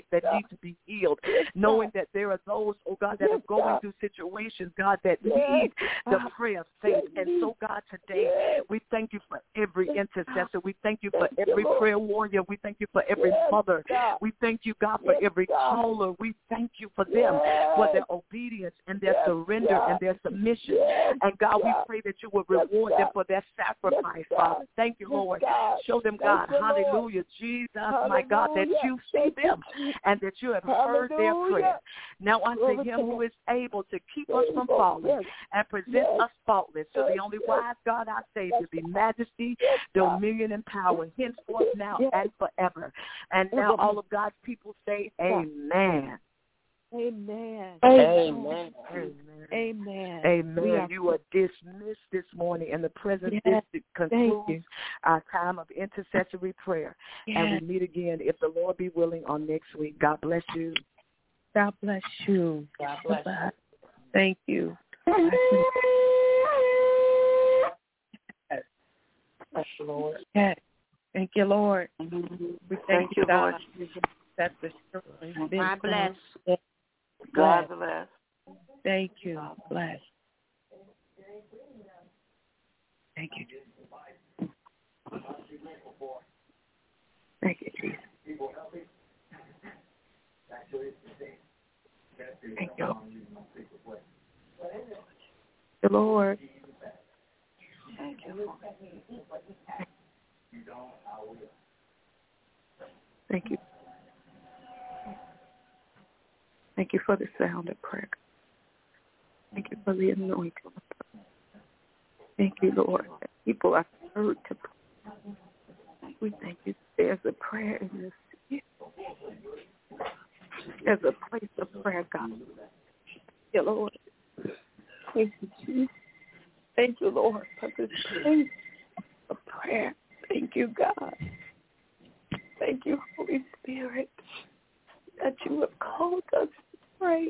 sick that need to be healed, knowing that there are those, oh God, that are going through situations, God, that need the prayer of faith. And so, God, today we thank you for every intercessor. We thank you for every prayer warrior. We thank you for every mother. We thank you, God, for every caller. We thank you for them, for their obedience and their surrender and their submission. And God, we pray that you will reward them for their sacrifice, Father. Thank you, Lord. Show them, God, hallelujah, Jesus, my God, that you see them and that you have heard their prayer. Now unto him who is able to keep us from falling and present us faultless. So the only wise God, our Savior, be majesty, dominion, and power, henceforth, now, and forever. And now all of God's people say, amen. Amen. Amen. Amen. Amen. You are dismissed this morning, and the present district concludes our time of intercessory prayer. And we meet again, if the Lord be willing, on next week. God bless you. God bless you. God bless you. Thank you. Bless you, Lord. Yes. Thank you, Lord. We thank you, God. Lord. God bless. God bless. Thank you. Bless. Thank you, Jesus. Thank you, Jesus. Thank you. The Lord. Thank you, Lord. Thank you. Thank you for the sound of prayer. Thank you for the anointing. Thank you, Lord, that people are stirred to pray. We thank you. There's a prayer in this city. There's a place of prayer, God. Thank you, Lord. Thank you, Jesus. Thank you, Lord, for this place of prayer. Thank you, God. Thank you, Holy Spirit, that you have called us to pray.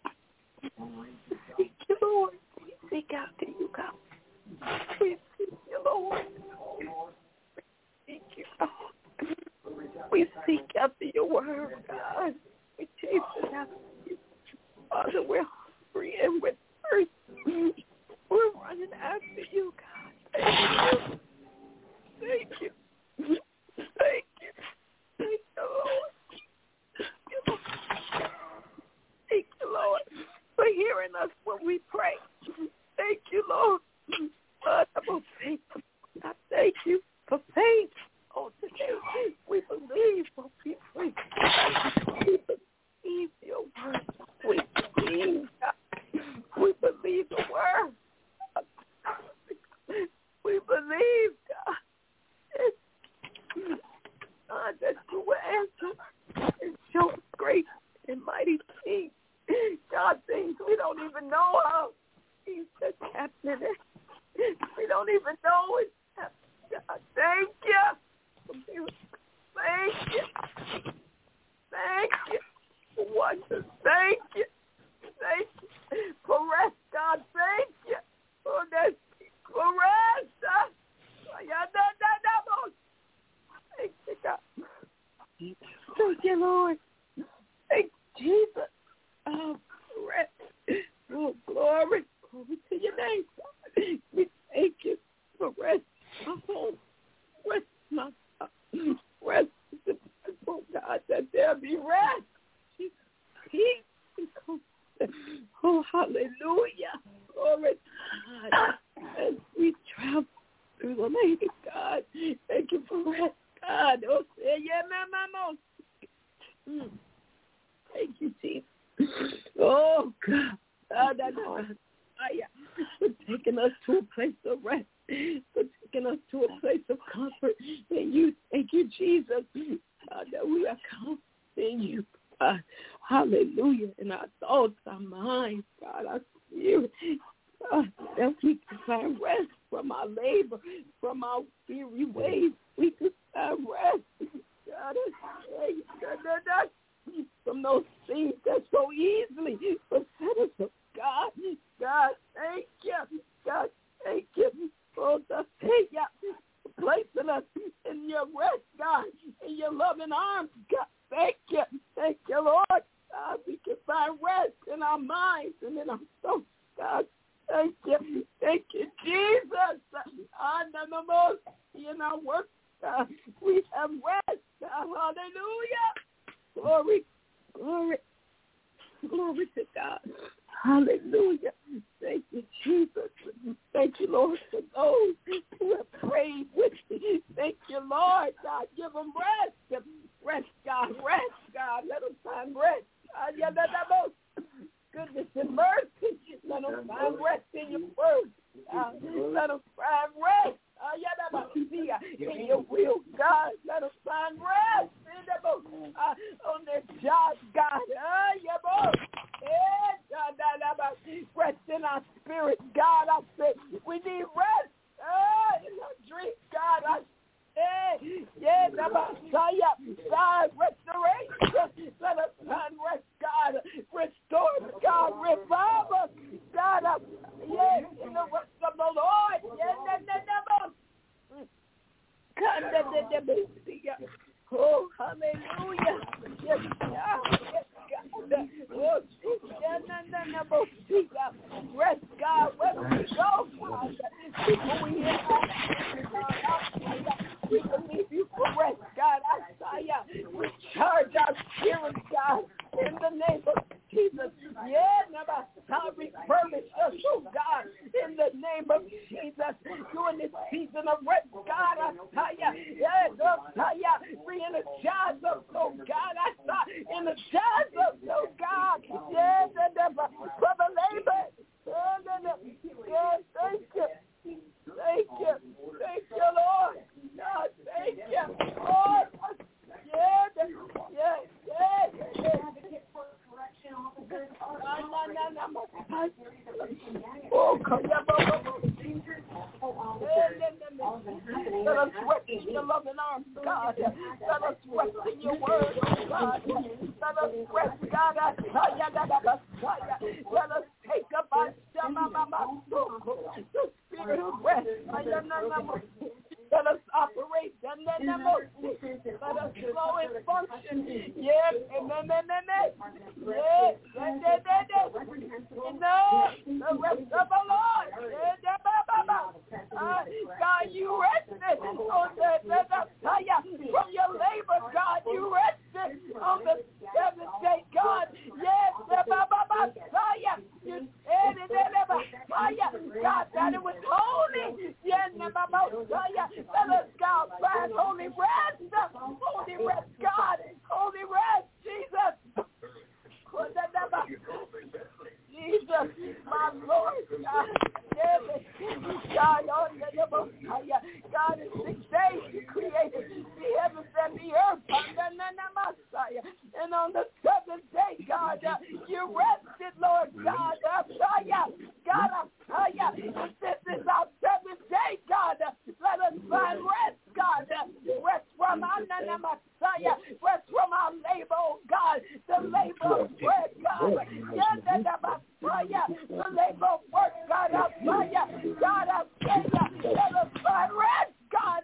Seek you, Lord. We seek after you, God. We seek you, Lord. We seek you, God. We seek after your word, God. We chase it after you. Father, we're hungry and we're thirsty. We're running after you, God. Thank you. Thank you. Thank you. Thank you, Lord. Thank you, Lord, for hearing us when we pray. Thank you, Lord. I thank you for faith. Oh, today we believe what we pray. We believe your word. We believe, God. We believe the word. We believe, God. God, that you will answer and show us great and mighty things. God, things we don't even know of. Things that's happening. We don't even know it. God, thank you. Thank you. Thank you for watching. Thank you. Thank you for rest, God. Thank you for that. For rest. Thank you, God. Thank you, Lord. Thank you, Jesus. Oh, rest. Oh, glory. Glory to your name, God. We thank you for rest. Oh, rest, my God. Rest, oh God, that there be rest. Peace. Oh, hallelujah. Glory to God. As we travel through the land of God, thank you for rest, God. Oh, say, yeah, mama. Thank you, Jesus. Oh, God. For taking us to a place of rest, for taking us to a place of comfort. And you, thank you, Jesus, that we are confident in you. Hallelujah. In our thoughts, our minds, God, our spirit, that we can find rest from our labor, from our weary ways. We can find rest. God, from those things that so easily beset us. God, God, thank you. God, thank you. Oh, thank you for placing us in your rest, God, in your loving arms. God, thank you. Thank you. our minds and in our souls, God. Thank you. Thank you, Jesus. In our work, God, we have rest. Hallelujah. Glory, glory, glory to God. Hallelujah. Thank you, Jesus. Thank you, Lord, for those who have prayed with me. Thank you, Lord. God, give them rest. Rest, God. Rest, God. Let them find rest. Goodness and mercy. Let them find rest in your word. Let them find rest. In your will, God. Let them find rest on their jobs, God. Rest in our spirit, God. I said we need rest in our dreams, God. God, restoration. Let us find rest, God. Restore, God. Revive us, God. In the rest of the Lord. Oh, hallelujah. Yes, God. Yes, God. Oh, rest, God. Where we go, Father. Before we hear we believe you for rest, God. We charge our spirits, God, in the name of Jesus. Refurbish us, oh God, in the name of Jesus. During this season of rest, God, re-energize us, oh God. Energize us, oh God. For the labor. Thank you. Thank you. Thank you, Lord. God, thank you. Lord. Let us rest in your loving arms, God. Let us rest in your word, oh God. Let us rest, God. Let us take up our the spirit of rest. Let us operate. Let us flow and function. Yes. The rest of the Lord. God, you rested on from your labor, God. You rested on the seventh day, God. Yes. You said it, God, that it was holy. Let us, God, find holy rest. Holy rest, God. Holy rest, Jesus. Jesus, my Lord, God. God, in 6 days you created the heavens and the earth. And on the seventh day, God, you rested, Lord God. God, this is our seventh day, God. Let us find rest, God. Rest from our rest from our labor, oh God. The labor of bread, God. The labor of work, God. God, I pray, let us find rest, God.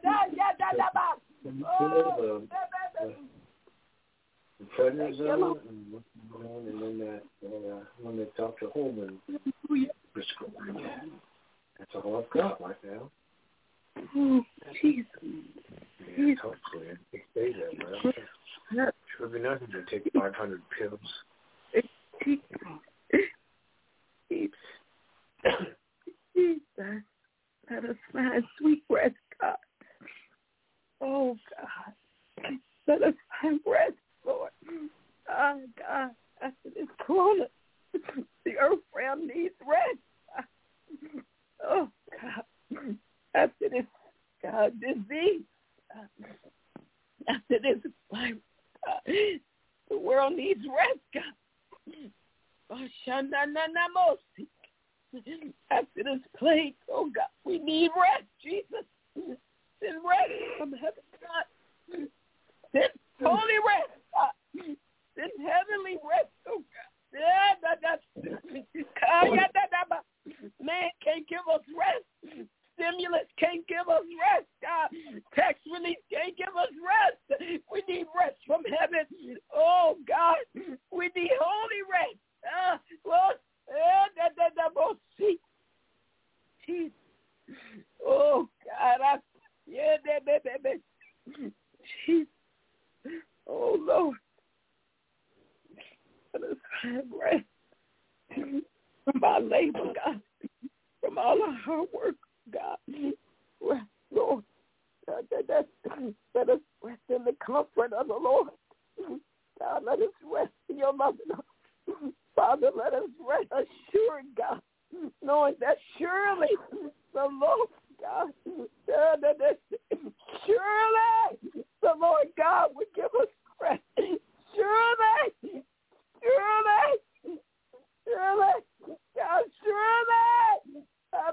The prednisone and then that when they Dr. Holman prescribed. That's all I've got right now. Oh, Jesus. Yeah, hopefully it stays that way. Sure be nothing to take 500 pills. Jesus, let us find sweet rest, God. Oh, God. Let us find rest, Lord. Oh, God, after this corona, the earth realm needs rest. Oh, God. After this, God, disease, after this virus, God, the world needs rest, God. After this plague, oh God, we need rest, Jesus. Send rest from heaven, God. Send holy rest, God. Send heavenly rest, oh God. Man can't give us rest. Stimulus can't give us rest, God. Tax relief can't give us rest. We need rest from heaven. Oh, God, we need holy rest. Oh, rest from our labor, God, from all our hard work, God. Rest, Lord. Let us rest in the comfort of the Lord. God, let us rest in your loving arms. Father, let us rest assured, God, knowing that surely the Lord God, surely the Lord God would give us rest. Surely, God, surely.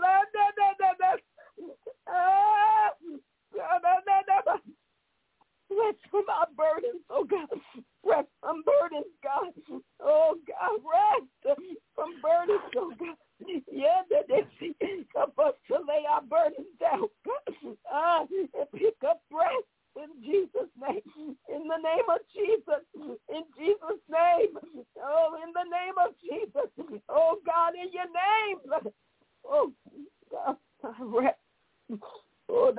Rest from our burdens, oh God. Rest from burdens, God. Oh God, rest from burdens, oh God. Yeah, help us to lay our burdens down, and pick up rest in Jesus' name. In the name of Jesus. In Jesus' name. Oh, in the name of Jesus. Oh God, in your name. Oh God, rest. Oh,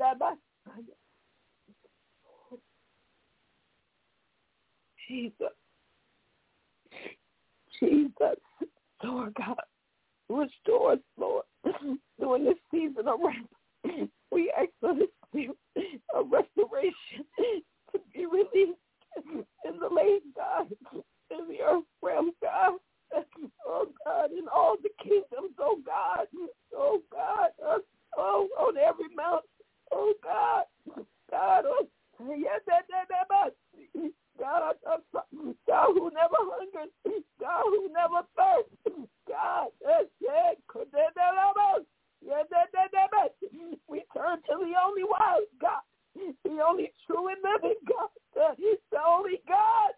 Jesus, Lord God, restore us, Lord, during this season of rest. We ask for this spirit of restoration to be released in the land, God, in the earth realm, God. Oh, God, in all the kingdoms, oh, God. Oh, God, on every mountain, oh, God. God, oh, God who never hungers, God who never thirsts, God, we turn to the only wise God, the only true and living God, the only God,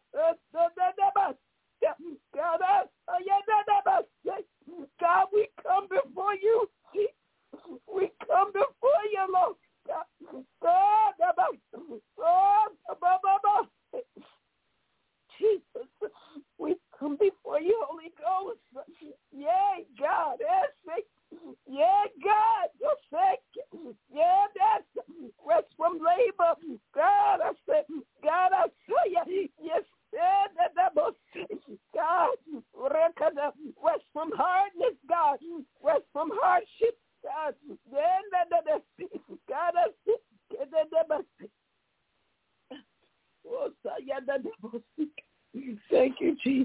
God, we come before you, we come before you, Lord. Jesus, we come before you, Holy Ghost. Yay, God. Yeah, God. Yeah, that's rest from labor. God, I said, God, I saw you. Yes, God, rest from hardness, God. Rest from hardship, God. God, I said, thank you, Jesus.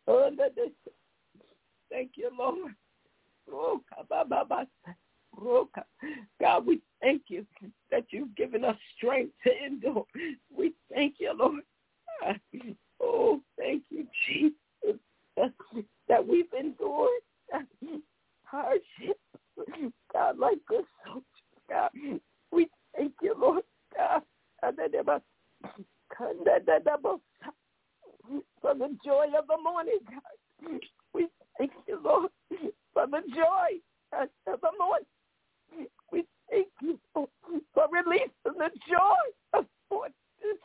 Thank you, Lord. God, we thank you that you've given us strength to endure. We thank you, Lord. Oh, thank you, Jesus, that we've endured hardship. God, like good soldiers, God, we thank you, Lord. God, for the joy of the morning, God. We thank you, Lord, for the joy of the morning. We thank you for releasing the joy of morning.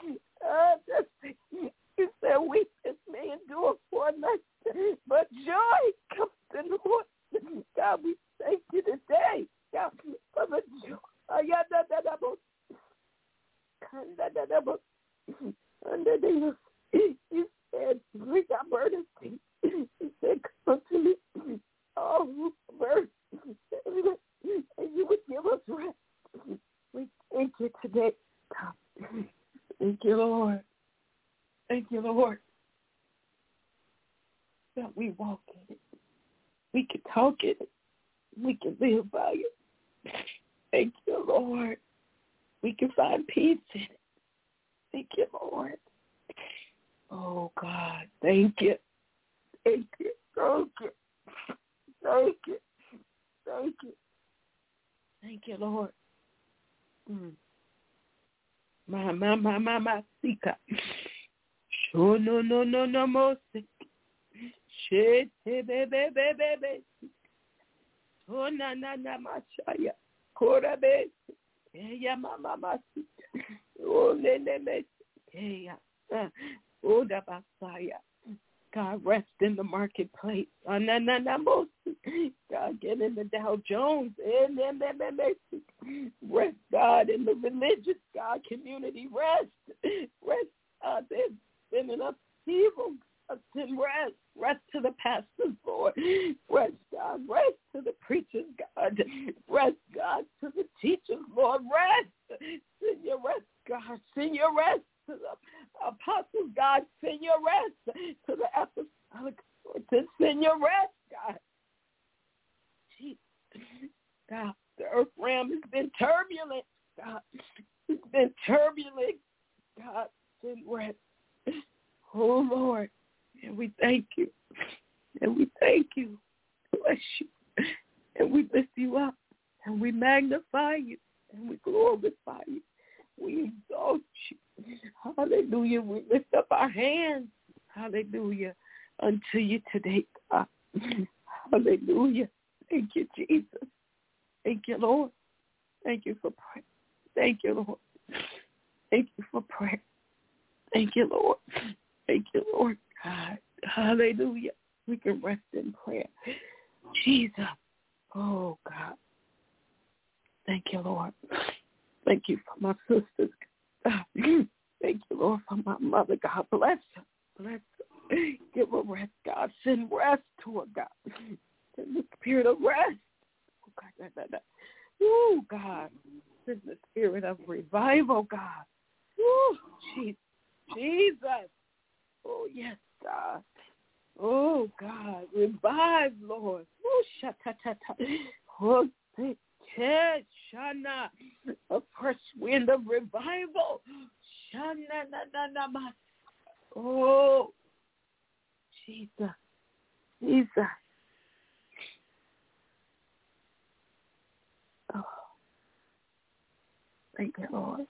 You said weakness may endure for a night, but joy comes in the morning. God, we thank you today, God, for the joy. You said, bring our burdens. You said, come to me, all who are burdened, and you would give us rest. We thank you today, God. Thank you, Lord. Thank you, Lord, that we walk in it. We can talk in it. We can live by it. Thank you, Lord. We can find peace in it. Thank you, Lord. Oh, God, thank you. Thank you. Thank you. Thank you. Thank you. Thank you, Lord. My, Sika. Oh, no, more sick. Shit, baby. Oh, na, mashaya. Korabe. Yeah, mama. Oh, nene. Yeah. Oh, the Messiah. God, rest in the marketplace. God, get in the Dow Jones. Rest, God, in the religious, God, community. Rest. Rest, God, there's been an upheaval. Send rest. Rest to the pastors, Lord. Rest, God. Rest to the preachers, God. Rest, God, to the teachers, Lord. Rest. Send your rest, God. Send your rest to the apostles, God. Send your rest to the apostolic. To send your rest, God. Jesus. God, the earth realm has been turbulent, God. It's been turbulent, God. Send rest. Oh, Lord. And we thank you. And we thank you. Bless you. And we lift you up. And we magnify you. And we glorify you. We exalt you. Hallelujah. We lift up our hands. Hallelujah. Unto you today, God. Hallelujah. Thank you, Jesus. Thank you, Lord. Thank you for prayer. Thank you, Lord. Thank you for prayer. Thank you, Lord. Thank you, Lord God. Hallelujah. We can rest in prayer. Jesus. Oh, God. Thank you, Lord. Thank you for my sisters. Thank you, Lord, for my mother. God bless her. Bless her. Give her rest, God. Send rest to her, God. Send the spirit of rest. Oh, God. Send the spirit of revival, God. Oh, Jesus. Jesus. Oh, yes, God. Oh, God. Revive, Lord. Oh, shatatata. Oh, Shana. A fresh wind of revival. Shana, na, na, na, ma. Oh, Jesus. Jesus. Oh. Thank you, Lord.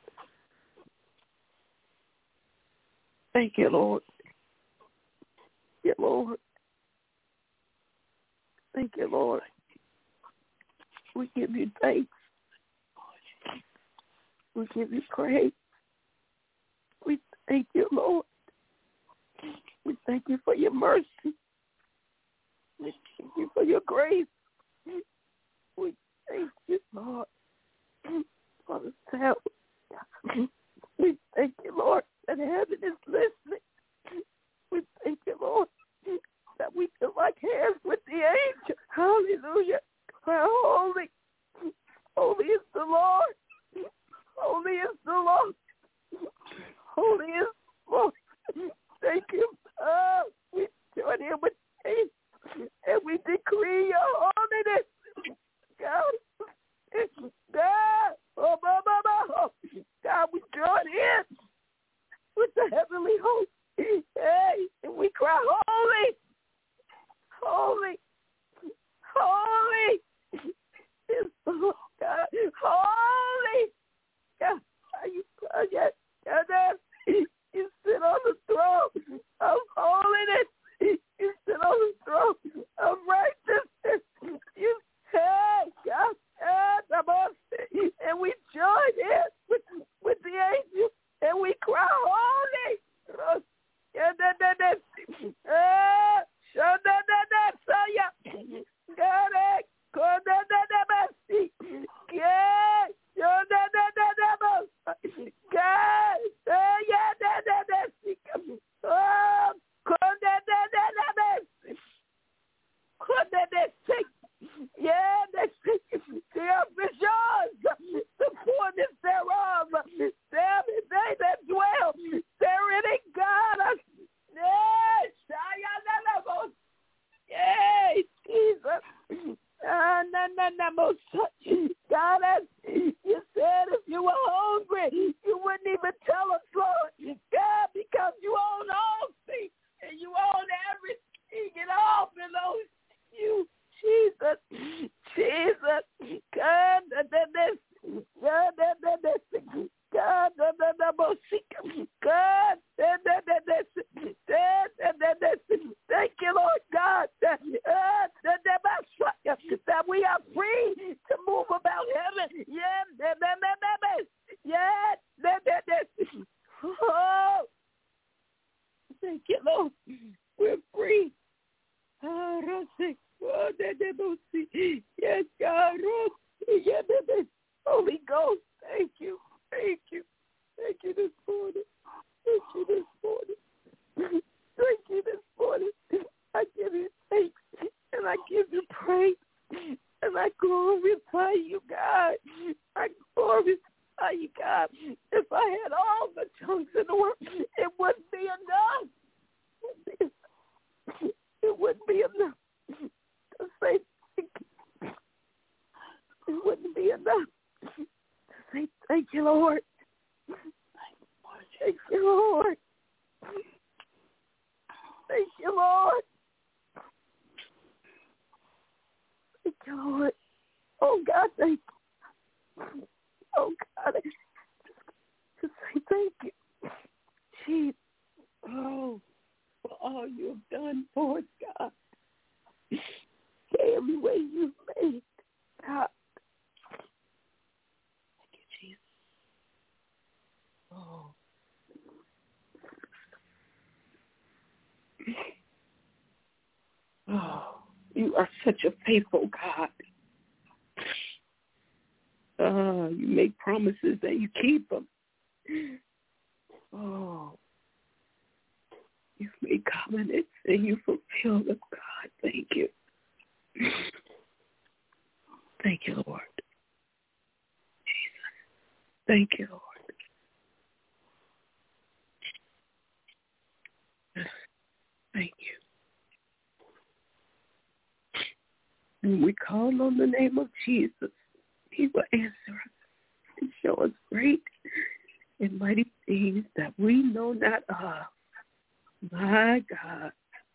Thank you, Lord. Thank you, Lord. Thank you, Lord. We give you thanks. We give you praise. We thank you, Lord. We thank you for your mercy. We thank you for your grace. We thank you, Lord, for the sound. We thank you, Lord, that heaven is listening. We thank you, Lord, that we feel like hands with the angels. Hallelujah. Holy, holy is the Lord. Holy is the Lord. Holy is the Lord. Thank you. We join in with faith and we decree your holiness. God, God, we join in with the heavenly host. Hey, and we cry, holy, holy, holy is the Lord God. Holy. God, you sit on the throne of holiness. You sit on the throne of righteousness. You have God, and we join in with the angels, and we cry, holy. The fullness thereof, they that dwell therein in God. Yay, Jesus. God, as you said, if you were hungry, you wouldn't even tell us, Lord. God, because you own all things and you own everything and all belongs to you. Jesus, Jesus, God, thank you, Lord God, that we are free to move about heaven. Oh, thank you, Lord. We're free. Yes, God. Holy Ghost, thank you. Thank you. Thank you this morning. Thank you this morning. Thank you this morning. I I give you praise. And I glorify you, God. I glorify you, God. If I had all the tongues in the world, it wouldn't be enough. It wouldn't be enough to say thank you. It wouldn't be enough to say thank you, Lord. Thank you, Lord. Thank you, Lord. Thank you, Lord. Oh, God, thank you. Oh, God, just say thank you. Jesus. Oh, for all you've done for us, God. Every way you've made, God. Thank you, Jesus. Oh. Oh, you are such a faithful God. You make promises and you keep them. Oh, you've made covenants and you fulfill them, God. Thank you. Thank you, Lord. Jesus. Thank you, Lord. Thank you. When we call on the name of Jesus, he will answer us and show us great and mighty things that we know not of. My God.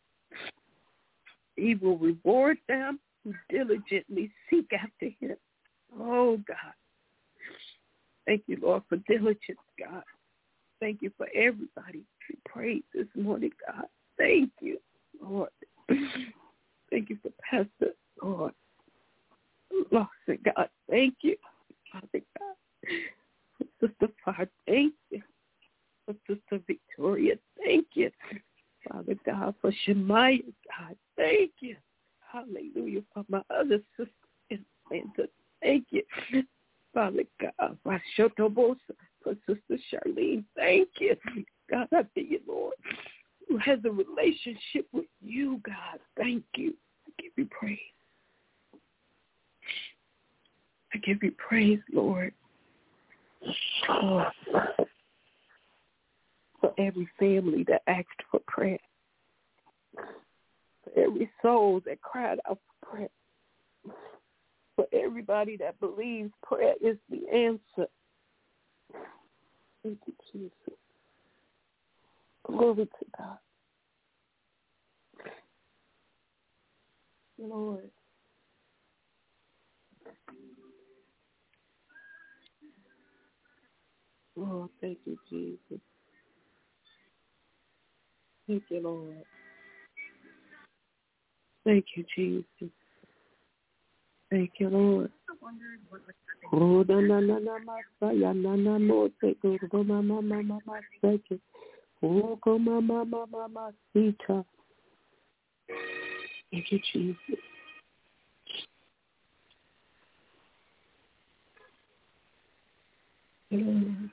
He will reward them who diligently seek after him. Oh, God. Thank you, Lord, for diligence, God. Thank you for everybody who prayed this morning, God. Thank you, Lord. Thank you for Pastor, Lord. Lawson, God. Thank you, Father God. For Sister Far, thank you. For Sister Victoria, thank you. Father God, for Shemaiah, God, thank you. Hallelujah. For my other sister in Atlanta, thank you. Father God, for Shotobosa, for Sister Charlene, thank you. God, I thank you, Lord, who has a relationship with you, God. Thank you. I give you praise. I give you praise, Lord. Oh, for every family that asked for prayer, for every soul that cried out for prayer, for everybody that believes prayer is the answer. Thank you, Jesus. Glory to God. Lord. Oh, thank you, Jesus. Thank you, Lord. Thank you, Jesus. Thank you, Lord. Oh, na na na masaya na na mo te go mama mama masaya. Oh, go mama mama masita. Thank you, Jesus. Lord.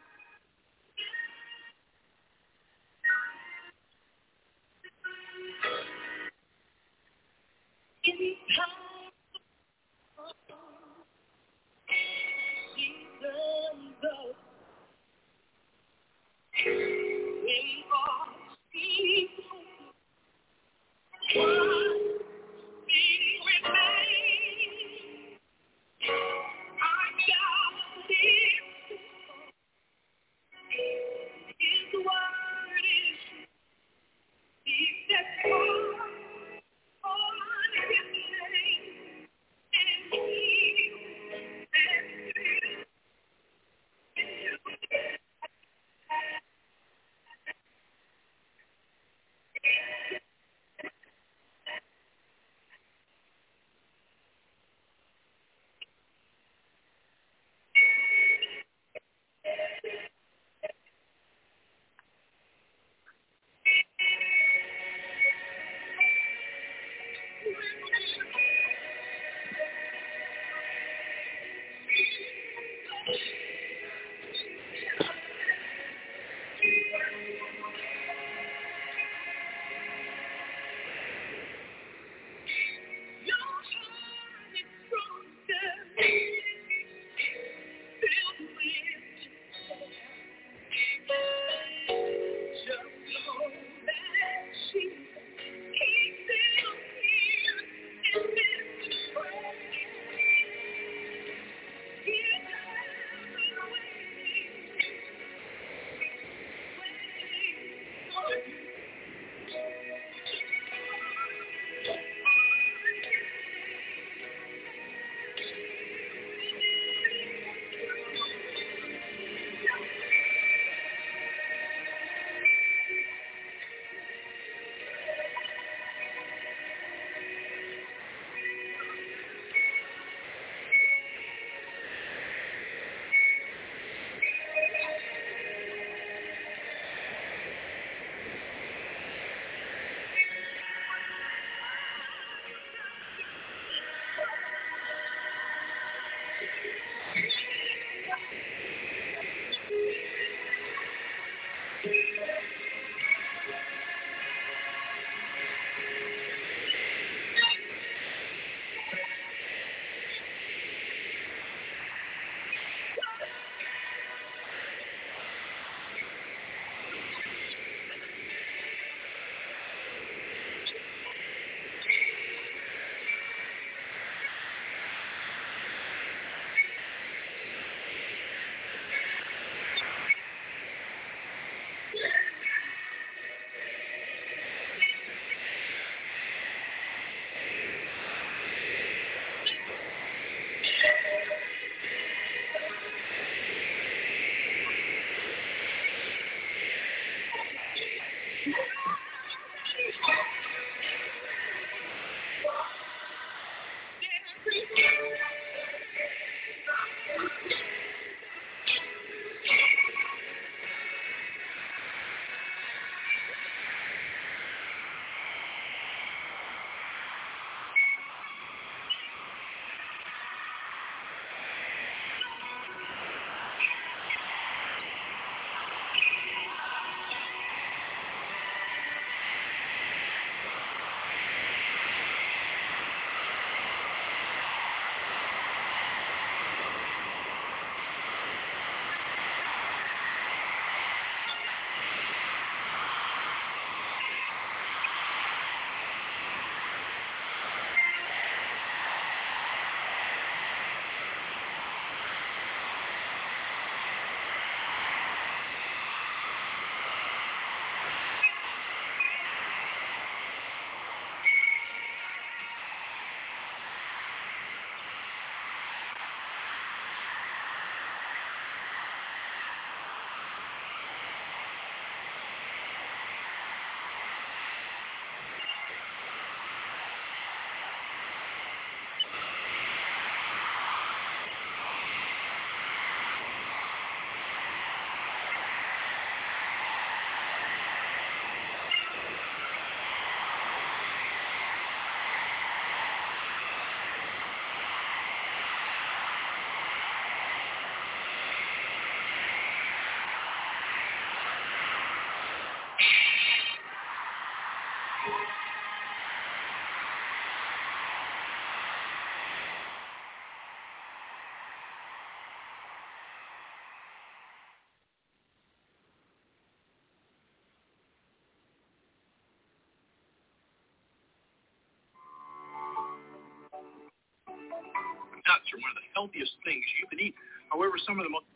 nuts are one of the healthiest things you can eat. However, some of the most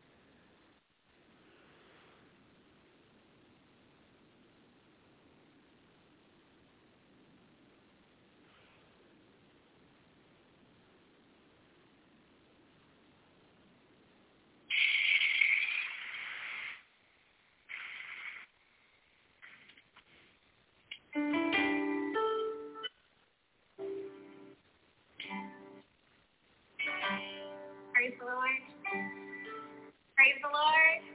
Praise the Lord. Praise the Lord.